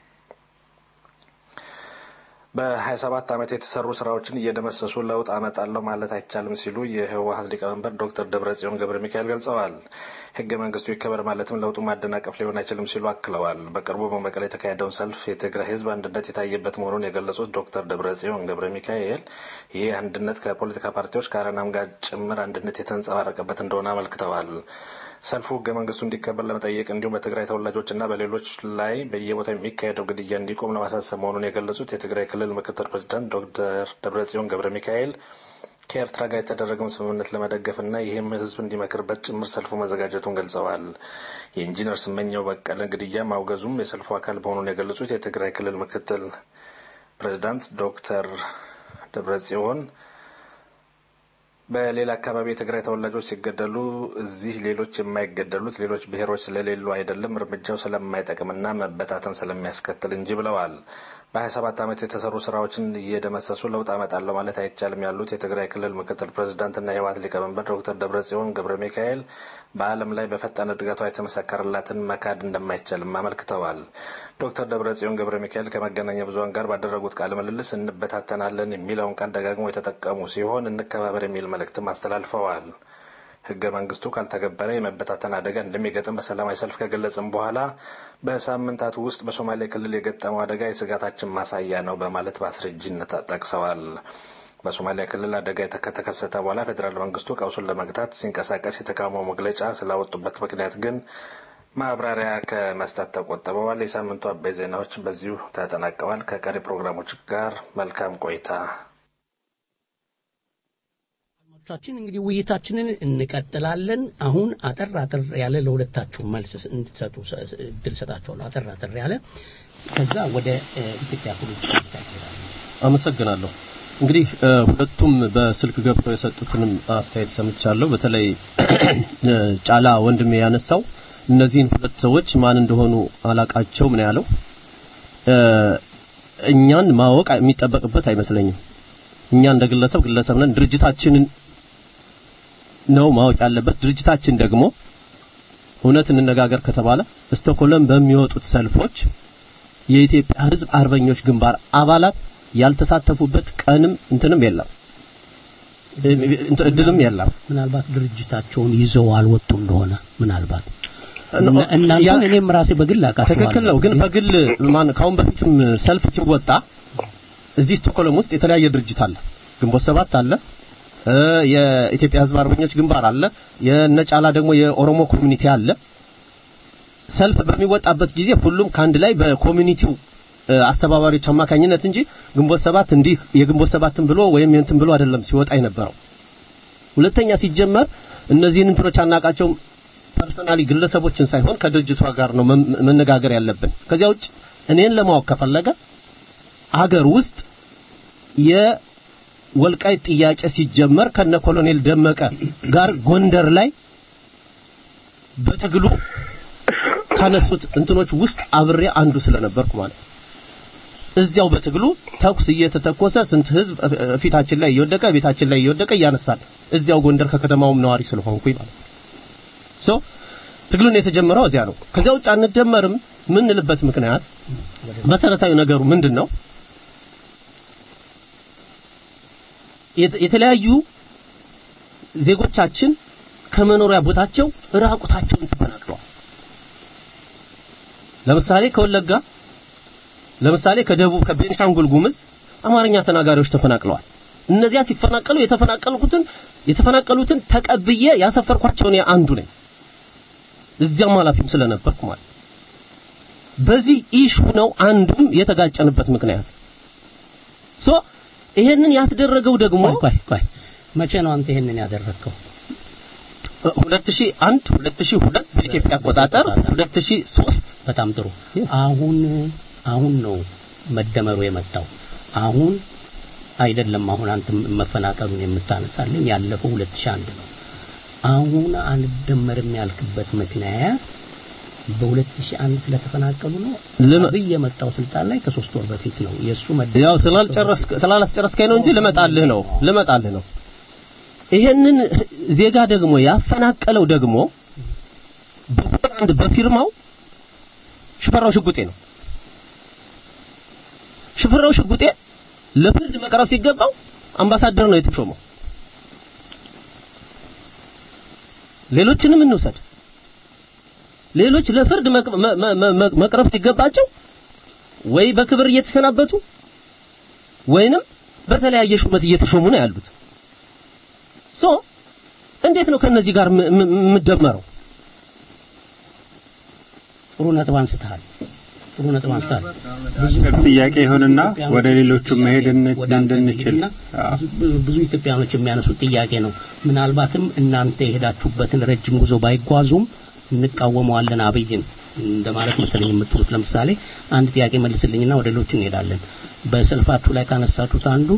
በ27 ዓመት የተሰሩ ስራዎችን እየደመሰሱ ለውጥ አመጣለሁ ማለት አይቻልም ሲሉ የህወሓት ሊቀመንበር ዶክተር ደብረጽዮን ገብረ ሚካኤል ገልጸዋል። ህገ መንግስቱ ይከበር ማለትም ለውጡ ማደናቀፍ ሊሆን አይችልም ሲሉ አክለዋል። በቅርቡ በመቀሌ የተካሄደውን ሰልፍ የትግራይ ህዝብ አንድነት የታየበት መሆኑን የገለጹት ዶክተር ደብረጽዮን ገብረ ሚካኤል ይህ አንድነት ከፖለቲካ ፓርቲዎች ከአረናም ጋር ጭምር አንድነት የተንጸባረቀበት እንደሆነ አመልክተዋል። ሰልፉ ህገ መንግስቱ እንዲከበር ለመጠየቅ እንዲሁም በትግራይ ተወላጆችና በሌሎች ላይ በየቦታው የሚካሄደው ግድያ እንዲቆም ለማሳሰብ መሆኑን የገለጹት የትግራይ ክልል ምክትል ፕሬዝዳንት ዶክተር ደብረጽዮን ገብረ ሚካኤል ከኤርትራ ጋር የተደረገውን ስምምነት ለመደገፍና ይህም ህዝብ እንዲመክርበት ጭምር ሰልፉ መዘጋጀቱን ገልጸዋል። የኢንጂነር ስመኘው በቀለ ግድያ ማውገዙም የሰልፉ አካል መሆኑን የገለጹት የትግራይ ክልል ምክትል ፕሬዝዳንት ዶክተር ደብረጽዮን በሌላ አካባቢ የትግራይ ተወላጆች ሲገደሉ እዚህ ሌሎች የማይገደሉት ሌሎች ብሔሮች ስለሌሉ አይደለም፣ እርምጃው ስለማይጠቅምና መበታተን ስለሚያስከትል እንጂ ብለዋል። በ27 ዓመት የተሰሩ ስራዎችን እየደመሰሱ ለውጥ አመጣለሁ ማለት አይቻልም ያሉት የትግራይ ክልል ምክትል ፕሬዝዳንትና የህወሓት ሊቀመንበር ዶክተር ደብረጽዮን ገብረ ሚካኤል በዓለም ላይ በፈጣን እድገቷ የተመሰከረላትን መካድ እንደማይቻልም አመልክተዋል። ዶክተር ደብረጽዮን ገብረ ሚካኤል ከመገናኛ ብዙሃን ጋር ባደረጉት ቃለ ምልልስ እንበታተናለን የሚለውን ቃል ደጋግሞ የተጠቀሙ ሲሆን እንከባበር የሚል መልእክትም አስተላልፈዋል። ህገ መንግስቱ ካልተገበረ የመበታተን አደጋ እንደሚገጥም በሰላማዊ ሰልፍ ከገለጽም በኋላ በሳምንታት ውስጥ በሶማሌ ክልል የገጠመው አደጋ የስጋታችን ማሳያ ነው በማለት በአስረጅነት ጠቅሰዋል። በሶማሊያ ክልል አደጋ ከተከሰተ በኋላ ፌዴራል መንግስቱ ቀውሱን ለመግታት ሲንቀሳቀስ የተቃውሞ መግለጫ ስላወጡበት ምክንያት ግን ማብራሪያ ከመስጠት ተቆጥበዋል። የሳምንቱ አበይ ዜናዎች በዚሁ ተጠናቀዋል። ከቀሪ ፕሮግራሞች ጋር መልካም ቆይታ። ቻችን እንግዲህ ውይይታችንን እንቀጥላለን። አሁን አጠር ያለ ለሁለታችሁ መልስ እንድትሰጡ እድል ሰጣችኋለሁ። አጠር ያለ ከዛ ወደ ኢትዮጵያ ፖለቲካ ይስተካከላል። አመሰግናለሁ። እንግዲህ ሁለቱም በስልክ ገብተው የሰጡትንም አስተያየት ሰምቻለሁ። በተለይ ጫላ ወንድሜ ያነሳው እነዚህን ሁለት ሰዎች ማን እንደሆኑ አላቃቸው ምን ያለው እኛን ማወቅ የሚጠበቅበት አይመስለኝም። እኛ እንደ ግለሰብ ነን። ድርጅታችንን ነው ማወቅ ያለበት። ድርጅታችን ደግሞ እውነት እንነጋገር ከተባለ ስቶክሆልም በሚወጡት ሰልፎች የኢትዮጵያ ህዝብ አርበኞች ግንባር አባላት ያልተሳተፉበት ቀንም እንትንም የለም እድልም የለም ምናልባት ድርጅታቸውን ይዘው አልወጡ እንደሆነ ምናልባት እናንተን እኔም ራሴ በግል አቃተዋለሁ ትክክል ነው ግን በግል ማን ካሁን በፊትም ሰልፍ ሲወጣ እዚህ ስቶክሆልም ውስጥ የተለያየ ድርጅት አለ ግንቦት ሰባት አለ የኢትዮጵያ ህዝብ አርበኞች ግንባር አለ የነጫላ ደግሞ የኦሮሞ ኮሚኒቲ አለ ሰልፍ በሚወጣበት ጊዜ ሁሉም ካንድ ላይ በኮሚኒቲው አስተባባሪዎች አማካኝነት እንጂ ግንቦት ሰባት እንዲህ የግንቦት ሰባትን ብሎ ወይም የንትን ብሎ አይደለም ሲወጣ የነበረው ሁለተኛ ሲጀመር እነዚህን እንትኖች አናቃቸው ፐርሰናሊ ግለሰቦችን ሳይሆን ከድርጅቷ ጋር ነው መነጋገር ያለብን ከዚያ ውጭ እኔን ለማወቅ ከፈለገ አገር ውስጥ የወልቃይት ጥያቄ ሲጀመር ከነ ኮሎኔል ደመቀ ጋር ጎንደር ላይ በትግሉ ካነሱት እንትኖች ውስጥ አብሬ አንዱ ስለነበርኩ ማለት እዚያው በትግሉ ተኩስ እየተተኮሰ ስንት ህዝብ ፊታችን ላይ እየወደቀ ቤታችን ላይ እየወደቀ ያነሳል እዚያው ጎንደር ከከተማውም ነዋሪ ስለሆንኩኝ ማለት ሶ ትግሉን የተጀመረው እዚያ ነው ከዚያው ውጭ አንደመርም ምን ልበት ምክንያት መሰረታዊ ነገሩ ምንድነው የተለያዩ ዜጎቻችን ከመኖሪያ ቦታቸው ራቁታቸውን ተፈናቅለዋል ለምሳሌ ከወለጋ ለምሳሌ ከደቡብ ከቤንሻንጉል ጉሙዝ አማርኛ ተናጋሪዎች ተፈናቅለዋል እነዚያ ሲፈናቀሉ የተፈናቀሉትን ተቀብዬ ያሰፈርኳቸው ነው አንዱ ነኝ እዚያም ማላፊም ስለነበርኩ ማለት በዚህ ኢሹ ነው አንዱም የተጋጨንበት ምክንያት ሶ ይሄንን ያስደረገው ደግሞ ቆይ መቼ ነው አንተ ይሄንን ያደረከው 2001 2002 በኢትዮጵያ አቆጣጠር 2003 በጣም ጥሩ አሁን ነው መደመሩ የመጣው አሁን አይደለም አሁን አንተ መፈናቀሉን የምታነሳልኝ ያለፈው 2001 ነው አሁን አንደመርም ያልክበት ምክንያት በ2001 ስለተፈናቀሉ ነው አብይ የመጣው ስልጣን ላይ ከ3 ወር በፊት ነው የሱ ያው ስላላስጨረስከኝ ነው እንጂ ልመጣልህ ነው ይሄንን ዜጋ ደግሞ ያፈናቀለው ደግሞ በፖላንድ በፊርማው ሽፈራው ሽጉጤ ነው ሽፈራው ሽጉጤ ለፍርድ መቅረብ ሲገባው አምባሳደር ነው የተሾመው ሌሎችንም እንውሰድ ሌሎች ለፍርድ መቅረብ ሲገባቸው ወይ በክብር እየተሰናበቱ ወይንም በተለያየ ሹመት እየተሾሙ ነው ያሉት ሶ እንዴት ነው ከነዚህ ጋር ምደመረው ጥሩ ነጥብ አንስተሃል ብዙ ጥያቄ ይሆንና ወደ ሌሎቹ መሄድ እንድንችል ብዙ ኢትዮጵያኖች የሚያነሱት ጥያቄ ነው ምናልባትም እናንተ የሄዳችሁበትን ረጅም ጉዞ ባይጓዙም እንቃወመዋለን አብይን እንደማለት መሰለኝ የምትሉት ለምሳሌ አንድ ጥያቄ መልስልኝና ወደ ሌሎች እንሄዳለን በሰልፋችሁ ላይ ካነሳችሁት አንዱ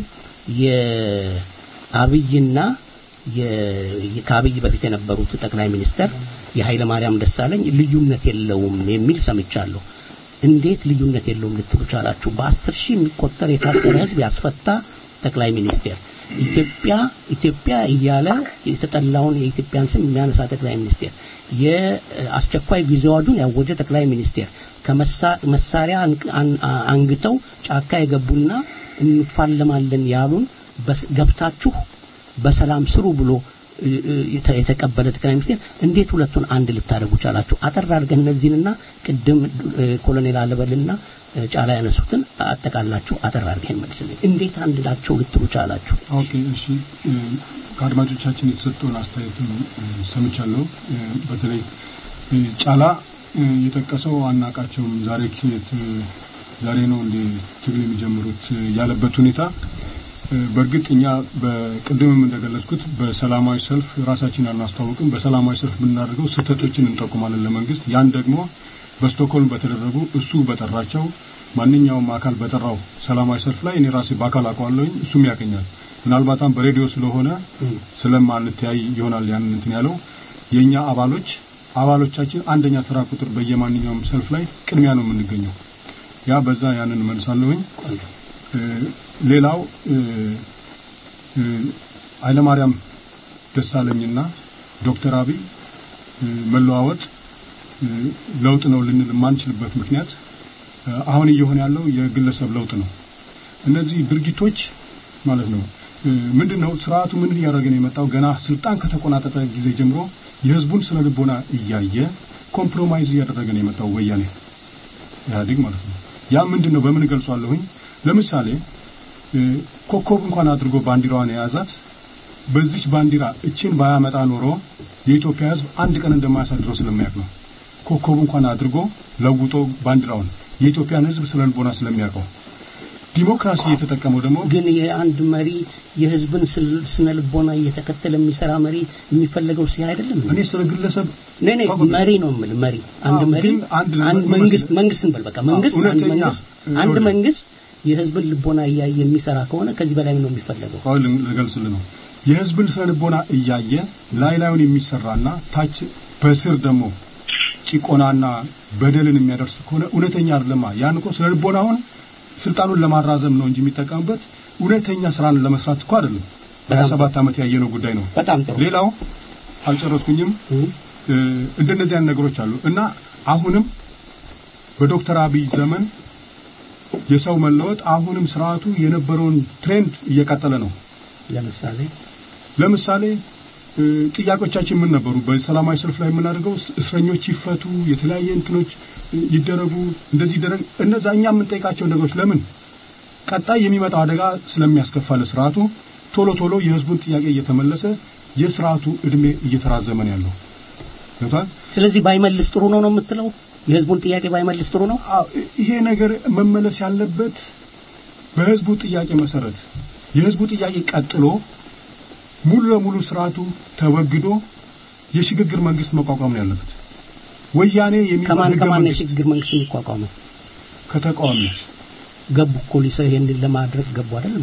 የአብይና ከአብይ በፊት የነበሩት ጠቅላይ ሚኒስተር የኃይለ ማርያም ደሳለኝ ልዩነት የለውም የሚል ሰምቻለሁ እንዴት ልዩነት የለውም ልትሉ ቻላችሁ በ10 ሺህ የሚቆጠር የታሰረ ህዝብ ያስፈታ ጠቅላይ ሚኒስተር ኢትዮጵያ እያለ የተጠላውን የኢትዮጵያን ስም የሚያነሳ ጠቅላይ ሚኒስተር የአስቸኳይ ጊዜ አዋጁን ያወጀ ጠቅላይ ሚኒስተር ከመሳሪያ አንግተው ጫካ የገቡና እንፋለማለን ያሉን ገብታችሁ በሰላም ስሩ ብሎ የተቀበለ ጠቅላይ ሚኒስትር እንዴት ሁለቱን አንድ ልታደርጉ ቻላችሁ አጠር አድርገን እነዚህንና ቅድም ኮሎኔል አለበልና ጫላ ያነሱትን አጠቃላችሁ አጠር አድርገን መልስልኝ እንዴት አንድ ላቸው ልትሉ ቻላችሁ ኦኬ እሺ ከአድማጮቻችን የተሰጠውን አስተያየት ሰምቻለሁ በተለይ ጫላ የጠቀሰው አናቃቸውም ዛሬ ነው እንደ ትግል የሚጀምሩት ያለበት ሁኔታ በርግጥኛ በቅድምም እንደገለጽኩት በሰላማዊ ሰልፍ ራሳችንን አናስተዋውቅም በሰላማዊ ሰልፍ ብናደርገው ስህተቶችን እንጠቁማለን ለመንግስት ያን ደግሞ በስቶክሆልም በተደረጉ እሱ በጠራቸው ማንኛውም አካል በጠራው ሰላማዊ ሰልፍ ላይ እኔ ራሴ በአካል አውቀዋለሁኝ እሱም ያቀኛል ምናልባትም በሬዲዮ ስለሆነ ስለማንተያይ ይሆናል ያንን እንትን ያለው የኛ አባሎቻችን አንደኛ ተራ ቁጥር በየማንኛውም ሰልፍ ላይ ቅድሚያ ነው የምንገኘው ያ በዛ ያንን መልሳለሁኝ ሌላው ኃይለ ማርያም ደሳለኝና ዶክተር አብይ መለዋወጥ ለውጥ ነው ልንል ማንችልበት ምክንያት አሁን እየሆነ ያለው የግለሰብ ለውጥ ነው እነዚህ ድርጊቶች ማለት ነው ምንድነው ስርዓቱ ምን ያደረገ ነው የመጣው ገና ስልጣን ከተቆናጠጠ ጊዜ ጀምሮ የህዝቡን ስነ ልቦና እያየ ኮምፕሮማይዝ ያደረገ ነው የመጣው ወያኔ ያዲግ ማለት ነው ያ ምንድነው በምን ገልጿለሁኝ ለምሳሌ ኮኮብ እንኳን አድርጎ ባንዲራዋን ያዛት በዚህ ባንዲራ እቺን ባያመጣ ኖሮ የኢትዮጵያ ህዝብ አንድ ቀን እንደማያሳድረው ስለሚያውቅ ነው ኮኮብ እንኳን አድርጎ ለውጦ ባንዲራውን የኢትዮጵያን ህዝብ ስለ ልቦና ስለሚያውቀው ዲሞክራሲ የተጠቀመው ደግሞ ግን የአንድ መሪ የህዝብን ስነ ልቦና እየተከተለ የሚሰራ መሪ የሚፈልገው ሲያ አይደለም እኔ ስለ ግለሰብ ነኔ መሪ ነው መሪ አንድ መንግስትን በል በቃ አንድ መንግስት የህዝብን ልቦና እያየ የሚሰራ ከሆነ ከዚህ በላይ ነው የሚፈልገው አሁን ለገልጽልህ ነው የህዝብን ስነ ልቦና እያየ ላይላዩን የሚሰራና ታች በስር ደግሞ ጭቆናና በደልን የሚያደርስ ከሆነ እውነተኛ አይደለም ያን እኮ ስለ ልቦናውን ስልጣኑን ለማራዘም ነው እንጂ የሚጠቀምበት እውነተኛ ስራን ለመስራት እኮ አይደለም 27 ዓመት ያየነው ጉዳይ ነው በጣም ጥሩ ሌላው አልጨረስኩኝም እንደነዚህ አይነት ነገሮች አሉ እና አሁንም በዶክተር አብይ ዘመን የሰው መለወጥ አሁንም ስርዓቱ የነበረውን ትሬንድ እየቀጠለ ነው ለምሳሌ ጥያቄዎቻችን ምን ነበሩ በሰላማዊ ሰልፍ ላይ የምናደርገው እስረኞች ይፈቱ የተለያየ እንትኖች ይደረጉ እንደዚህ ይደረግ እነዛኛ ምን ጠይቃቸው ነገሮች ለምን ቀጣይ የሚመጣው አደጋ ስለሚያስከፋለ ስርዓቱ ቶሎ የህዝቡን ጥያቄ እየተመለሰ የስርዓቱ እድሜ እየተራዘመ ነው ያለው ስለዚህ ባይመልስ ጥሩ ነው የምትለው የህዝቡን ጥያቄ ባይመልስ ጥሩ ነው ይሄ ነገር መመለስ ያለበት በህዝቡ ጥያቄ መሰረት የህዝቡ ጥያቄ ቀጥሎ ሙሉ ለሙሉ ስርዓቱ ተወግዶ የሽግግር መንግስት መቋቋም ነው ያለበት ወያኔ ከማን የሽግግር መንግስት የሚቋቋመው ከተቃዋሚዎች ገቡ ፖሊስ ይሄን ለማድረግ ገቡ አይደል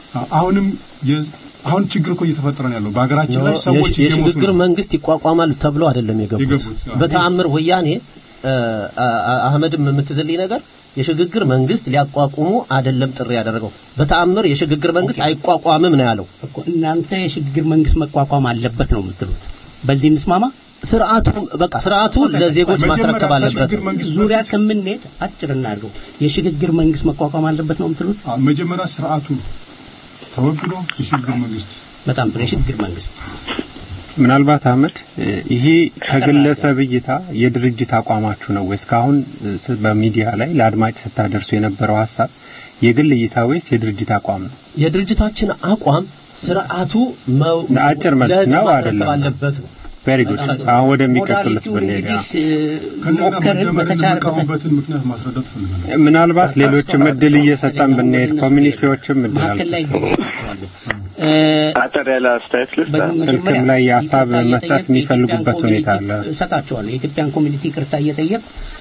አሁን ችግር እኮ እየተፈጠረ ነው ያለው በአገራችን ላይ ሰዎች የሽግግር መንግስት ይቋቋማል ተብሎ አይደለም የገቡት በተአምር ወያኔ አህመድም የምትዘልይ ነገር የሽግግር መንግስት ሊያቋቁሙ አይደለም ጥሪ ያደረገው በተአምር የሽግግር መንግስት አይቋቋምም ነው ያለው እኮ እናንተ የሽግግር መንግስት መቋቋም አለበት ነው የምትሉት በዚህ እንስማማ ስርዓቱ ለዜጎች ማስረከብ አለበት ዙሪያ ከመንሄድ አጭር እናድርገው የሽግግር መንግስት መቋቋም አለበት ነው የምትሉት መጀመሪያ ስርዓቱ ተወግዶ የሽግግር መንግስት በጣም ጥሩ የሽግግር መንግስት ምናልባት አህመድ ይሄ ከግለሰብ እይታ የድርጅት አቋማችሁ ነው ወይስ ካሁን በሚዲያ ላይ ለአድማጭ ስታደርሱ የነበረው ሐሳብ የግል እይታ ወይስ የድርጅት አቋም ነው የድርጅታችን አቋም ስርዓቱ አጭር መልስ ነው አይደለም አለበት very good አሁን ወደሚቀጥሉት ብንሄድ ምናልባት ሌሎችም እድል እየሰጠን ብንሄድ ኮሚኒቲዎችም እድል አጠር ያለ አስተያየት ስልክም ላይ ሐሳብ መስጠት የሚፈልጉበት ሁኔታ አለ ሰጣቸዋለሁ የኢትዮጵያን ኮሚኒቲ ቅርታ እየጠየቅ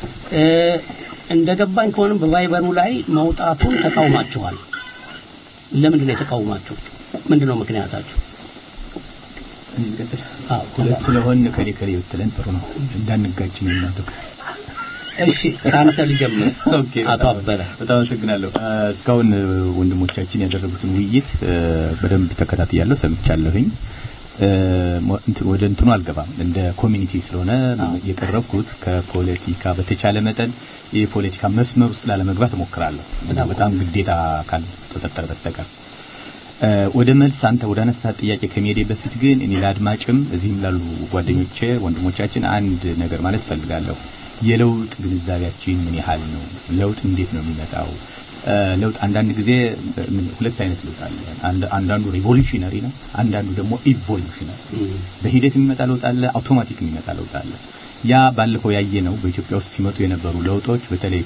እንደገባኝ ከሆነ በቫይበሩ ላይ መውጣቱን ተቃውማችኋል ለምንድን ነው የተቃውማችሁ ምንድነው ምክንያታችሁ ሁለት ስለሆነ ከሌ ብትለን ጥሩ ነው እንዳንጋጭ ነው እናደግ እሺ ካንተ ልጀምር አቶ አበረ በጣም አመሰግናለሁ እስካሁን ወንድሞቻችን ያደረጉትን ውይይት በደንብ ተከታትያለሁ ሰምቻለሁኝ ወደ እንትኑ አልገባም እንደ ኮሚኒቲ ስለሆነ የቀረብኩት ከፖለቲካ በተቻለ መጠን የፖለቲካ መስመር ውስጥ ላለመግባት እሞክራለሁ በጣም ግዴታ ካል ተጠጠረ በስተቀር ወደ መልስ አንተ ወደ አነሳ ጥያቄ ከመሄዴ በፊት ግን እኔ ለአድማጭም እዚህም ላሉ ጓደኞቼ ወንድሞቻችን አንድ ነገር ማለት ፈልጋለሁ የለውጥ ግንዛቤያችን ምን ያህል ነው ለውጥ እንዴት ነው የሚመጣው ለውጥ አንዳንድ ጊዜ ሁለት አይነት ለውጥ አለ አንዳንዱ ሪቮሉሽነሪ ነው አንዳንዱ ደግሞ ኢቮሉሽነሪ በሂደት የሚመጣ ለውጥ አለ አውቶማቲክ የሚመጣ ለውጥ አለ ያ ባለፈው ያየነው በኢትዮጵያ ውስጥ ሲመጡ የነበሩ ለውጦች በተለይ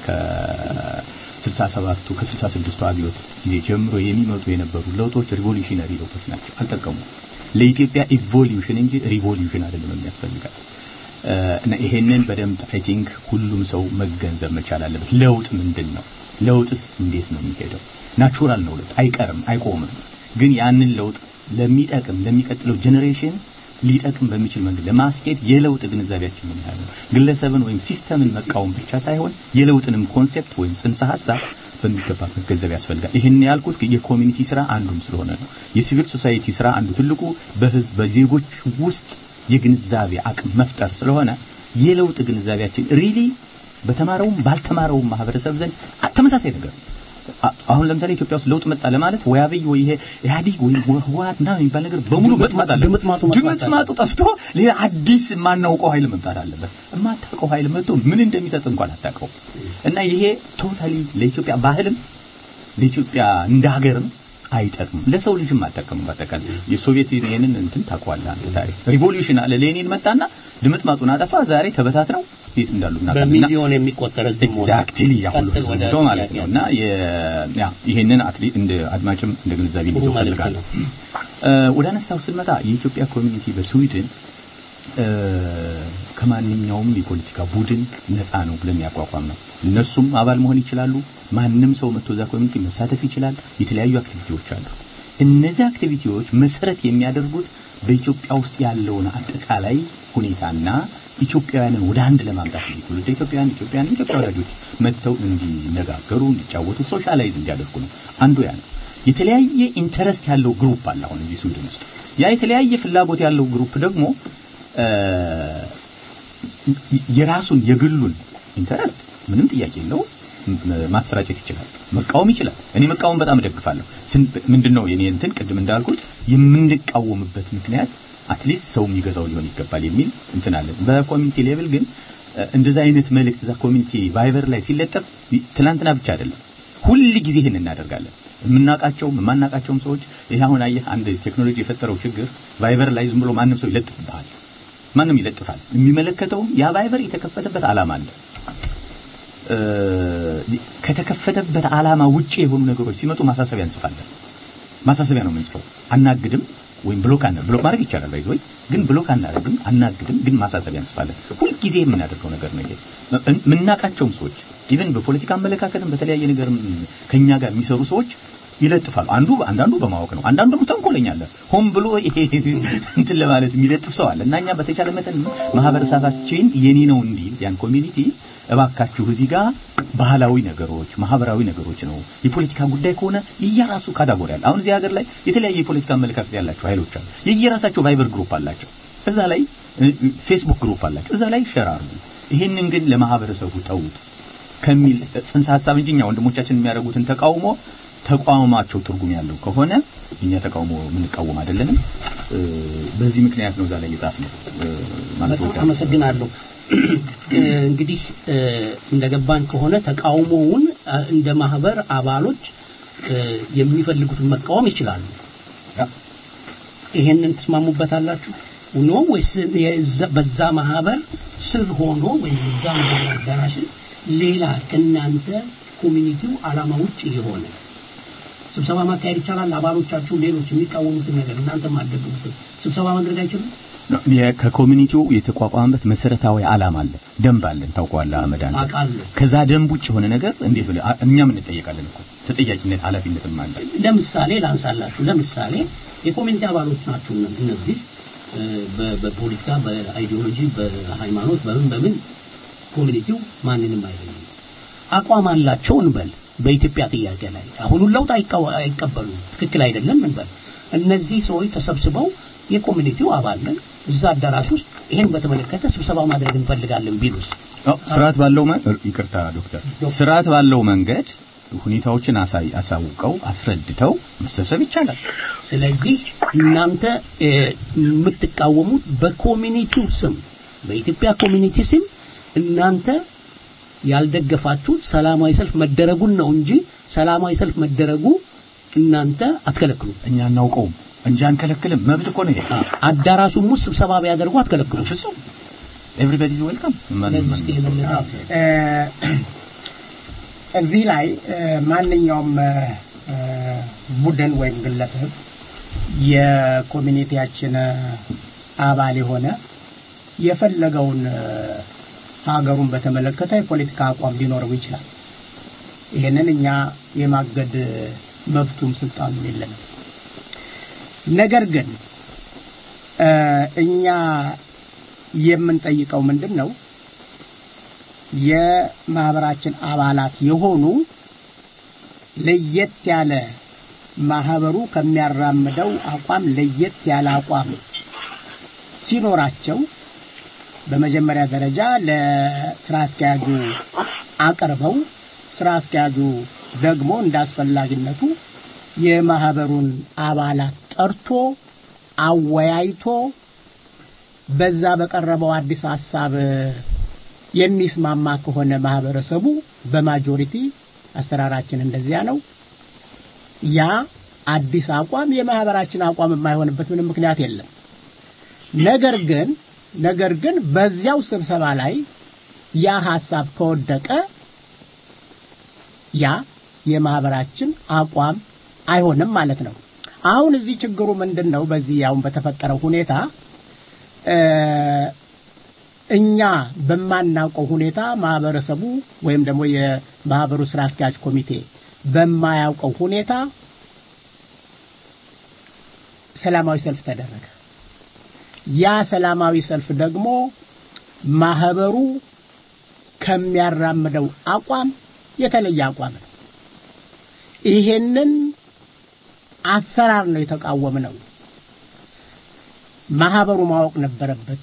ከ67ቱ ከ66ቱ አብዮት ጊዜ ጀምሮ የሚመጡ የነበሩ ለውጦች ሪቮሉሽነሪ ለውጦች ናቸው አልጠቀሙም ለኢትዮጵያ ኢቮሉሽን እንጂ ሪቮሉሽን አይደለም የሚያስፈልጋል እና ይሄንን በደንብ አይ ቲንክ ሁሉም ሰው መገንዘብ መቻል አለበት ለውጥ ምንድነው ለውጥስ እንዴት ነው የሚሄደው ናቹራል ነው ለውጥ አይቀርም አይቆምም ግን ያንን ለውጥ ለሚቀጥለው ጄኔሬሽን ሊጠቅም በሚችል መንገድ ለማስኬድ የለውጥ ግንዛቤያችን ምን ያህል ነው ግለሰብን ወይም ሲስተምን መቃወም ብቻ ሳይሆን የለውጥንም ኮንሴፕት ወይም ጽንሰ ሐሳብ በሚገባ መገንዘብ ያስፈልጋል ይሄን ያልኩት የኮሚኒቲ ስራ አንዱም ስለሆነ ነው የሲቪል ሶሳይቲ ስራ አንዱ ትልቁ በህዝብ በዜጎች ውስጥ የግንዛቤ አቅም መፍጠር ስለሆነ የለውጥ ግንዛቤያችን ሪሊ በተማረውም ባልተማረውም ማህበረሰብ ዘንድ ተመሳሳይ ነገር አሁን ለምሳሌ ኢትዮጵያ ውስጥ ለውጥ መጣ ለማለት ወይ አብይ ወይ ይሄ ኢህአዲግ ወይ ህወሓት እና የሚባል ነገር በሙሉ መጥፋት አለ ድምጥማጡ ጠፍቶ ሌላ አዲስ ማናውቀው ኃይል መምጣት አለበት የማታውቀው ኃይል መጥቶ ምን እንደሚሰጥ እንኳን አታውቀው እና ይሄ ቶታሊ ለኢትዮጵያ ባህልም ለኢትዮጵያ እንደ ሀገርም አይጠቅም ለሰው ልጅም አጠቀም ባጠቃል የሶቪየት ዩኒየንን እንትን ታቋላ ታሪክ ሪቮሉሽን አለ ሌኒን መጣና ድምጥማጡን አጠፋ ዛሬ ተበታትነው የት እንዳሉና በሚሊዮን የሚቆጠር ህዝብ ኤግዛክትሊ ያሁሉ ህዝብ ማለት ነውና ይሄንን አትሊት እንደ አድማጭም እንደ ግንዛቤ ሊሰው ፈልጋለሁ ወደ አነሳው ስንመጣ የኢትዮጵያ ኮሚኒቲ በስዊድን ከማንኛውም የፖለቲካ ቡድን ነፃ ነው ብለን ያቋቋም ነው እነሱም አባል መሆን ይችላሉ ማንንም ሰው መጥቶ እዛ ኮሚኒቲ መሳተፍ ይችላል የተለያዩ አክቲቪቲዎች አሉ እነዚህ አክቲቪቲዎች መሰረት የሚያደርጉት በኢትዮጵያ ውስጥ ያለውን አጠቃላይ ሁኔታና ኢትዮጵያውያንን ወደ አንድ ለማምጣት ይችላል ኢትዮጵያ ወዳጆች መጥተው እንዲነጋገሩ እንዲጫወቱ ሶሻላይዝ እንዲያደርጉ ነው አንዱ ያ ነው የተለያየ ኢንተረስት ያለው ግሩፕ አለ አሁን እዚህ ስዊድን ውስጥ ያ የተለያየ ፍላጎት ያለው ግሩፕ ደግሞ የራሱን የግሉን ኢንተረስት ምንም ጥያቄ የለው ማሰራጨት ይችላል መቃወም ይችላል እኔ መቃወም በጣም ደግፋለሁ ምንድነው የኔ እንትን ቅድም እንዳልኩት የምንቃወምበት ምክንያት አትሊስት ሰው የሚገዛው ሊሆን ይገባል የሚል እንትን አለ በኮሚኒቲ ሌቭል ግን እንደዛ አይነት መልእክት እዛ ኮሚኒቲ ቫይበር ላይ ሲለጠፍ ትላንትና ብቻ አይደለም ሁሉ ጊዜ ይሄን እናደርጋለን የማናቃቸውም ሰዎች ይሄ አሁን አየህ አንድ ቴክኖሎጂ የፈጠረው ችግር ቫይበር ላይ ዝም ብሎ ማንም ሰው ይለጥፋል ማንም ይለጥፋል የሚመለከተው ያ ቫይበር የተከፈተበት ዓላማ አለ ከተከፈተበት ዓላማ ውጪ የሆኑ ነገሮች ሲመጡ ማሳሰቢያ እንጽፋለን ማሳሰቢያ ነው የምንጽፈው አናግድም ወይም ብሎክ ማድረግ ይቻላል ባይዘው ግን ብሎክ አናግድም ግን ማሳሰቢያ እንጽፋለን ሁሉ ጊዜ የምናደርገው ነገር ነው ይሄ ምናቃቸውም ሰዎች ኢቭን በፖለቲካ አመለካከትም በተለያየ ነገርም ከኛ ጋር የሚሰሩ ሰዎች ይለጥፋሉ አንዳንዱ በማወቅ ነው አንዳንዱ ደግሞ ተንኮለኛ አለ ሆም ብሎ ይሄ እንትን ለማለት የሚለጥፍ ሰው አለ እናኛ በተቻለ መጠን ማህበረሰባችን የኔ ነው እንዲል ያን ኮሚኒቲ እባካችሁ እዚህ ጋር ባህላዊ ነገሮች ማህበራዊ ነገሮች ነው የፖለቲካ ጉዳይ ከሆነ የየራሱ ካታጎሪ አለ አሁን እዚህ ሀገር ላይ የተለያየ የፖለቲካ አመለካከት ያላቸው ኃይሎች አሉ የየራሳቸው ቫይበር ግሩፕ አላቸው እዛ ላይ ፌስቡክ ግሩፕ አላቸው እዛ ላይ ሼር አድርጉ ይሄንን ግን ለማህበረሰቡ ተውት ከሚል ጽንሰ ሐሳብ እንጂኛ ወንድሞቻችን የሚያደርጉትን ተቃውሟቸው ትርጉም ያለው ከሆነ እኛ ተቃውሞ ምንቃወም አይደለንም በዚህ ምክንያት ነው እዛ ላይ የጻፍነው ማለት ነው አመሰግናለሁ እንግዲህ እንደገባን ከሆነ ተቃውሞውን እንደ ማህበር አባሎች የሚፈልጉትን መቃወም ይችላሉ ይሄንን ተስማሙበታላችሁ ነው ወይስ በዛ ማህበር ስር ሆኖ ወይ በዛ ማህበር አዳራሽ ሌላ ከናንተ ኮሚኒቲው ዓላማ ውጪ የሆነ ስብሰባ ማካሄድ ይቻላል አባሎቻችሁ ሌሎች የሚቃወሙት ነገር እናንተ ማደረጉት ስብሰባ ማድረግ አይችሉም ከኮሚኒቲው የተቋቋመበት መሰረታዊ ዓላማ አለ ደንብ አለን ታውቋላ አመዳን ከዛ ደንብ ውጭ ሆነ ነገር እንዴት ብለ እኛም እንጠየቃለን እኮ ተጠያቂነት ኃላፊነትም አለ ለምሳሌ ላንሳላችሁ ለምሳሌ የኮሚኒቲ አባሎች ናችሁ እነዚህ በፖለቲካ በአይዲዮሎጂ በሃይማኖት በምን ኮሚኒቲው ማንንም አይደለም አቋም አላቸው እንበል በኢትዮጵያ ጥያቄ ላይ አሁን ለውጥ አይቀበሉ ትክክል አይደለም እንበል እነዚህ ሰዎች ተሰብስበው የኮሚኒቲው አባል ነን እዛ አዳራሽ ውስጥ ይሄን በተመለከተ ስብሰባ ማድረግ እንፈልጋለን ቢሉስ ስርዓት ባለው ይቅርታ ዶክተር ስርዓት ባለው መንገድ ሁኔታዎችን አሳውቀው አስረድተው መሰብሰብ ይቻላል ስለዚህ እናንተ የምትቃወሙት በኮሚኒቲው ስም በኢትዮጵያ ኮሚኒቲ ስም እናንተ ያልደገፋችሁት ሰላማዊ ሰልፍ መደረጉን ነው እንጂ ሰላማዊ ሰልፍ መደረጉ እናንተ አትከለክሉ እኛ እናውቀው እንጂ አንከለክልም መብት እኮ ነው ይሄ አዳራሹም ውስጥ ስብሰባ ቢያደርጉ አትከለክሉ ፍጹም ኤቭሪባዲ ኢዝ ዌልካም እዚህ ላይ ማንኛውም ቡድን ወይም ግለሰብ የኮሚኒቲያችን አባል የሆነ የፈለገውን ሀገሩን በተመለከተ የፖለቲካ አቋም ሊኖረው ይችላል ይሄንን እኛ የማገድ መብቱም ስልጣኑ የለንም ነገር ግን እኛ የምንጠይቀው ምንድነው የማህበራችን አባላት የሆኑ ለየት ያለ ማህበሩ ከሚያራምደው አቋም ለየት ያለ አቋም ሲኖራቸው በመጀመሪያ ደረጃ ለስራ አስኪያጁ አቀርበው ስራ አስኪያጁ ደግሞ እንዳስፈላጊነቱ የማህበሩን አባላት ጠርቶ አወያይቶ በዛ በቀረበው አዲስ ሐሳብ የሚስማማ ከሆነ ማህበረሰቡ በማጆሪቲ አሰራራችን እንደዚያ ነው ያ አዲስ አቋም የማህበራችን አቋም የማይሆንበት ምንም ምክንያት የለም ነገር ግን በዚያው ስብሰባ ላይ ያ ሐሳብ ከወደቀ ያ የማህበራችን አቋም አይሆንም ማለት ነው አሁን እዚህ ችግሩ ምንድነው በዚህ ያውን በተፈጠረው ሁኔታ እኛ በማናውቀው ሁኔታ ማህበረሰቡ ወይም ደግሞ የማህበሩ ስራ አስኪያጅ ኮሚቴ በማያውቀው ሁኔታ ሰላማዊ ሰልፍ ተደረገ ያ ሰላማዊ ሰልፍ ደግሞ ማህበሩ ከሚያራምደው አቋም የተለየ አቋም ነው ይሄንን አሰራር ነው የተቃወመው ማህበሩ ማወቅ ነበረበት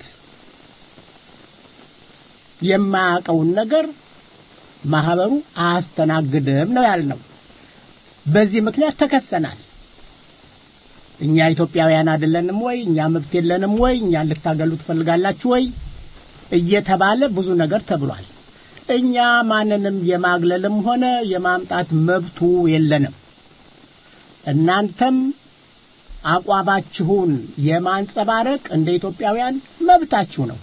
የማያውቀውን ነገር ማህበሩ አስተናግደም ነው ያልነው በዚህ ምክንያት ተከሰናል እኛ ኢትዮጵያውያን አይደለንም ወይ እኛ መብት የለንም ወይ እኛ ልታገሉ ትፈልጋላችሁ ወይ እየተባለ ብዙ ነገር ተብሏል እኛ ማንንም የማግለልም ሆነ የማምጣት መብቱ የለንም እናንተም አቋባችሁን የማንጸባረቅ እንደ ኢትዮጵያውያን መብታችሁ ነው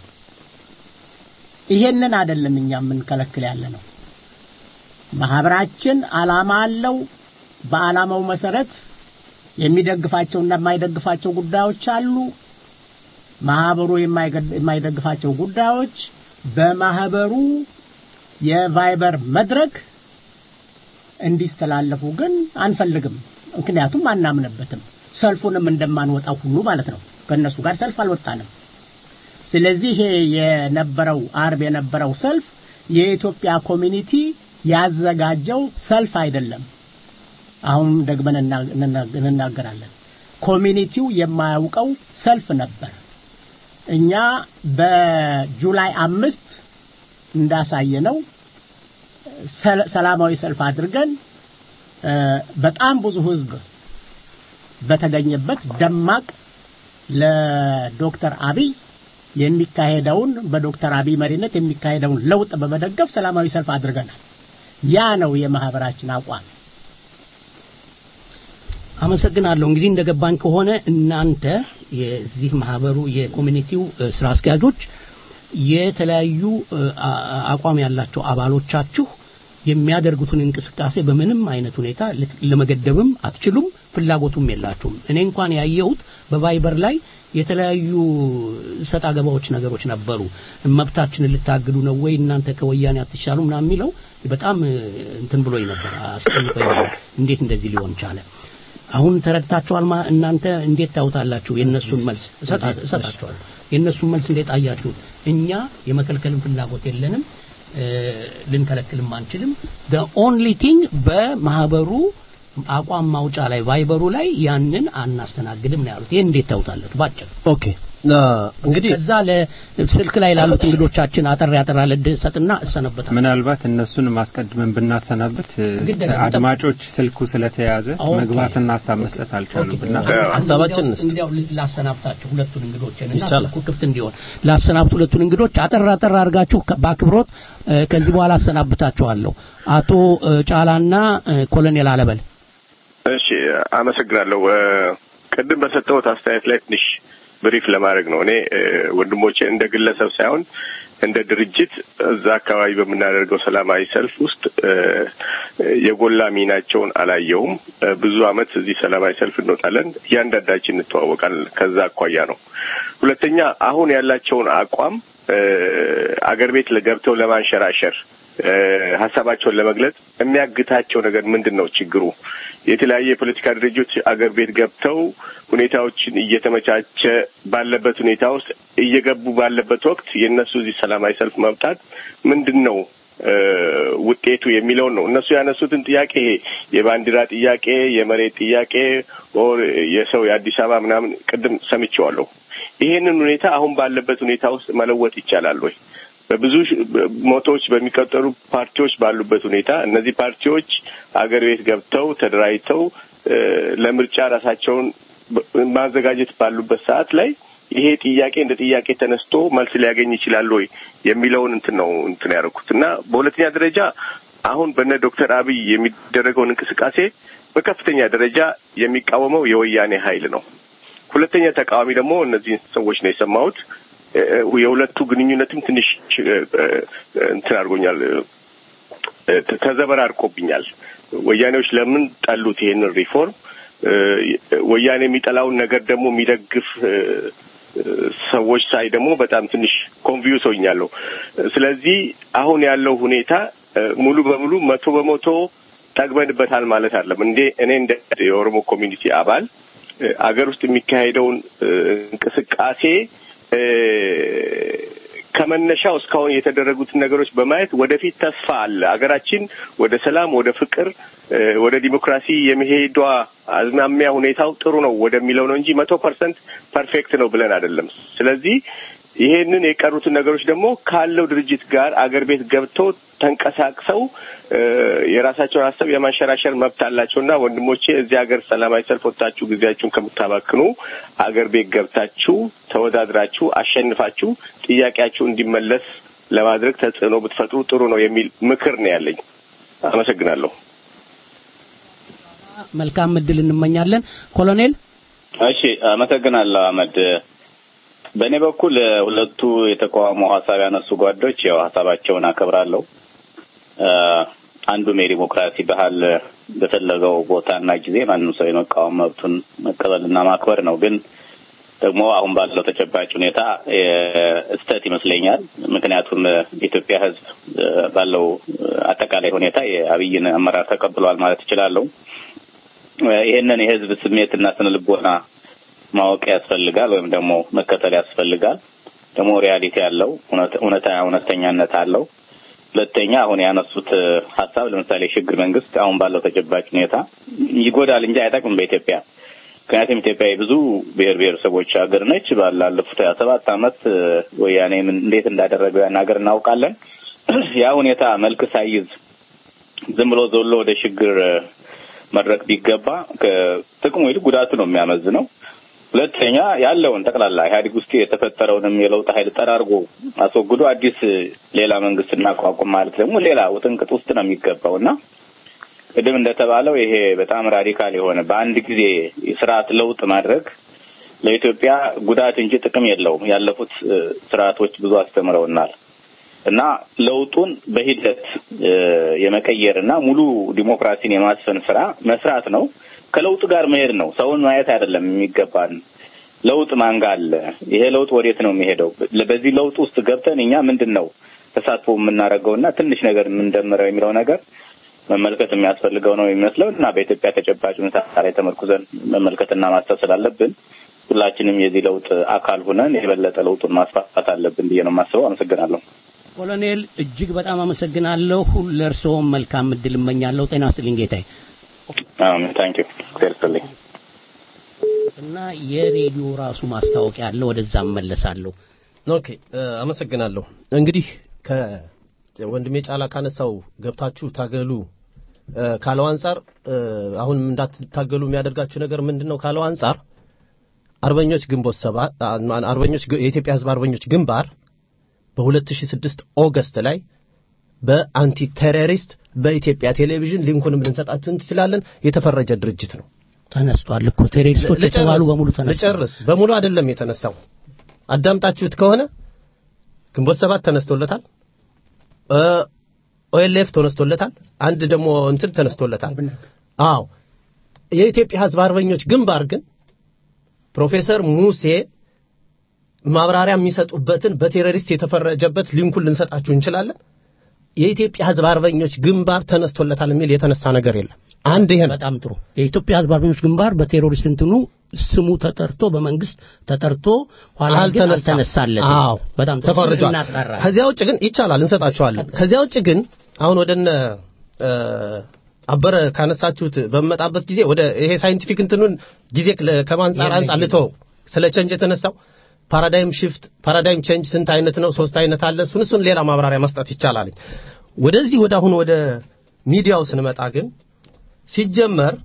ይሄንን አይደለም እኛ ምን ከለክል ያለ ነው ማህበራችን አላማ አለው በአላማው መሰረት የሚደግፋቸውና የማይደግፋቸው ጉዳዮች አሉ ማህበሩ የማይደግፋቸው ጉዳዮች በማህበሩ የቫይበር መድረክ እንዲስተላለፉ ግን አንፈልግም ምክንያቱም አናምንበትም ሰልፉንም እንደማንወጣው ሁሉ ማለት ነው ከነሱ ጋር ሰልፍ አልወጣንም ስለዚህ የነበረው አርብ የነበረው ሰልፍ የኢትዮጵያ ኮሚኒቲ ያዘጋጀው ሰልፍ አይደለም አሁን ደግመን እንናገራለን ኮሚኒቲው የማያውቀው ሰልፍ ነበር እኛ በጁላይ 5 እንዳሳየነው ሰላማዊ ሰልፍ አድርገን በጣም ብዙ ህዝብ በተገኘበት ደማቅ ለዶክተር አብይ የሚካሄደውን በዶክተር አብይ መሪነት የሚካሄደውን ለውጥ በመደገፍ ሰላማዊ ሰልፍ አድርገናል ያ ነው የማህበራችን አቋም አመሰግናለሁ እንግዲህ እንደገባኝ ከሆነ እናንተ የዚህ ማህበሩ የኮሚኒቲው ስራ አስኪያጆች የተለያዩ አቋም ያላቸው አባሎቻችሁ የሚያደርጉትን እንቅስቃሴ በምንም አይነት ሁኔታ ለመገደብም አትችሉም ፍላጎቱም የላችሁም እኔ እንኳን ያየሁት በቫይበር ላይ የተለያዩ ሰጣገባዎች ነገሮች ነበሩ መብታችንን ልታግዱ ነው ወይ እናንተ ከወያኔ አትሻሉም ና የሚለው በጣም እንትን ብሎኝ ነበር አስቀምጠኝ እንዴት እንደዚህ ሊሆን ቻለ አሁን ተረድታችኋል እናንተ እንዴት ታውታላችሁ የነሱን መልስ ሰጣችኋል የነሱን መልስ እንዴት አያችሁ እኛ የመከልከልን ፍላጎት የለንም ልንከለክልም አንችልም the only thing በማህበሩ አቋም ማውጫ ላይ ቫይበሩ ላይ ያንን አናስተናግድም ነው ያሉት ይሄ እንዴት ታውታላችሁ ባጭር ኦኬ እንግዲህ ከዛ ለስልክ ላይ ላሉት እንግዶቻችን አጠር ለድሰጥና እሰነበታለሁ ምናልባት እነሱን ማስቀድመን ብናሰናበት አድማጮች ስልኩ ስለተያዘ መግባትና ሐሳብ መስጠት አልቻሉምና ሐሳባችን እንዲያው ላሰናብታችሁ ሁለቱን እንግዶችንና ስልኩ ክፍት እንዲሆን ላሰናብቱ ሁለቱን እንግዶች አጠር አድርጋችሁ በአክብሮት ከዚህ በኋላ አሰናብታችኋለሁ አቶ ጫላና ኮሎኔል አለበል እሺ አመሰግናለሁ ቀደም በሰጠሁት አስተያየት ላይ ትንሽ ብሪፍ ለማድረግ ነው እኔ ወንድሞቼ እንደ ግለሰብ ሳይሆን እንደ ድርጅት እዛ አካባቢ በመናደርገው ሰላማዊ ሰልፍ ውስጥ የጎላ ሚናቸውን አላየውም ብዙ አመት እዚህ ሰላማዊ ሰልፍ እንወጣለን ያንዳንዳችን እንተዋወቃለን ከዛ አኳያ ነው ሁለተኛ አሁን ያላቸውን አቋም አገር ቤት ለገብተው ለማንሸራሸር ሐሳባቸውን ለመግለጽ የሚያግታቸው ነገር ምንድነው ችግሩ የተለያየ የፖለቲካ ድርጅቶች አገር ቤት ገብተው ሁኔታዎችን እየተመቻቸ ባለበት ሁኔታ ውስጥ እየገቡ ባለበት ወቅት የነሱ እዚህ ሰላማዊ ሰልፍ መምጣት ምንድነው ውጤቱ የሚለው ነው እነሱ ያነሱትን ጥያቄ የባንዲራ ጥያቄ የመሬት ጥያቄ ኦር የሰው የአዲስ አበባ ምናምን ቅድም ሰምቼዋለሁ ይሄንን ሁኔታ አሁን ባለበት ሁኔታ ውስጥ መለወጥ ይቻላል ወይ? በብዙ ሞቶች በሚቀጠሩ ፓርቲዎች ባሉበት ሁኔታ እነዚህ ፓርቲዎች አገር ቤት ገብተው ተደራጅተው ለምርጫ ራሳቸውን ማዘጋጀት ባሉበት ሰዓት ላይ ይሄ ጥያቄ እንደ ጥያቄ ተነስቶ መልስ ሊያገኝ ይችላል ወይ የሚለውን እንትን ያደረኩትና በሁለተኛ ደረጃ አሁን በነ ዶክተር አብይ የሚደረገውን እንቅስቃሴ በከፍተኛ ደረጃ የሚቃወመው የወያኔ ኃይል ነው። ሁለተኛ ተቃዋሚ ደግሞ እነዚህ ሰዎች ነው የሰማሁት። የሁለቱ ግንኙነትም ትንሽ እንትን አድርጎኛል፣ ተዘበራርቆብኛል። ወያኔዎች ለምን ጠሉት ይሄንን ሪፎርም? ወያኔ የሚጠላውን ነገር ደግሞ የሚደግፍ ሰዎች ሳይ ደግሞ በጣም ትንሽ ኮንፊውዝ ሆኛለሁ። ስለዚህ አሁን ያለው ሁኔታ ሙሉ በሙሉ 100% ጠግበንበታል ማለት አይደለም። እኔ እንደ የኦሮሞ ኮሚኒቲ አባል አገር ውስጥ የሚካሄደውን እንቅስቃሴ ከመነሻው እስካሁን የተደረጉትን ነገሮች በማየት ወደፊት ተስፋ አለ። አገራችን ወደ ሰላም፣ ወደ ፍቅር፣ ወደ ዲሞክራሲ የመሄዷ አዝማሚያ ሁኔታው ጥሩ ነው ወደሚለው ነው እንጂ 100% ፐርፌክት ነው ብለን አይደለም። ስለዚህ ይሄንን የቀሩትን ነገሮች ደግሞ ካለው ድርጅት ጋር አገር ቤት ገብተው ተንቀሳቅሰው የራሳቸውን ሀሳብ የማንሸራሸር መብት አላቸውና ወንድሞቼ እዚህ ሀገር ሰላማዊ ሰልፍ ወጣችሁ ጊዜያችሁን ከምታባክኑ አገር ቤት ገብታችሁ ተወዳድራችሁ አሸንፋችሁ ጥያቄያችሁ እንዲመለስ ለማድረግ ተጽዕኖ ብትፈጥሩ ጥሩ ነው የሚል ምክር ነው ያለኝ። አመሰግናለሁ። መልካም እድል እንመኛለን። ኮሎኔል። እሺ፣ አመሰግናለሁ አህመድ። በእኔ በኩል ሁለቱ የተቋሙ ሀሳብ ያነሱ ጓዶች ያው ሀሳባቸውን አከብራለሁ። አንዱም የዲሞክራሲ ባህል በተፈለገው ቦታና ጊዜ ማንም ሰው የመቃወም መብቱን መቀበልና ማክበር ነው። ግን ደግሞ አሁን ባለው ተጨባጭ ሁኔታ ስህተት ይመስለኛል። ምክንያቱም የኢትዮጵያ ሕዝብ ባለው አጠቃላይ ሁኔታ የአብይን አመራር ተቀብሏል ማለት እችላለሁ። ይሄንን የሕዝብ ስሜትና ስነልቦና ማወቅ ያስፈልጋል ወይም ደግሞ መከተል ያስፈልጋል። ደግሞ ሪያሊቲ ያለው እውነተኛነት አለው። ሁለተኛ አሁን ያነሱት ሀሳብ ለምሳሌ ሽግግር መንግስት አሁን ባለው ተጨባጭ ሁኔታ ይጎዳል እንጂ አይጠቅምም በኢትዮጵያ። ምክንያቱም ኢትዮጵያ የብዙ ብሔር ብሔረሰቦች ሀገር ነች። ባላለፉት 27 ዓመት ወያኔ እንዴት እንዳደረገው ያን ሀገር እናውቃለን። ያ ሁኔታ መልክ ሳይዝ ዝም ብሎ ዘሎ ወደ ሽግግር መድረክ ቢገባ ከጥቅሙ ይልቅ ጉዳቱ ነው የሚያመዝነው። ሁለተኛ ያለውን ጠቅላላ ኢህአዴግ ውስጥ የተፈጠረውንም የለውጥ ኃይል ጠራርጎ አስወግዶ አዲስ ሌላ መንግስት እናቋቁም ማለት ደግሞ ሌላ ውጥንቅጥ ውስጥ ነው የሚገባውና ቅድም እንደተባለው ይሄ በጣም ራዲካል የሆነ በአንድ ጊዜ ስርዓት ለውጥ ማድረግ ለኢትዮጵያ ጉዳት እንጂ ጥቅም የለውም። ያለፉት ስርዓቶች ብዙ አስተምረውናል እና ለውጡን በሂደት የመቀየርና ሙሉ ዲሞክራሲን የማስፈን ስራ መስራት ነው። ከለውጥ ጋር መሄድ ነው። ሰውን ማየት አይደለም የሚገባን። ለውጥ ማንጋለ ይሄ ለውጥ ወዴት ነው የሚሄደው? በዚህ ለውጥ ውስጥ ገብተን እኛ ምንድነው ተሳትፎ የምናደርገውና ትንሽ ነገር የምንደምረው የሚለው ነገር መመልከት የሚያስፈልገው ነው የሚመስለው እና በኢትዮጵያ ተጨባጭ ሁኔታ ላይ ተመርኩዘን መመልከትና ማስተዋል ስላለብን ሁላችንም የዚህ ለውጥ አካል ሆነን የበለጠ ለውጡን ማስፋፋት አለብን ብዬ ነው የማስበው። አመሰግናለሁ። ኮሎኔል እጅግ በጣም አመሰግናለሁ። ለእርስዎም መልካም እድል እመኛለሁ። ጤና ይስጥልኝ ጌታዬ። ታንክ ዩ ክሊርሊ እና የሬዲዮ ራሱ ማስታወቂያ አለ፣ ወደዛ መለሳለሁ። ኦኬ አመሰግናለሁ። እንግዲህ ከወንድሜ ጫላ ካነሳው ገብታችሁ ታገሉ ካለው አንፃር አሁን እንዳትታገሉ የሚያደርጋችሁ ነገር ምንድነው ካለው አንፃር አርበኞች ግንቦት 7 አርበኞች የኢትዮጵያ ሕዝብ አርበኞች ግንባር በ2006 ኦገስት ላይ በአንቲ ቴሮሪስት በኢትዮጵያ ቴሌቪዥን ሊንኩንም ልንሰጣችሁ እንችላለን የተፈረጀ ድርጅት ነው። ተነስቷል እኮ ቴሮሪስቶች የተባሉ በሙሉ ተነስተዋል። ለጨርስ በሙሉ አይደለም የተነሳው። አዳምጣችሁት ከሆነ ግንቦት 7 ተነስቶለታል፣ ኦኤልኤፍ ተነስቶለታል፣ አንድ ደግሞ እንትን ተነስቶለታል። አዎ የኢትዮጵያ ሕዝብ አርበኞች ግንባር ግን ፕሮፌሰር ሙሴ ማብራሪያ የሚሰጡበትን በቴሮሪስት የተፈረጀበት ሊንኩን ልንሰጣችሁ እንችላለን። የኢትዮጵያ ሕዝብ አርበኞች ግንባር ተነስቶለታል የሚል የተነሳ ነገር የለም። አንድ ይሄ በጣም ጥሩ። የኢትዮጵያ ሕዝብ አርበኞች ግንባር በቴሮሪስት እንትኑ ስሙ ተጠርቶ በመንግስት ተጠርቶ ኋላ አልተነሳለት። አዎ በጣም ተፈርጇል። ከዚያ ውጭ ግን ይቻላል እንሰጣችኋለን። ከዚያ ውጭ ግን አሁን ወደነ አበረ ካነሳችሁት በመጣበት ጊዜ ወደ ይሄ ሳይንቲፊክ እንትኑን ጊዜ ከማንጻር አንጻር ልተው ስለ ቸንጅ የተነሳው ፓራዳይም ቼንጅ ስንት አይነት ነው? 3 አይነት አለ። እሱን ሌላ ማብራሪያ መስጠት ይቻላል። ወደዚህ አሁን ወደ ሚዲያው ስንመጣ ግን ሲጀመር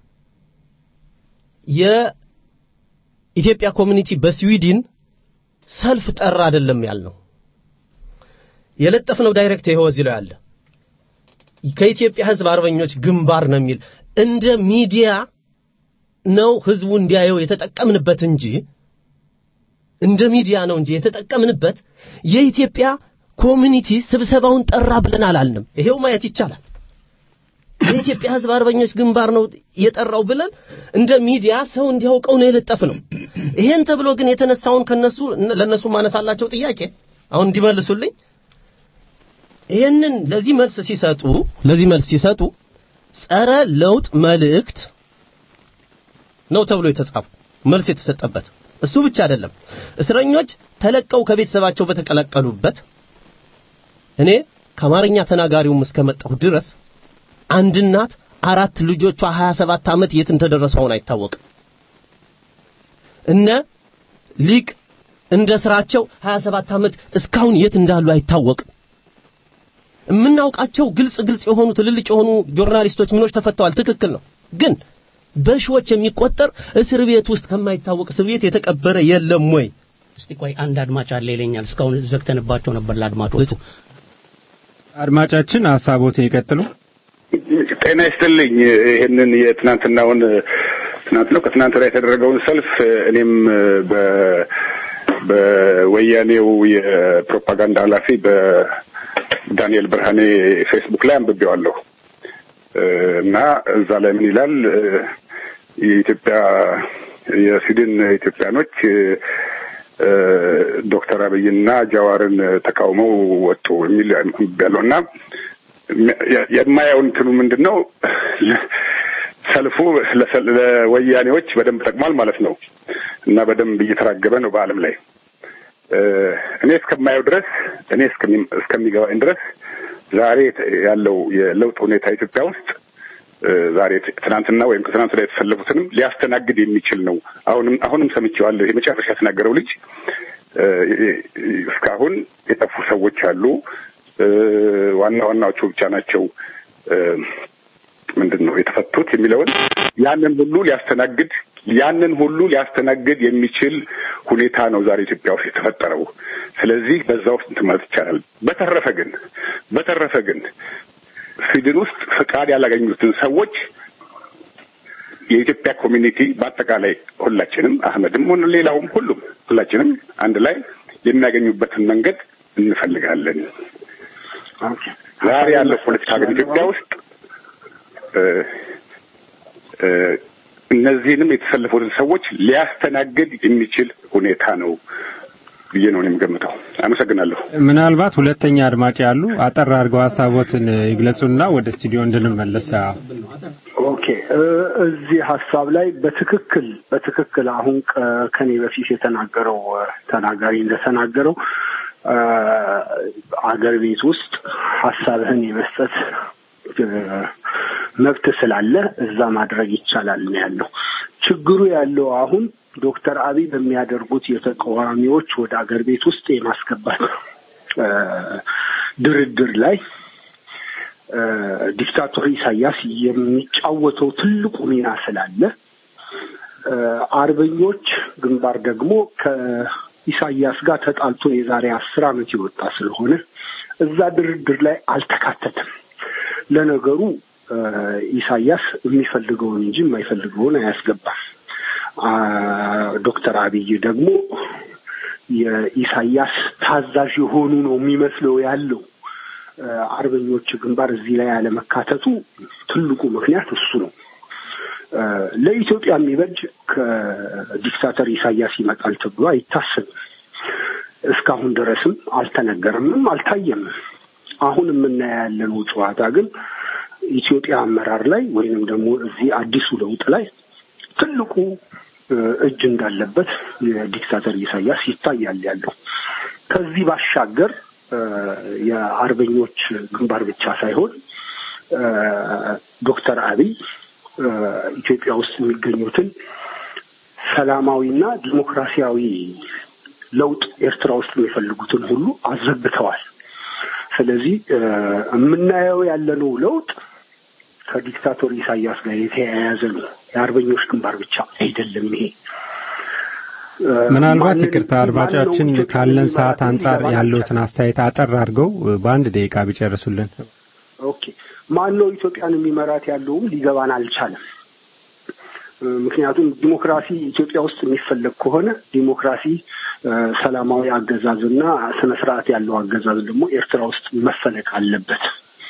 የኢትዮጵያ ኮሚኒቲ በስዊድን ሰልፍ ጠራ አይደለም ያልነው። የለጠፍነው ዳይሬክት ይሄው እዚህ ላይ አለ። ከኢትዮጵያ ህዝብ አርበኞች ግንባር ነው የሚል እንደ ሚዲያ ነው ህዝቡ እንዲያየው የተጠቀምንበት እንጂ እንደ ሚዲያ ነው እንጂ የተጠቀምንበት የኢትዮጵያ ኮሚኒቲ ስብሰባውን ጠራ ብለን አላልንም። ይሄው ማየት ይቻላል። የኢትዮጵያ ህዝብ አርበኞች ግንባር ነው የጠራው ብለን እንደ ሚዲያ ሰው እንዲያውቀው ነው የለጠፍነው። ይሄን ተብሎ ግን የተነሳውን ለነሱ ማነሳላቸው ጥያቄ አሁን እንዲመልሱልኝ ይሄንን ለዚህ መልስ ሲሰጡ ጸረ ለውጥ መልእክት ነው ተብሎ የተጻፈ መልስ የተሰጠበት እሱ ብቻ አይደለም። እስረኞች ተለቀው ከቤተሰባቸው በተቀላቀሉበት እኔ ከአማርኛ ተናጋሪውም እስከመጣሁ ድረስ አንድ እናት 4 ልጆቿ 27 ዓመት የት እንደደረሱ አሁን አይታወቅም። እነ ሊቅ እንደ ስራቸው 27 ዓመት እስካሁን የት እንዳሉ አይታወቅም። የምናውቃቸው ግልጽ የሆኑ ትልልቅ የሆኑ ጆርናሊስቶች ምኖች ተፈተዋል። ትክክል ነው። ግን በሺዎች የሚቆጠር እስር ቤት ውስጥ ከማይታወቅ እስር ቤት የተቀበረ የለም ወይ? እስቲ ቆይ አንድ አድማጭ አለ ይለኛል። እስካሁን ዘግተንባቸው ነበር ለአድማጮቹ። አድማጫችን ሐሳቦትን ይቀጥሉ። ጤና ይስጥልኝ። ይሄንን የትናንትናውን ከትናንት ላይ የተደረገውን ሰልፍ እኔም በወያኔው የፕሮፓጋንዳ ኃላፊ በዳንኤል ብርሃኔ ፌስቡክ ላይ አንብቤዋለሁ እና እዛ ላይ ምን ይላል? የኢትዮጵያ የስዊድን ኢትዮጵያኖች ዶክተር አብይና ጃዋርን ተቃውመው ወጡ የሚል ያለውና የማያውን እንትኑ ምንድነው? ሰልፉ ለወያኔዎች በደንብ ተጠቅሟል ማለት ነው እና በደንብ እየተራገበ ነው በአለም ላይ። እኔ እስከማየው ድረስ እስከሚገባኝ ድረስ ዛሬ ያለው የለውጥ ሁኔታ ኢትዮጵያ ውስጥ ዛሬ ትናንትና ወይም ከትናንት ላይ የተሰለፉትንም ሊያስተናግድ የሚችል ነው። አሁንም ሰምቼዋለሁ። የመጨረሻ የተናገረው ልጅ እስካሁን የጠፉ ሰዎች አሉ፣ ዋናዎቹ ብቻ ናቸው ምንድነው የተፈቱት የሚለውን ያንን ሁሉ ሊያስተናግድ የሚችል ሁኔታ ነው ዛሬ ኢትዮጵያ ውስጥ የተፈጠረው። ስለዚህ በዛ ውስጥ ማለት ይቻላል። በተረፈ ግን ስዊድን ውስጥ ፍቃድ ያላገኙትን ሰዎች የኢትዮጵያ ኮሚኒቲ በአጠቃላይ ሁላችንም አህመድም ሆነ ሌላውም ሁላችንም አንድ ላይ የሚያገኙበትን መንገድ እንፈልጋለን። ዛሬ ያለው ፖለቲካ ግን ኢትዮጵያ ውስጥ እነዚህንም የተሰለፉትን ሰዎች ሊያስተናግድ የሚችል ሁኔታ ነው ብዬ ነው የምገምተው። አመሰግናለሁ። ምናልባት ሁለተኛ አድማጭ ያሉ አጠር አድርገው ሐሳቦትን ይግለጹና ወደ ስቱዲዮ እንድንመለስ። ኦኬ፣ እዚህ ሐሳብ ላይ በትክክል አሁን ከኔ በፊት የተናገረው ተናጋሪ እንደተናገረው አገር ቤት ውስጥ ሐሳብህን የመስጠት መብት ስላለ እዛ ማድረግ ይቻላል ነው ያለው። ችግሩ ያለው አሁን ዶክተር አብይ በሚያደርጉት የተቃዋሚዎች ወደ አገር ቤት ውስጥ የማስገባት ድርድር ላይ ዲክታቶር ኢሳያስ የሚጫወተው ትልቁ ሚና ስላለ አርበኞች ግንባር ደግሞ ከኢሳያስ ጋር ተጣልቶ የዛሬ 10 ዓመት ይወጣ ስለሆነ እዛ ድርድር ላይ አልተካተተም። ለነገሩ ኢሳያስ የሚፈልገውን እንጂ የማይፈልገውን አያስገባም። ዶክተር አብይ ደግሞ የኢሳያስ ታዛዥ የሆኑ ነው የሚመስለው ያለው። አርበኞች ግንባር እዚህ ላይ ያለ መካተቱ ትልቁ ምክንያት እሱ ነው። ለኢትዮጵያ የሚበጅ ከዲክታተር ኢሳያስ ይመጣል ተብሎ አይታሰብም። እስካሁን ድረስም አልተነገረምም አልታየም። አሁን የምናያለን ጨዋታ ግን ኢትዮጵያ አመራር ላይ ወይንም ደግሞ እዚህ አዲሱ ለውጥ ላይ ትልቁ እጅ እንዳለበት የዲክታተር ኢሳያስ ይታያል ያለው። ከዚህ ባሻገር የአርበኞች ግንባር ብቻ ሳይሆን ዶክተር አብይ ኢትዮጵያ ውስጥ የሚገኙትን ሰላማዊና ዲሞክራሲያዊ ለውጥ ኤርትራ ውስጥ የሚፈልጉትን ሁሉ አዘግተዋል። ስለዚህ የምናየው ያለነው ለውጥ ከዲክታቶር ኢሳያስ ጋር የተያያዘ ነው። የአርበኞች ግንባር ብቻ አይደለም ይሄ። ምናልባት ይቅርታ አድማጫችን ካለን ሰዓት አንጻር ያለውትን አስተያየት አጠር አድርገው በአንድ ደቂቃ ቢጨርሱልን። ኦኬ። ማን ነው ኢትዮጵያን የሚመራት ያለውም ሊገባን አልቻለም። ምክንያቱም ዲሞክራሲ ኢትዮጵያ ውስጥ የሚፈለግ ከሆነ ዲሞክራሲ ሰላማዊ አገዛዝና ስነ ስርዓት ያለው አገዛዝ ደግሞ ኤርትራ ውስጥ መፈለግ አለበት።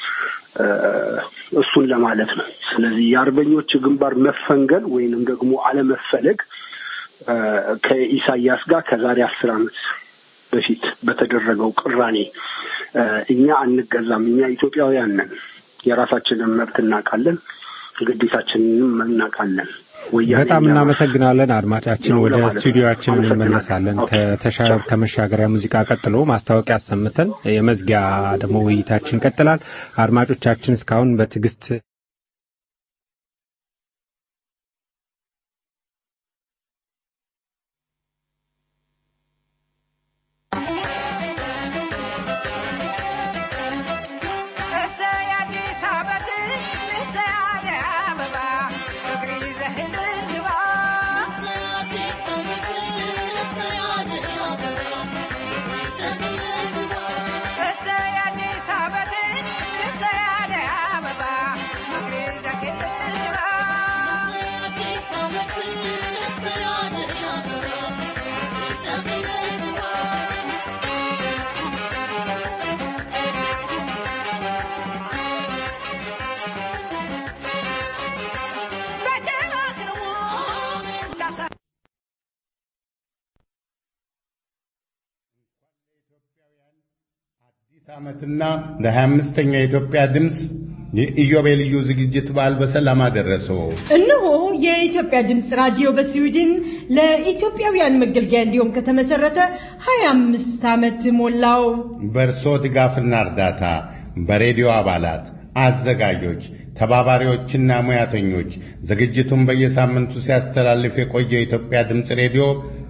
እሱን ለማለት ነው። ስለዚህ የአርበኞች ግንባር መፈንገል ወይንም ደግሞ አለመፈለግ ከኢሳያስ ጋር ከዛሬ 10 ዓመት በፊት በተደረገው ቅራኔ እኛ አንገዛም፣ እኛ ኢትዮጵያውያን ነን፣ የራሳችንን መብት እናውቃለን፣ ግዴታችንንም እናውቃለን። በጣም እናመሰግናለን። አድማጫችን ወደ ስቱዲዮአችን እንመለሳለን። ከመሻገሪያ ሙዚቃ ቀጥሎ ማስታወቂያ አሰምተን የመዝጊያ ደግሞ ውይይታችን ይቀጥላል። አድማጮቻችን እስካሁን በትዕግስት ዓመትና ለ25ኛ የኢትዮጵያ ድምጽ የኢዮቤልዩ ዝግጅት በዓል በሰላም አደረሰው። እነሆ የኢትዮጵያ ድምጽ ራዲዮ በስዊድን ለኢትዮጵያውያን መገልገያ እንዲሆን ከተመሰረተ 25 ዓመት ሞላው። በርሶ ድጋፍና እርዳታ በሬዲዮ አባላት፣ አዘጋጆች፣ ተባባሪዎችና ሙያተኞች ዝግጅቱን በየሳምንቱ ሲያስተላልፍ የቆየው የኢትዮጵያ ድምጽ ሬዲዮ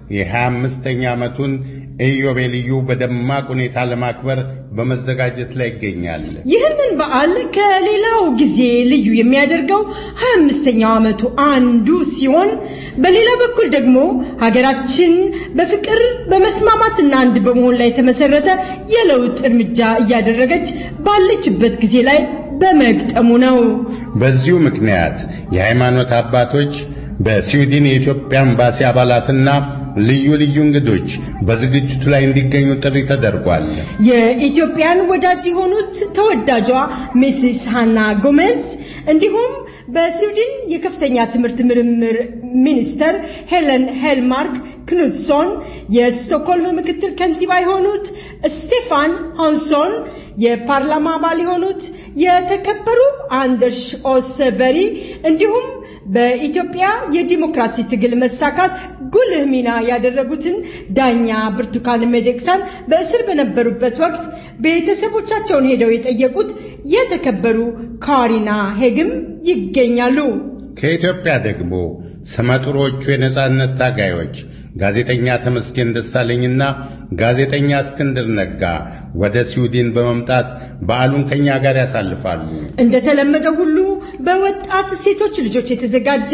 የ25ኛ ዓመቱን ኢዮቤልዩ በደማቅ ሁኔታ ለማክበር በመዘጋጀት ላይ ይገኛል። ይህንን በዓል ከሌላው ጊዜ ልዩ የሚያደርገው 25ኛው ዓመቱ አንዱ ሲሆን በሌላ በኩል ደግሞ ሀገራችን በፍቅር በመስማማትና አንድ በመሆን ላይ የተመሰረተ የለውጥ እርምጃ እያደረገች ባለችበት ጊዜ ላይ በመግጠሙ ነው። በዚሁ ምክንያት የሃይማኖት አባቶች በስዊድን የኢትዮጵያ ኤምባሲ አባላትና ልዩ ልዩ እንግዶች በዝግጅቱ ላይ እንዲገኙ ጥሪ ተደርጓል። የኢትዮጵያን ወዳጅ የሆኑት ተወዳጇ ሚስስ ሃና ጎሜዝ እንዲሁም በስዊድን የከፍተኛ ትምህርት ምርምር ሚኒስተር ሄለን ሄልማርክ ክኑትሶን፣ የስቶክሆልም ምክትል ከንቲባ የሆኑት ስቴፋን ሃንሶን፣ የፓርላማ አባል የሆኑት የተከበሩ አንደርስ ኦሰበሪ እንዲሁም በኢትዮጵያ የዲሞክራሲ ትግል መሳካት ጉልህ ሚና ያደረጉትን ዳኛ ብርቱካን ሚደቅሳን በእስር በነበሩበት ወቅት ቤተሰቦቻቸውን ሄደው የጠየቁት የተከበሩ ካሪና ሄግም ይገኛሉ። ከኢትዮጵያ ደግሞ ስመጥሮቹ የነጻነት ታጋዮች ጋዜጠኛ ተመስገን ደሳለኝና ጋዜጠኛ እስክንድር ነጋ ወደ ስዊድን በመምጣት በዓሉን ከኛ ጋር ያሳልፋሉ። እንደተለመደው ሁሉ በወጣት ሴቶች ልጆች የተዘጋጀ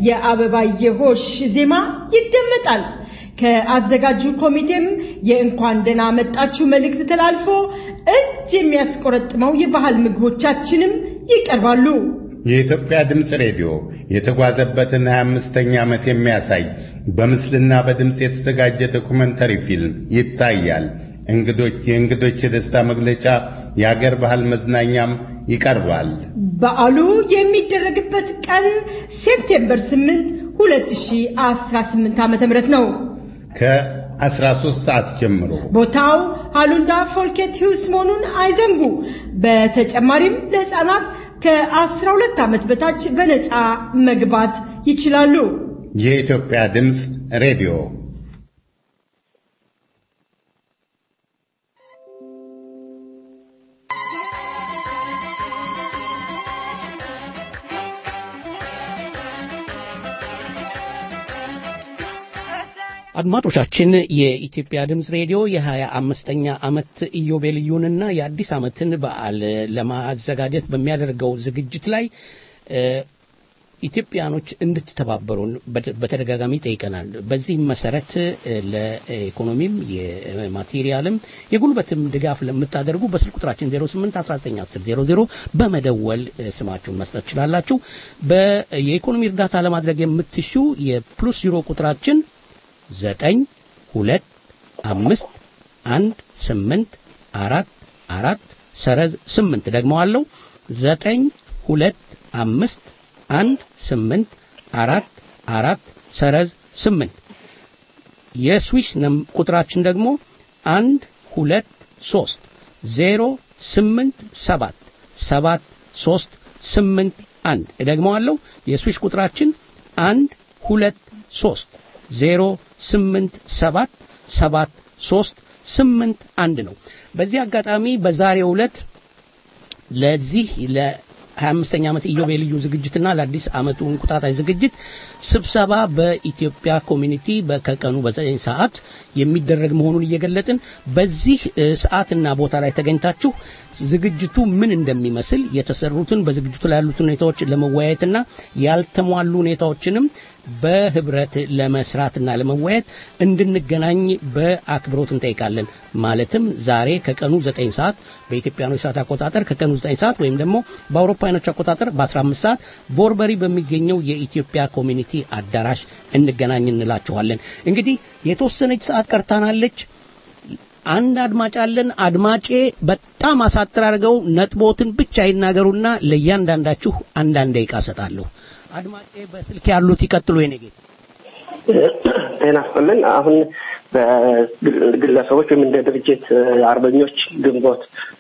የአበባየሆሽ ዜማ ይደመጣል። ከአዘጋጁ ኮሚቴም የእንኳን ደህና መጣችሁ መልእክት ተላልፎ እጅ የሚያስቆረጥመው የባህል ምግቦቻችንም ይቀርባሉ። የኢትዮጵያ ድምጽ ሬዲዮ የተጓዘበትን 25ኛ ዓመት የሚያሳይ በምስልና በድምጽ የተዘጋጀ ዶኩመንተሪ ፊልም ይታያል። የእንግዶች የደስታ መግለጫ፣ የአገር ባህል መዝናኛም ይቀርባል። በዓሉ የሚደረግበት ቀን ሴፕቴምበር 8 2018 ዓ.ም ነው። ከ13 ሰዓት ጀምሮ ቦታው ሃሉንዳ ፎልኬት ሂውስ መሆኑን አይዘንጉ። በተጨማሪም ለሕፃናት ከ12 ዓመት በታች በነፃ መግባት ይችላሉ። የኢትዮጵያ ድምጽ ሬዲዮ አድማጮቻችን የኢትዮጵያ ድምጽ ሬዲዮ የ25ኛ ዓመት ኢዮቤልዩንና የአዲስ ዓመትን በዓል ለማዘጋጀት በሚያደርገው ዝግጅት ላይ ኢትዮጵያኖች እንድትተባበሩን በተደጋጋሚ ጠይቀናል። በዚህ መሰረት ለኢኮኖሚም የማቴሪያልም የጉልበትም ድጋፍ ለምታደርጉ በስልክ ቁጥራችን 08191000 በመደወል ስማችሁን መስጠት ትችላላችሁ። የኢኮኖሚ እርዳታ ለማድረግ የምትሹ የፕሉስ 0 ቁጥራችን 9251844 ደግሞ አለው 9251844 የስዊስ ቁጥራችን ደግሞ 1230877381 ደግሞ አለው የስዊስ ቁጥራችን 1230877381 ነው። በዚህ አጋጣሚ በዛሬው ዕለት ለዚህ ለ25ኛ ዓመት ኢዮቤልዩ ዝግጅትና ለአዲስ ዓመቱ እንቁጣጣሽ ዝግጅት ስብሰባ በኢትዮጵያ ኮሚኒቲ ከቀኑ በ9 ሰዓት የሚደረግ መሆኑን እየገለጥን በዚህ ሰዓትና ቦታ ላይ ተገኝታችሁ ዝግጅቱ ምን እንደሚመስል የተሰሩትን በዝግጅቱ ላይ ያሉትን ሁኔታዎች ለመወያየትና ያልተሟሉ ሁኔታዎችንም በህብረት ለመስራትና ለመወያየት እንድንገናኝ በአክብሮት እንጠይቃለን። ማለትም ዛሬ ከቀኑ 9 ሰዓት በኢትዮጵያኖች ሰዓት አቆጣጠር ከቀኑ 9 ሰዓት ወይም ደግሞ በአውሮፓውያኖች አቆጣጠር በ15 ሰዓት ቦርበሪ በሚገኘው የኢትዮጵያ ኮሚኒቲ አዳራሽ እንገናኝ እንላችኋለን። እንግዲህ የተወሰነች ሰዓት ቀርታናለች። አንድ አድማጭ አለን። አድማጬ በጣም አሳጥር አድርገው ነጥቦትን ብቻ ይናገሩና ለእያንዳንዳችሁ አንዳንድ ደቂቃ ሰጣለሁ። አድማጬ በስልክ ያሉት ይቀጥሉ። የኔ ጌታ ጤና ይስጥልን። አሁን በግለሰቦች ወይም እንደ ድርጅት አርበኞች ግንቦት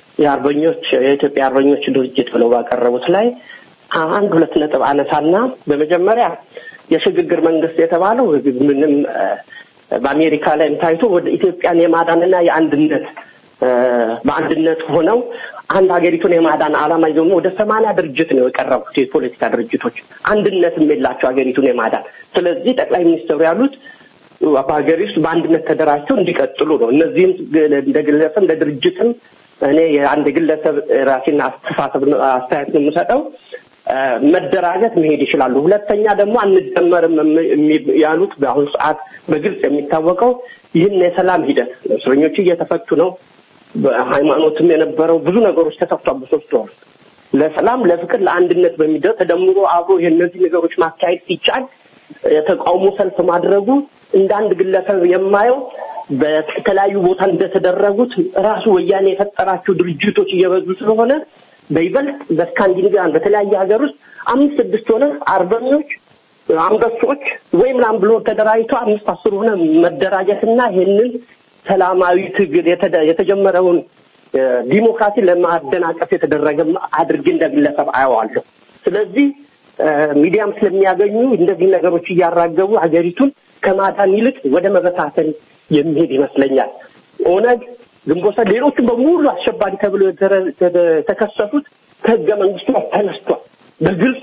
የኢትዮጵያ አርበኞች ድርጅት ብለው ባቀረቡት ላይ አንድ ሁለት ነጥብ አነሳና በመጀመሪያ የሽግግር መንግስት የተባለው ምንም በአሜሪካ ላይ ታይቶ ወደ ኢትዮጵያን የማዳንና የአንድነት በአንድነት ሆነው አንድ ሀገሪቱን የማዳን ዓላማ ይዘው ወደ 80 ድርጅት ነው የቀረቡት የፖለቲካ ድርጅቶች አንድነትም የላቸው ሀገሪቱን የማዳን። ስለዚህ ጠቅላይ ሚኒስትሩ ያሉት በሀገሪቱ ውስጥ በአንድነት ተደራጅተው እንዲቀጥሉ ነው። እነዚህም እንደ ግለሰብ እንደ ድርጅትም እኔ የአንድ ግለሰብ ራሴን አስተያየት ነው የምሰጠው። መደራጀት መሄድ ይችላሉ። ሁለተኛ ደግሞ አንደመርም ያሉት በአሁኑ ሰዓት በግልጽ የሚታወቀው ይህን የሰላም ሂደት እስረኞች እየተፈቱ ነው። በሃይማኖትም የነበረው ብዙ ነገሮች ተፈቷል። በሶስት ወር ለሰላም ለፍቅር ለአንድነት በሚደረግ ተደምሮ አብሮ የእነዚህ ነገሮች ማካሄድ ሲቻል የተቃውሞ ሰልፍ ማድረጉ እንደ አንድ ግለሰብ የማየው በተለያዩ ቦታ እንደተደረጉት ራሱ ወያኔ የፈጠራቸው ድርጅቶች እየበዙ ስለሆነ በይበልጥ በስካንዲኔቪያን በተለያየ ሀገር ውስጥ 5-6 ሆነ አርበኞች አንበሶች ወይም ላምብሎ ተደራጅተው 5-10 ሆነ መደራጀትና ይሄንን ሰላማዊ ትግል የተጀመረውን ዲሞክራሲ ለማደናቀፍ የተደረገ አድርጌ እንደግለሰብ አየዋለሁ። ስለዚህ ሚዲያም ስለሚያገኙ እንደዚህ ነገሮች እያራገቡ ሀገሪቱን ከማዳን ይልቅ ወደ መበታተን የሚሄድ ይመስለኛል። ኦነግ ግንቦት ሌሎቹ በሙሉ አሸባሪ ተብለው ተከሰሱት ከህገ መንግስቱ ተነስቷል። በግልጽ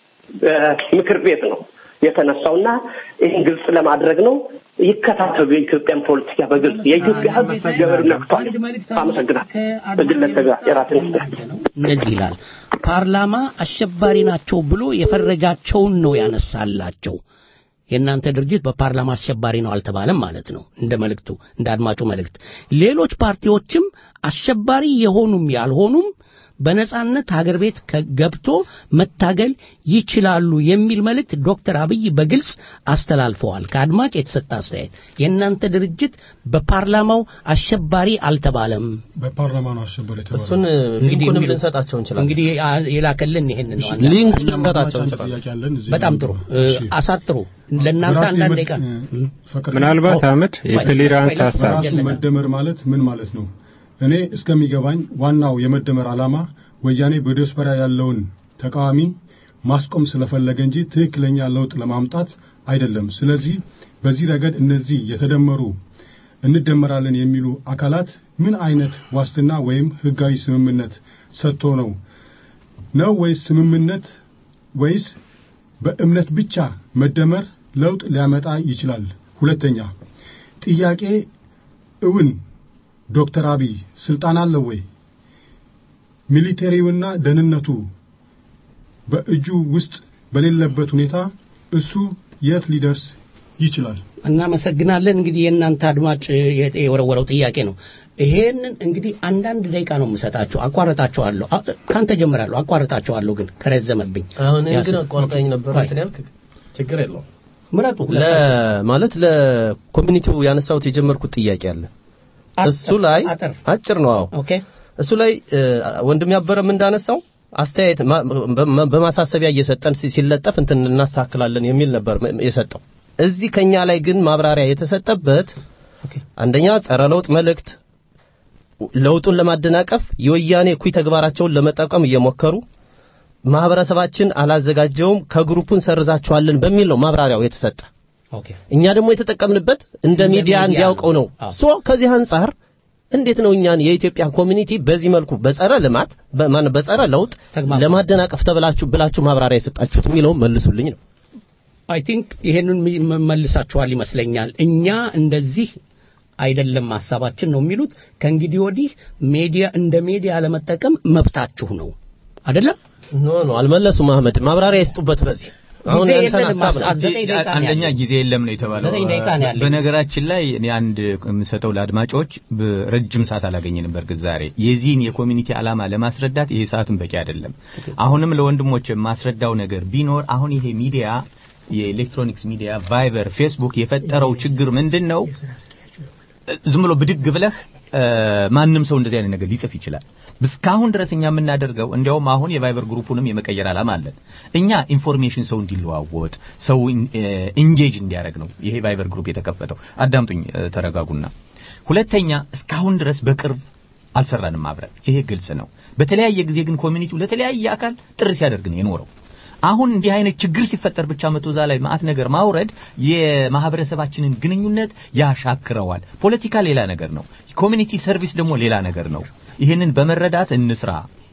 ምክር ቤት ነው የተነሳውና ይህን ግልጽ ለማድረግ ነው። ይከታተሉ የኢትዮጵያን ፖለቲካ በግልጽ የኢትዮጵያ ህዝብ ገበር ነክቷል። አመሰግናለሁ። በግለሰብ የራስን እንደዚህ ይላል። ፓርላማ አሸባሪ ናቸው ብሎ የፈረጃቸውን ነው ያነሳላቸው። የእናንተ ድርጅት በፓርላማ አሸባሪ ነው አልተባለም ማለት ነው። እንደ መልእክቱ እንደ አድማጩ መልእክት ሌሎች ፓርቲዎችም አሸባሪ የሆኑም ያልሆኑም በነጻነት ሀገር ቤት ገብቶ መታገል ይችላሉ የሚል መልእክት ዶክተር አብይ በግልጽ አስተላልፈዋል። ከአድማጭ የተሰጠ አስተያየት የእናንተ ድርጅት በፓርላማው አሸባሪ አልተባለም። በፓርላማ ነው አሸባሪ ተባለ። እሱን ሊንኩንም ልንሰጣቸው እንችላለን። እንግዲህ የላከልን ይሄንን ነው። ሊንክ ልንሰጣቸው እንችላለን። በጣም ጥሩ አሳጥሩ። ለእናንተ አንዳንድ ደቂቃ ምናልባት አህመድ የክሊራንስ ሐሳብ መደመር ማለት ምን ማለት ነው? እኔ እስከሚገባኝ ዋናው የመደመር ዓላማ ወያኔ በዲያስፖራ ያለውን ተቃዋሚ ማስቆም ስለፈለገ እንጂ ትክክለኛ ለውጥ ለማምጣት አይደለም። ስለዚህ በዚህ ረገድ እነዚህ የተደመሩ እንደመራለን የሚሉ አካላት ምን አይነት ዋስትና ወይም ህጋዊ ስምምነት ሰጥቶ ነው ወይስ ስምምነት ወይስ በእምነት ብቻ መደመር ለውጥ ሊያመጣ ይችላል ሁለተኛ ጥያቄ እውን ዶክተር አብይ ስልጣን አለው ወይ? ሚሊተሪውና ደህንነቱ በእጁ ውስጥ በሌለበት ሁኔታ እሱ የት ሊደርስ ይችላል? እናመሰግናለን። እንግዲህ የእናንተ አድማጭ የወረወረው ጥያቄ ነው። ይሄንን እንግዲህ አንዳንድ ደቂቃ ነው የምሰጣቸው። አቋርጣቸዋለሁ። ካንተ ጀምራለሁ። አቋርጣቸዋለሁ ግን ከረዘመብኝ። አሁን ግን አቋርጠኝ ነበር እንትን ችግር የለውም። ምረጡ። ማለት ለኮሚኒቲው ያነሳውት የጀመርኩት ጥያቄ አለ። እሱ ላይ አጭር ነው። ኦኬ እሱ ላይ ወንድም ያበረም እንዳነሳው አስተያየት በማሳሰቢያ እየሰጠን ሲለጠፍ እንትን እናስተካክላለን የሚል ነበር የሰጠው። እዚህ ከኛ ላይ ግን ማብራሪያ የተሰጠበት አንደኛ ጸረ ለውጥ መልእክት ለውጡን ለማደናቀፍ የወያኔ ኩይ ተግባራቸውን ለመጠቀም እየሞከሩ ማህበረሰባችን አላዘጋጀውም ከግሩፑን ሰርዛቸዋለን በሚል ነው ማብራሪያው የተሰጠ። እኛ ደግሞ የተጠቀምንበት እንደ ሚዲያ እንዲያውቀው ነው። ከዚህ አንፃር እንዴት ነው እኛን የኢትዮጵያ ኮሚኒቲ በዚህ መልኩ በጸረ ልማት በጸረ ለውጥ ለማደናቀፍ ብላችሁ ማብራሪያ የሰጣችሁት የሚለው መልሱልኝ ነው። አይ ቲንክ ይሄንን መልሳችኋል ይመስለኛል። እኛ እንደዚህ አይደለም ሐሳባችን ነው የሚሉት። ከእንግዲህ ወዲህ ሚዲያ እንደ ሚዲያ ለመጠቀም መብታችሁ ነው አይደለም? ኖ አልመለሱም። አህመድ ማብራሪያ ይስጡበት በዚህ አሁን አንደኛ ጊዜ የለም ነው የተባለው። በነገራችን ላይ እኔ አንድ የምሰጠው ለአድማጮች ረጅም ሰዓት አላገኘንም። በርግጥ ዛሬ የዚህን የኮሚኒቲ ዓላማ ለማስረዳት ይሄ ሰዓትም በቂ አይደለም። አሁንም ለወንድሞች ማስረዳው ነገር ቢኖር አሁን ይሄ ሚዲያ የኤሌክትሮኒክስ ሚዲያ ቫይበር፣ ፌስቡክ የፈጠረው ችግር ምንድነው? ዝም ብሎ ብድግ ብለህ ማንንም ሰው እንደዚህ አይነት ነገር ሊጽፍ ይችላል። እስካሁን ድረስ እኛ የምናደርገው እንዲያውም አሁን የቫይበር ግሩፑንም የመቀየር ዓላማ አለን። እኛ ኢንፎርሜሽን ሰው እንዲለዋወጥ ሰው ኢንጌጅ እንዲያደርግ ነው ይሄ ቫይበር ግሩፕ የተከፈተው። አዳምጡኝ፣ ተረጋጉና። ሁለተኛ እስካሁን ድረስ በቅርብ አልሰራንም አብረን፣ ይሄ ግልጽ ነው። በተለያየ ጊዜ ግን ኮሚኒቲው ለተለያየ አካል ጥሪ ሲያደርግ ነው የኖረው። አሁን እንዲህ አይነት ችግር ሲፈጠር ብቻ መቶዛ ላይ ማአት ነገር ማውረድ የማህበረሰባችንን ግንኙነት ያሻክረዋል። ፖለቲካ ሌላ ነገር ነው፣ ኮሚኒቲ ሰርቪስ ደግሞ ሌላ ነገር ነው። ይሄንን በመረዳት እንስራ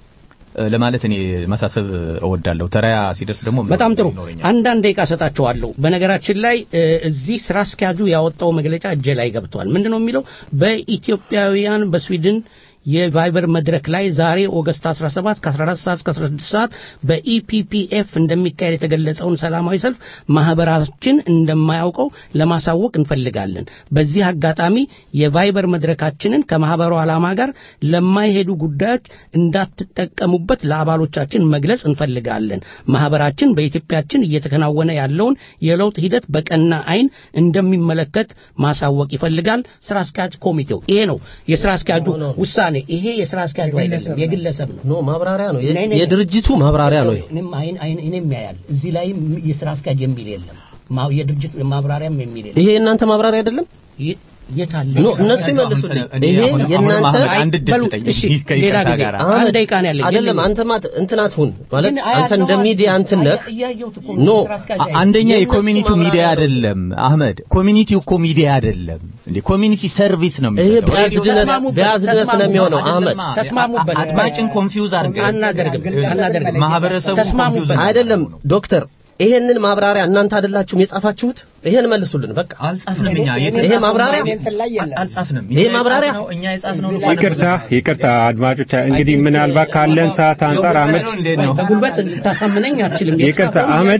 ለማለት እኔ ማሳሰብ እወዳለሁ። ተራያ ሲደርስ ደግሞ በጣም ጥሩ አንዳንድ ደቂቃ ሰጣቸዋለሁ። በነገራችን ላይ እዚህ ስራ አስኪያጁ ያወጣው መግለጫ እጄ ላይ ገብቷል። ምንድነው የሚለው? በኢትዮጵያውያን በስዊድን የቫይበር መድረክ ላይ ዛሬ ኦገስት 17 ከ14 ሰዓት እስከ 16 ሰዓት በኢፒፒኤፍ እንደሚካሄድ የተገለጸውን ሰላማዊ ሰልፍ ማህበራችን እንደማያውቀው ለማሳወቅ እንፈልጋለን። በዚህ አጋጣሚ የቫይበር መድረካችንን ከማህበሩ ዓላማ ጋር ለማይሄዱ ጉዳዮች እንዳትጠቀሙበት ለአባሎቻችን መግለጽ እንፈልጋለን። ማህበራችን በኢትዮጵያችን እየተከናወነ ያለውን የለውጥ ሂደት በቀና አይን እንደሚመለከት ማሳወቅ ይፈልጋል ስራ አስኪያጅ ኮሚቴው። ይሄ ነው የስራ አስኪያጁ ውሳኔ። ይሄ የስራ አስኪያጁ አይደለም፣ የግለሰብ ነው። ኖ ማብራሪያ ነው፣ የድርጅቱ ማብራሪያ ነው። እኔም ያያል እዚህ ላይ የስራ አስኪያጅ የሚል የለም፣ የድርጅቱ ማብራሪያም የሚል የለም። ይሄ የእናንተ ማብራሪያ አይደለም? የታለ? ኖ እነሱ ይመልሱልኝ። ይሄ የእናንተ አንድ ድፍጠኝ ሌላ ጊዜ አንድ ደቂቃ ነው ያለኝ። አይደለም አንተ እንትናት ሁን ማለት አንተ እንደ ሚዲያ እንትን ነህ። ኖ አንደኛ የኮሚኒቲው ሚዲያ አይደለም አህመድ፣ ኮሚኒቲው እኮ ሚዲያ አይደለም እንዴ፣ ኮሚኒቲ ሰርቪስ ነው የሚሰጠው። ቢያዝድነስ ነው የሚሆነው። አህመድ ተስማሙበት። አድማጭን ኮንፊውዝ አድርገህ አናደርግም። ማህበረሰቡ ተስማሙበት አይደለም ዶክተር ይሄንን ማብራሪያ እናንተ አይደላችሁም የጻፋችሁት? ይሄን መልሱልን። በቃ አልጻፍንም እኛ። ይሄ ማብራሪያ አልጻፍንም። ይሄ ማብራሪያ እኛ የጻፍነው ይቅርታ አድማጮች፣ እንግዲህ ምናልባት ካለን ሰዓት አንፃር አህመድ በጉልበት ልታሳምነኝ አትችልም። ይቅርታ አህመድ፣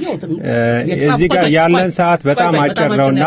እዚህ ጋር ያለን ሰዓት በጣም አጭር ነውና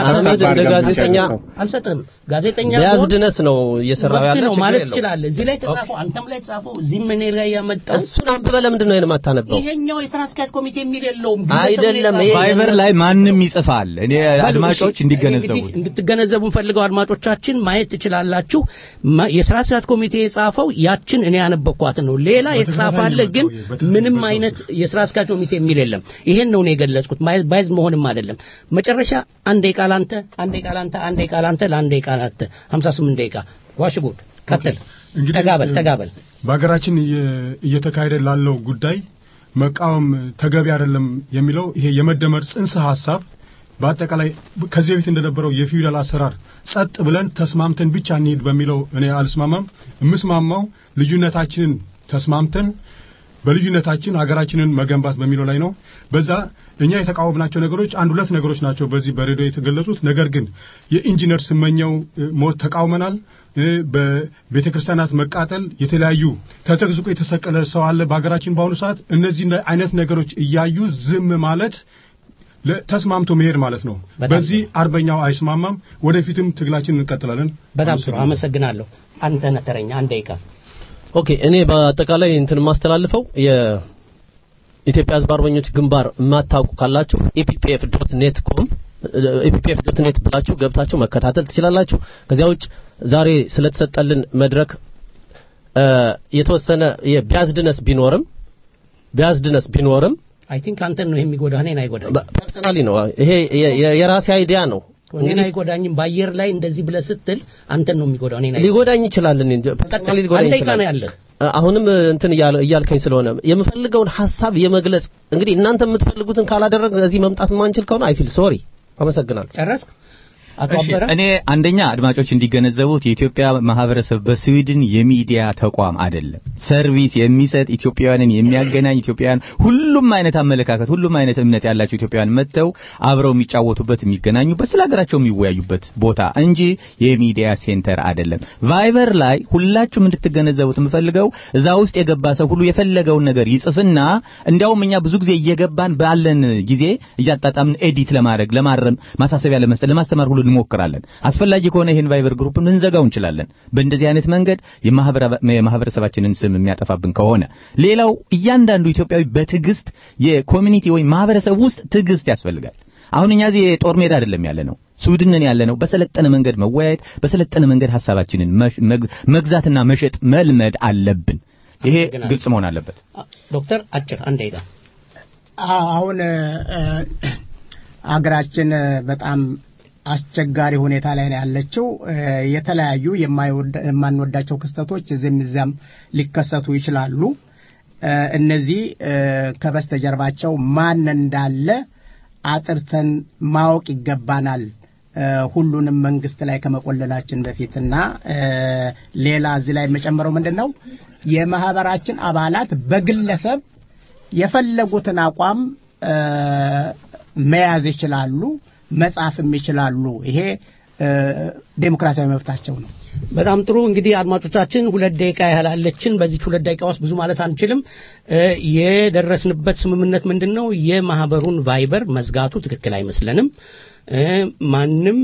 ጋዜጠኛ አልሰጥም። ጋዜጠኛ ያዝድነስ ነው እየሰራው ያለው ማለት ይችላል። እዚህ ላይ ተጻፈው፣ አንተም ላይ ተጻፈው፣ እዚህም እኔ ላይ ያመጣው እሱን አንብበህ ለምንድን ነው የማታነበው? ይሄኛው የሥራ አስኪያጅ ኮሚቴ የሚል የለውም። አይደለም ቫይበር ላይ ማንም ይጽፋል። እኔ አድማጮች እንዲገነዘቡት እንድትገነዘቡ ፈልገው አድማጮቻችን ማየት ትችላላችሁ። የሥራ አስኪያጅ ኮሚቴ የጻፈው ያችን እኔ ያነበብኳት ነው። ሌላ የተጻፈ ግን ምንም አይነት የሥራ አስኪያጅ ኮሚቴ የሚል የለም። ይሄን ነው እኔ የገለጽኩት። ባይዝ መሆንም አይደለም። መጨረሻ አንድ ደቂቃ ላንተ፣ አንድ ደቂቃ ላንተ፣ አንድ ደቂቃ ላንተ፣ ለአንድ ደቂቃ ላንተ 58 ደቂቃ ዋሽጉድ ቀጥል። ተጋበል። በሀገራችን እየተካሄደ ላለው ጉዳይ መቃወም ተገቢ አይደለም የሚለው ይሄ የመደመር ጽንሰ ሐሳብ በአጠቃላይ ከዚህ በፊት እንደነበረው የፊውዳል አሰራር ጸጥ ብለን ተስማምተን ብቻ እንሂድ በሚለው እኔ አልስማማም። የምስማማው ልዩነታችንን ተስማምተን በልዩነታችን ሀገራችንን መገንባት በሚለው ላይ ነው። በዛ እኛ የተቃወምናቸው ነገሮች አንድ ሁለት ነገሮች ናቸው በዚህ በሬዲዮ የተገለጹት። ነገር ግን የኢንጂነር ስመኘው ሞት ተቃውመናል። በቤተክርስቲያናት መቃጠል የተለያዩ ተዘግዝቆ የተሰቀለ ሰው አለ በሀገራችን በአሁኑ ሰዓት። እነዚህ አይነት ነገሮች እያዩ ዝም ማለት ተስማምቶ መሄድ ማለት ነው። በዚህ አርበኛው አይስማማም። ወደፊትም ትግላችንን እንቀጥላለን። በጣም ጥሩ አመሰግናለሁ። አንተ ነተረኛ አንድ ደቂቃ። ኦኬ እኔ በአጠቃላይ እንትን ማስተላልፈው የኢትዮጵያ ሕዝብ አርበኞች ግንባር ማታውቁ ካላችሁ eppf.net ብላችሁ ገብታችሁ መከታተል ትችላላችሁ። ከዚያ ውጭ ዛሬ ስለተሰጠልን መድረክ የተወሰነ የቢያዝድነስ ቢኖርም አይ ቲንክ አንተን ነው የሚጎዳህ እኔን አይጎዳኝ። ፐርሰናሊ ነው ይሄ የራሴ አይዲያ ነው። እኔን አይጎዳኝም። ባየር ላይ እንደዚህ ብለህ ስትል አንተን ነው የሚጎዳው እኔን አይጎዳኝ። ሊጎዳኝ ይችላል እንዴ ፐርሰናሊ ሊጎዳኝ ይችላል። አሁንም እንትን እያልከኝ ስለሆነ የምፈልገውን ሐሳብ የመግለጽ እንግዲህ እናንተ የምትፈልጉትን ካላደረግ እዚህ መምጣት ማንችል ከሆነ አይ ፊል ሶሪ። አመሰግናለሁ። ጨረስክ? እኔ አንደኛ አድማጮች እንዲገነዘቡት የኢትዮጵያ ማህበረሰብ በስዊድን የሚዲያ ተቋም አይደለም። ሰርቪስ የሚሰጥ ኢትዮጵያውያንን የሚያገናኝ ኢትዮጵያውያን ሁሉም አይነት አመለካከት ሁሉም አይነት እምነት ያላቸው ኢትዮጵያውያን መጥተው አብረው የሚጫወቱበት የሚገናኙበት ስለ ሀገራቸው የሚወያዩበት ቦታ እንጂ የሚዲያ ሴንተር አይደለም። ቫይበር ላይ ሁላችሁም እንድትገነዘቡት የምፈልገው እዛ ውስጥ የገባ ሰው ሁሉ የፈለገውን ነገር ይጽፍና እንዲያውም እኛ ብዙ ጊዜ እየገባን ባለን ጊዜ እያጣጣምን ኤዲት ለማድረግ ለማረም ማሳሰቢያ ለመስጠት ለማስተማር ሁሉ እንሞክራለን። አስፈላጊ ከሆነ ይሄን ቫይበር ግሩፕን እንዘጋው እንችላለን። በእንደዚህ አይነት መንገድ የማህበረሰባችንን ስም የሚያጠፋብን ከሆነ ሌላው እያንዳንዱ ኢትዮጵያዊ በትግስት የኮሚኒቲ ወይ ማህበረሰብ ውስጥ ትግስት ያስፈልጋል። አሁን እኛ እዚህ ጦር ሜዳ አይደለም ያለነው ስዊድንን ያለነው በሰለጠነ መንገድ መወያየት በሰለጠነ መንገድ ሐሳባችንን መግዛትና መሸጥ መልመድ አለብን። ይሄ ግልጽ መሆን አለበት። ዶክተር አጭር አንድ አይዳ አሁን አገራችን በጣም አስቸጋሪ ሁኔታ ላይ ነው ያለችው። የተለያዩ የማንወዳቸው ክስተቶች እዚህም ሊከሰቱ ይችላሉ። እነዚህ ከበስተጀርባቸው ማን እንዳለ አጥርተን ማወቅ ይገባናል። ሁሉንም መንግስት ላይ ከመቆለላችን በፊትና ሌላ እዚህ ላይ መጨመረው ምንድነው የማህበራችን አባላት በግለሰብ የፈለጉትን አቋም መያዝ ይችላሉ መጻፍም ይችላሉ። ይሄ ዴሞክራሲያዊ መብታቸው ነው። በጣም ጥሩ እንግዲህ አድማጮቻችን 2 ደቂቃ ያህላለችን በዚህ 2 ደቂቃ ውስጥ ብዙ ማለት አንችልም። የደረስንበት ስምምነት ምንድነው የማህበሩን ቫይበር መዝጋቱ ትክክል አይመስለንም። ማንም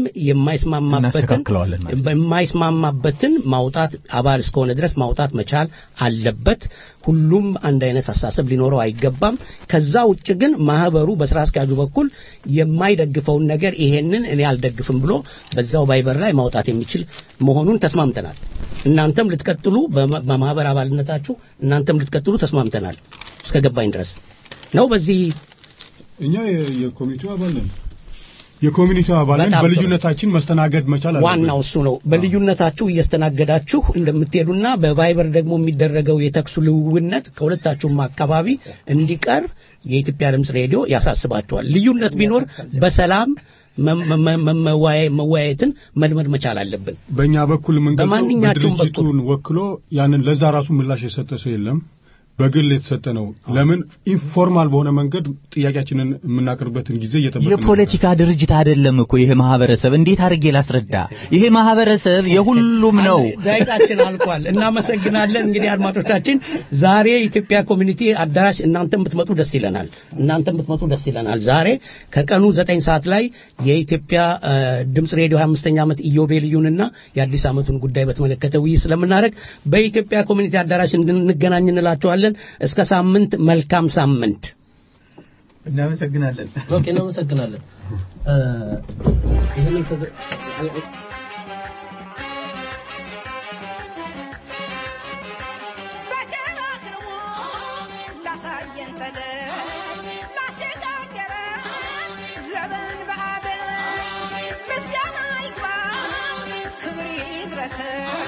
የማይስማማበትን ማውጣት አባል እስከሆነ ድረስ ማውጣት መቻል አለበት። ሁሉም አንድ አይነት አስተሳሰብ ሊኖረው አይገባም። ከዛ ውጭ ግን ማህበሩ በስራ አስኪያጁ በኩል የማይደግፈውን ነገር ይሄንን እኔ አልደግፍም ብሎ በዛው ቫይበር ላይ ማውጣት የሚችል መሆኑን ተስማምተናል። እናንተም ልትቀጥሉ በማህበር አባልነታችሁ እናንተም ልትቀጥሉ ተስማምተናል እስከገባኝ ድረስ ነው። በዚህ እኛ የኮሚቴው አባል ነን። የኮሚኒቲው አባላት በልዩነታችን መስተናገድ መቻል አለበት። ዋናው እሱ ነው። በልዩነታችሁ እየስተናገዳችሁ እንደምትሄዱና በቫይበር ደግሞ የሚደረገው የተክሱ ልውውነት ከሁለታችሁም አካባቢ እንዲቀር የኢትዮጵያ ድምጽ ሬዲዮ ያሳስባቸዋል። ልዩነት ቢኖር በሰላም መወያየትን መልመድ መቻል አለብን። በእኛ በኩል በማንኛውም በኩል ወክሎ ያንን ለዛ ራሱ ምላሽ የሰጠ ሰው የለም። በግል የተሰጠ ነው። ለምን ኢንፎርማል በሆነ መንገድ ጥያቄያችንን የምናቀርብበትን ጊዜ እየተጠበቀ የፖለቲካ ድርጅት አይደለም እኮ ይሄ ማህበረሰብ። እንዴት አድርጌ ላስረዳ? ይሄ ማህበረሰብ የሁሉም ነው። ዳይታችን አልቋል። እናመሰግናለን። እንግዲህ አድማጮቻችን ዛሬ ኢትዮጵያ ኮሚኒቲ አዳራሽ እናንተም ብትመጡ ደስ ይለናል። ዛሬ ከቀኑ 9 ሰዓት ላይ የኢትዮጵያ ድምጽ ሬዲዮ 25ኛ ዓመት ኢዮቤልዩንና የአዲስ ዓመቱን ጉዳይ በተመለከተ ውይይት ስለምናደርግ በኢትዮጵያ ኮሚኒቲ አዳራሽ እንገናኝ እንላችኋለን። እስከ ሳምንት መልካም ሳምንት። እናመሰግናለን። ኦኬ እናመሰግናለን። ይሄንን Yes.